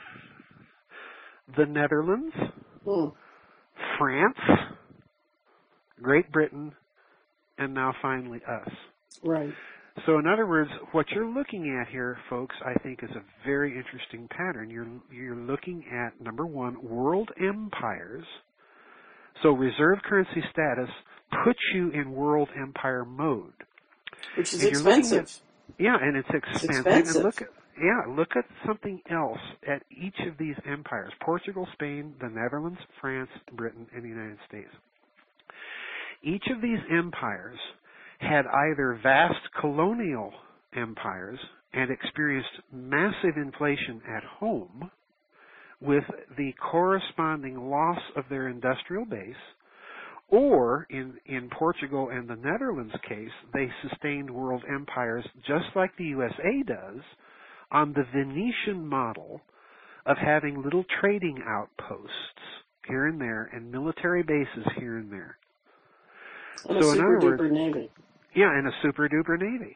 the Netherlands, France, Great Britain, and now finally us. Right. So in other words, what you're looking at here, folks, I think is a very interesting pattern. You're looking at, number one, world empires. So reserve currency status puts you in world empire mode. Which is expensive. And it's expensive. And look at something else at each of these empires. Portugal, Spain, the Netherlands, France, Britain, and the United States. Each of these empires had either vast colonial empires and experienced massive inflation at home with the corresponding loss of their industrial base, or in Portugal and the Netherlands case, they sustained world empires just like the USA does on the Venetian model of having little trading outposts here and there and military bases here and there. And a super-duper navy. Yeah, and a super-duper navy.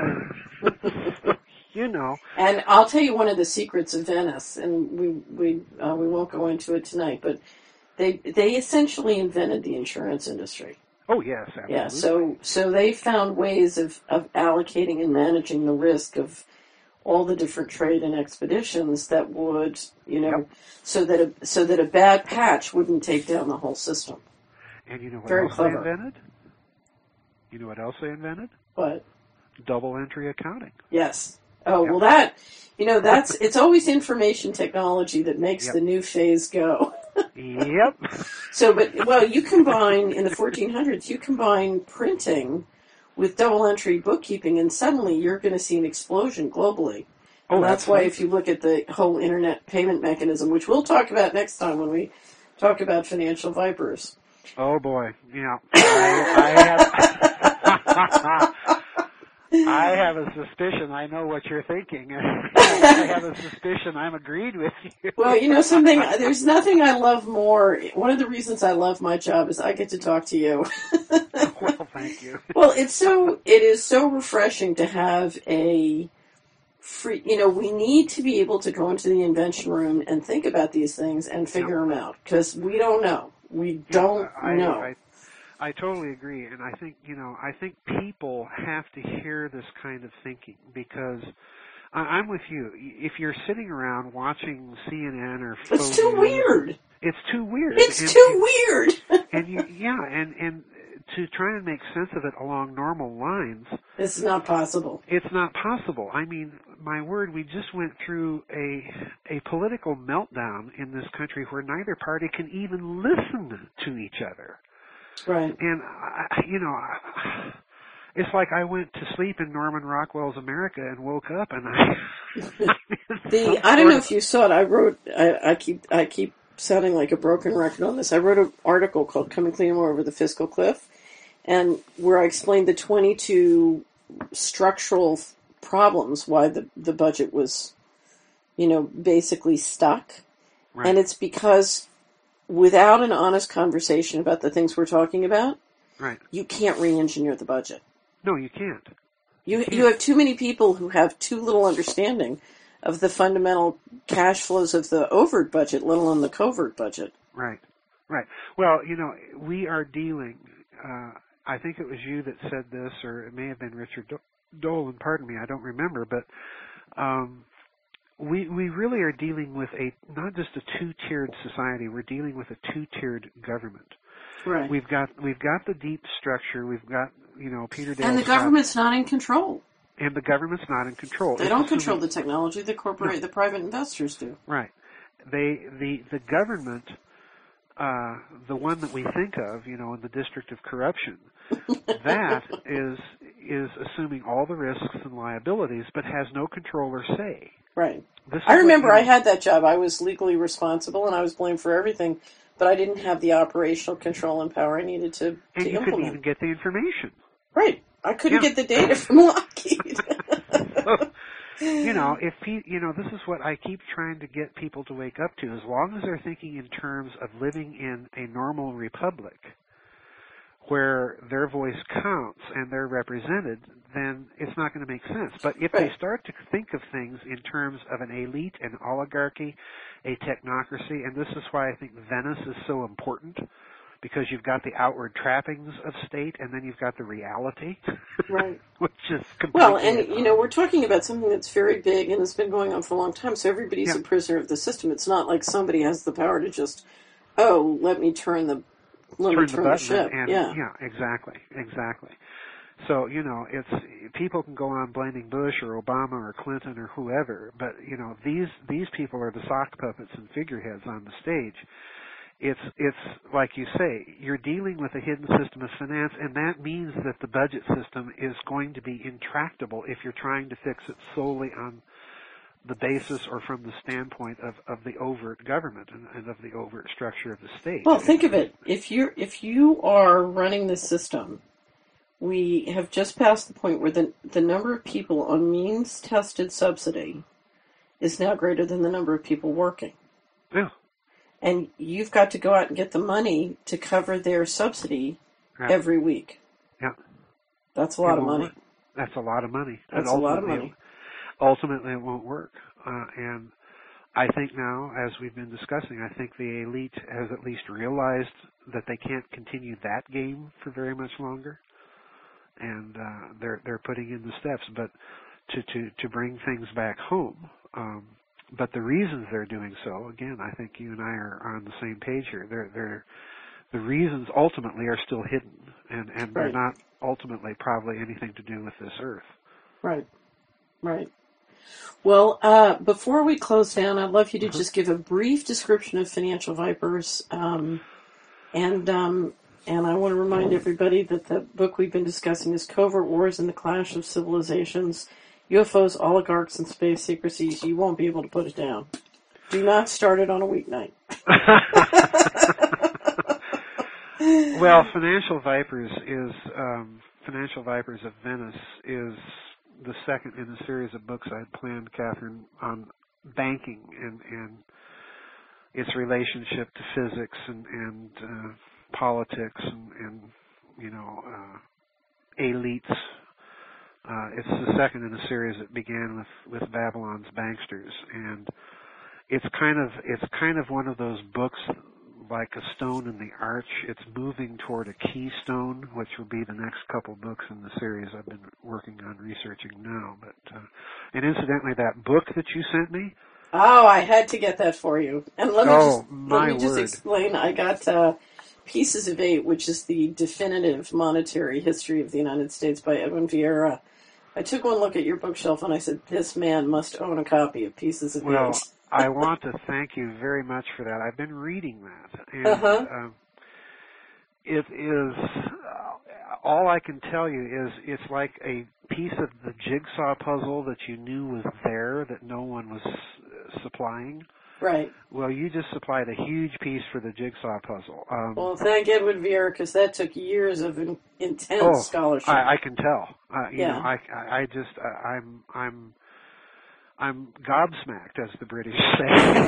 You know. And I'll tell you one of the secrets of Venice, and we won't go into it tonight, but they essentially invented the insurance industry. Oh, yes, absolutely. Yeah, so they found ways of allocating and managing the risk of all the different trade and expeditions that would, so that a bad patch wouldn't take down the whole system. And you know what Very else clever. they invented? You know what else they invented? What? Double entry accounting. Yes. Oh, well it's always information technology that makes the new phase go. Yep. You combine, in the 1400s, you combine printing with double entry bookkeeping, and suddenly you're going to see an explosion globally. Oh, and that's why if you look at the whole internet payment mechanism, which we'll talk about next time when we talk about financial vipers. Oh boy, yeah. I have a suspicion I know what you're thinking. I have a suspicion I'm agreed with you. Well, something, there's nothing I love more. One of the reasons I love my job is I get to talk to you. Well, thank you. Well, it is so refreshing to have a free, we need to be able to go into the invention room and think about these things and figure them out, because we don't know. We don't know. I totally agree, and I think people have to hear this kind of thinking, because I'm with you. If you're sitting around watching CNN or it's too weird. It's too weird. It's too weird. and to try and make sense of it along normal lines, it's not possible. It's not possible. I mean, my word, we just went through a political meltdown in this country where neither party can even listen to each other. Right. And, it's like I went to sleep in Norman Rockwell's America and woke up and I don't know if you saw it. I keep sounding like a broken record on this. I wrote an article called Coming Clean Over the Fiscal Cliff, and where I explained the 22 structural problems why the budget was, basically stuck. Right. And it's because without an honest conversation about the things we're talking about, right, you can't re-engineer the budget. No, you can't. You have too many people who have too little understanding of the fundamental cash flows of the overt budget, let alone the covert budget. Right. Well, we are dealing, I think it was you that said this, or it may have been Richard Dolan, pardon me, I don't remember, but we really are dealing with not just a two-tiered society, we're dealing with a two-tiered government. Right. We've got the deep structure, we've got, Peter Dale. And the government's not in control. And the government's not in control. They don't control the technology, the private investors do. Right. The government, the one that we think of, in the District of Corruption, that is assuming all the risks and liabilities, but has no control or say. Right. I remember I had that job. I was legally responsible, and I was blamed for everything, but I didn't have the operational control and power I needed to implement. And you couldn't even get the information. Right. I couldn't get the data from Lockheed. Right. So, this is what I keep trying to get people to wake up to. As long as they're thinking in terms of living in a normal republic where their voice counts and they're represented, then it's not going to make sense. But if they start to think of things in terms of an elite, an oligarchy, a technocracy, and this is why I think Venice is so important, because you've got the outward trappings of state, and then you've got the reality, right? Which is well, and we're talking about something that's very big and has been going on for a long time. So everybody's a prisoner of the system. It's not like somebody has the power to just, let me turn the ship. Exactly. So, it's people can go on blaming Bush or Obama or Clinton or whoever, but these people are the sock puppets and figureheads on the stage. It's like you say, you're dealing with a hidden system of finance, and that means that the budget system is going to be intractable if you're trying to fix it solely on the basis or from the standpoint of the overt government and of the overt structure of the state. Well, think of it. If you are running the system, we have just passed the point where the number of people on means-tested subsidy is now greater than the number of people working. Yeah. And you've got to go out and get the money to cover their subsidy every week. Yeah. That's a lot of money. That's a lot of money. That's a lot of money. Ultimately, it won't work. And I think now, as we've been discussing, I think the elite has at least realized that they can't continue that game for very much longer. And they're putting in the steps, but to bring things back home. But the reasons they're doing so, again, I think you and I are on the same page here. The reasons ultimately are still hidden, and they're not ultimately probably anything to do with this earth. Right. Well, before we close down, I'd love you to just give a brief description of Financial Vipers, and I want to remind everybody that the book we've been discussing is Covert Wars and the Clash of Civilizations, UFOs, Oligarchs, and Space Secrecies. You won't be able to put it down. Do not start it on a weeknight. Well, Financial Vipers of Venice is the second in a series of books I had planned, Catherine, on banking and its relationship to physics and politics and elites. It's the second in a series that began with Babylon's Banksters, and it's kind of one of those books like a stone in the arch. It's moving toward a keystone, which will be the next couple books in the series I've been working on researching now. But and incidentally, that book that you sent me. Oh, I had to get that for you. And let me just explain. I got Pieces of Eight, which is the definitive monetary history of the United States by Edwin Vieira. I took one look at your bookshelf and I said, this man must own a copy of Pieces of Eight. I want to thank you very much for that. I've been reading that, and it is all I can tell you is it's like a piece of the jigsaw puzzle that you knew was there that no one was supplying. Right. Well, you just supplied a huge piece for the jigsaw puzzle. Well, thank Edward Vieira, because that took years of intense scholarship. I can tell. I'm gobsmacked, as the British say,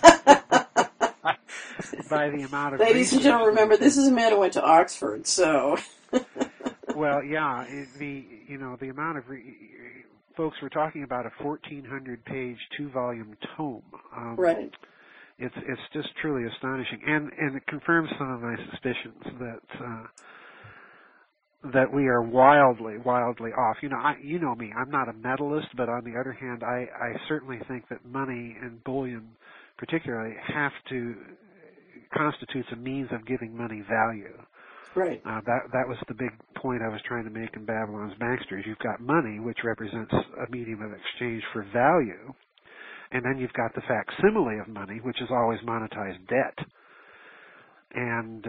by the amount of. Ladies and gentlemen, remember this is a man who went to Oxford, so. Well, yeah, the amount of folks were talking about a 1,400-page 2-volume tome. Right. It's just truly astonishing, and it confirms some of my suspicions that we are wildly off. You know me. I'm not a medalist, but on the other hand, I certainly think that money and bullion, particularly, constitutes a means of giving money value. Right. That was the big point I was trying to make in Babylon's Banksters. You've got money, which represents a medium of exchange for value, and then you've got the facsimile of money, which is always monetized debt. And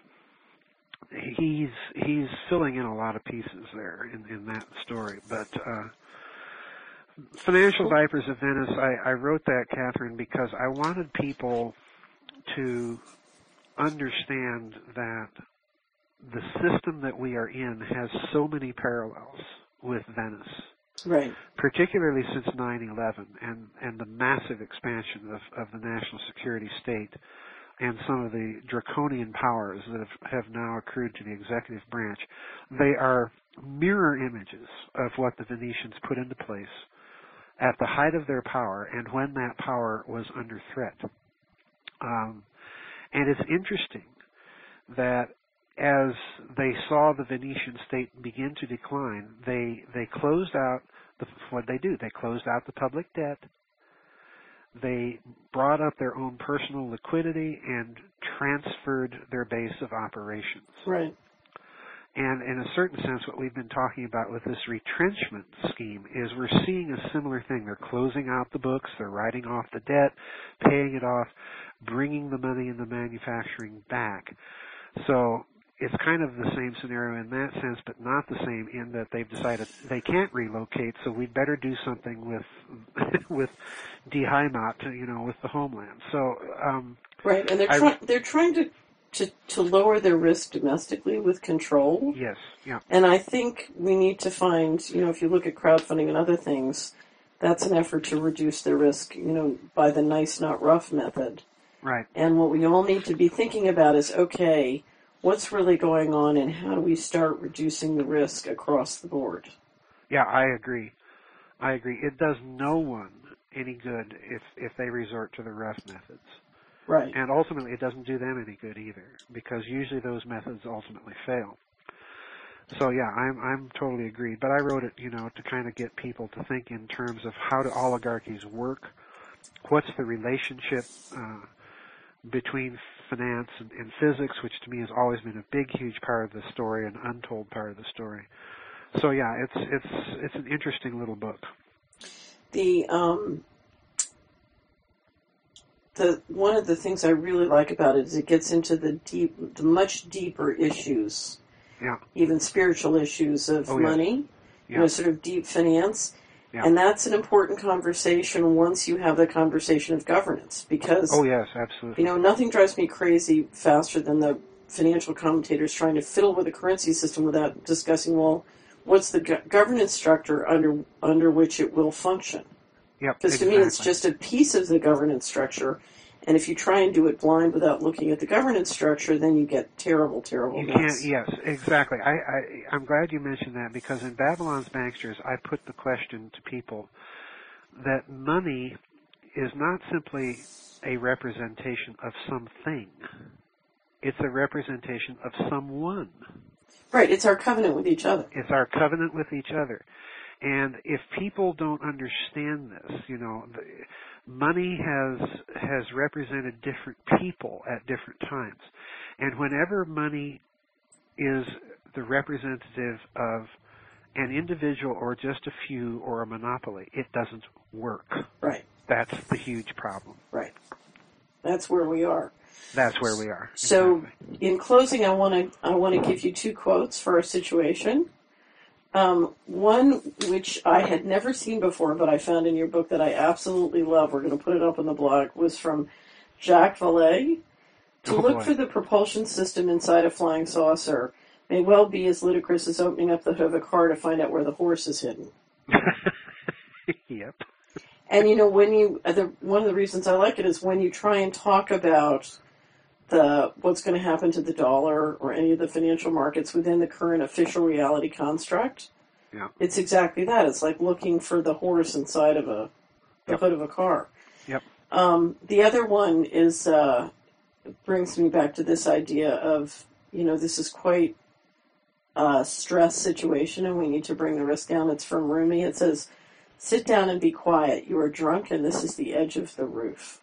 he's filling in a lot of pieces there in that story. But Financial Vipers of Venice, I wrote that, Catherine, because I wanted people to understand that the system that we are in has so many parallels with Venice. Right. particularly since 9/11 and the massive expansion of the national security state and some of the draconian powers that have now accrued to the executive branch. They are mirror images of what the Venetians put into place at the height of their power and when that power was under threat. And it's interesting that as they saw the Venetian state begin to decline, they closed out what they do. They closed out the public debt. They brought up their own personal liquidity and transferred their base of operations. Right. And in a certain sense, what we've been talking about with this retrenchment scheme is we're seeing a similar thing. They're closing out the books, they're writing off the debt, paying it off, bringing the money in the manufacturing back. So it's kind of the same scenario in that sense, but not the same in that they've decided they can't relocate, so we'd better do something with Die Heimat, with the homeland. So right, and they're trying to lower their risk domestically with control. Yes, yeah. And I think we need to find, if you look at crowdfunding and other things, that's an effort to reduce their risk, by the nice, not rough method. Right. And what we all need to be thinking about is, okay, what's really going on and how do we start reducing the risk across the board? Yeah, I agree. It does no one any good if they resort to the rough methods. Right. And ultimately it doesn't do them any good either, because usually those methods ultimately fail. So yeah, I'm totally agreed. But I wrote it, to kind of get people to think in terms of how do oligarchies work, what's the relationship between finance and physics, which to me has always been a big, huge part of the story, an untold part of the story. So yeah, it's an interesting little book. The one of the things I really like about it is it gets into the much deeper issues, yeah, even spiritual issues of money, yeah. Sort of deep finance. Yeah. And that's an important conversation once you have the conversation of governance, because oh yes, absolutely. Nothing drives me crazy faster than the financial commentators trying to fiddle with the currency system without discussing, well, what's the governance structure under which it will function? Yep, because to me it's just a piece of the governance structure, and if you try and do it blind without looking at the governance structure, then you get terrible you mess. Can't. Yes, exactly. I'm glad you mentioned that, because in Babylon's Banksters I put the question to people that money is not simply a representation of something. It's a representation of someone. Right, it's our covenant with each other. It's our covenant with each other. And if people don't understand this, money has represented different people at different times. And whenever money is the representative of an individual or just a few or a monopoly, it doesn't work. Right. That's the huge problem. Right. That's where we are. That's where we are. So, exactly. In closing, I want to give you two quotes for our situation. One which I had never seen before, but I found in your book that I absolutely love. We're going to put it up on the blog. Was from Jacques Vallée. To look for the propulsion system inside a flying saucer may well be as ludicrous as opening up the hood of a car to find out where the horse is hidden. Yep. And when one of the reasons I like it is when you try and talk about what's going to happen to the dollar or any of the financial markets within the current official reality construct. Yeah. It's exactly that. It's like looking for the horse inside of the hood of a car. Yep. The other one is brings me back to this idea of this is quite a stress situation and we need to bring the risk down. It's from Rumi. It says, "Sit down and be quiet. You are drunk and this is the edge of the roof."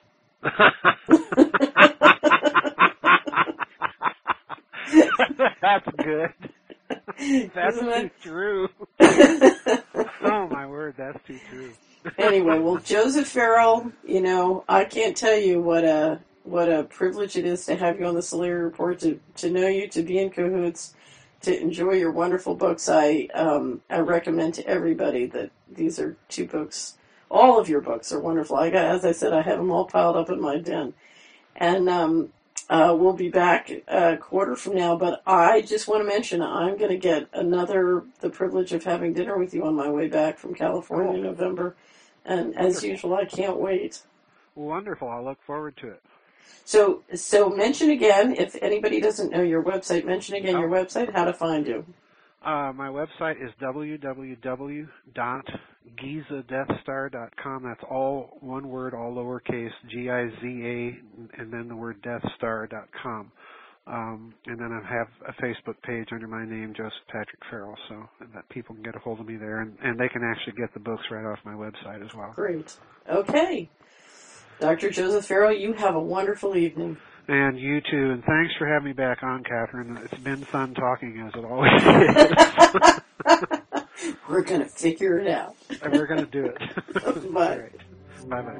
That's good. That's too true. Oh my word, that's too true. Anyway, well, Joseph Farrell, I can't tell you what a privilege it is to have you on the Solari Report, to know you, to be in cahoots, to enjoy your wonderful books. I recommend to everybody that these are two books. All of your books are wonderful. As I said, I have them all piled up in my den. And We'll be back a quarter from now, but I just want to mention I'm going to get the privilege of having dinner with you on my way back from California in November. And as usual, I can't wait. Wonderful. I'll look forward to it. So mention again, if anybody doesn't know your website, mention again your website, how to find you. My website is www.gizadeathstar.com. That's all one word, all lowercase, Giza, and then the word deathstar.com. And then I have a Facebook page under my name, Joseph Patrick Farrell, so that people can get a hold of me there, and they can actually get the books right off my website as well. Great. Okay. Dr. Joseph Farrell, you have a wonderful evening. And you too, and thanks for having me back on, Catherine. It's been fun talking, as it always is. We're going to figure it out. And we're going to do it. Bye. Right. Bye-bye.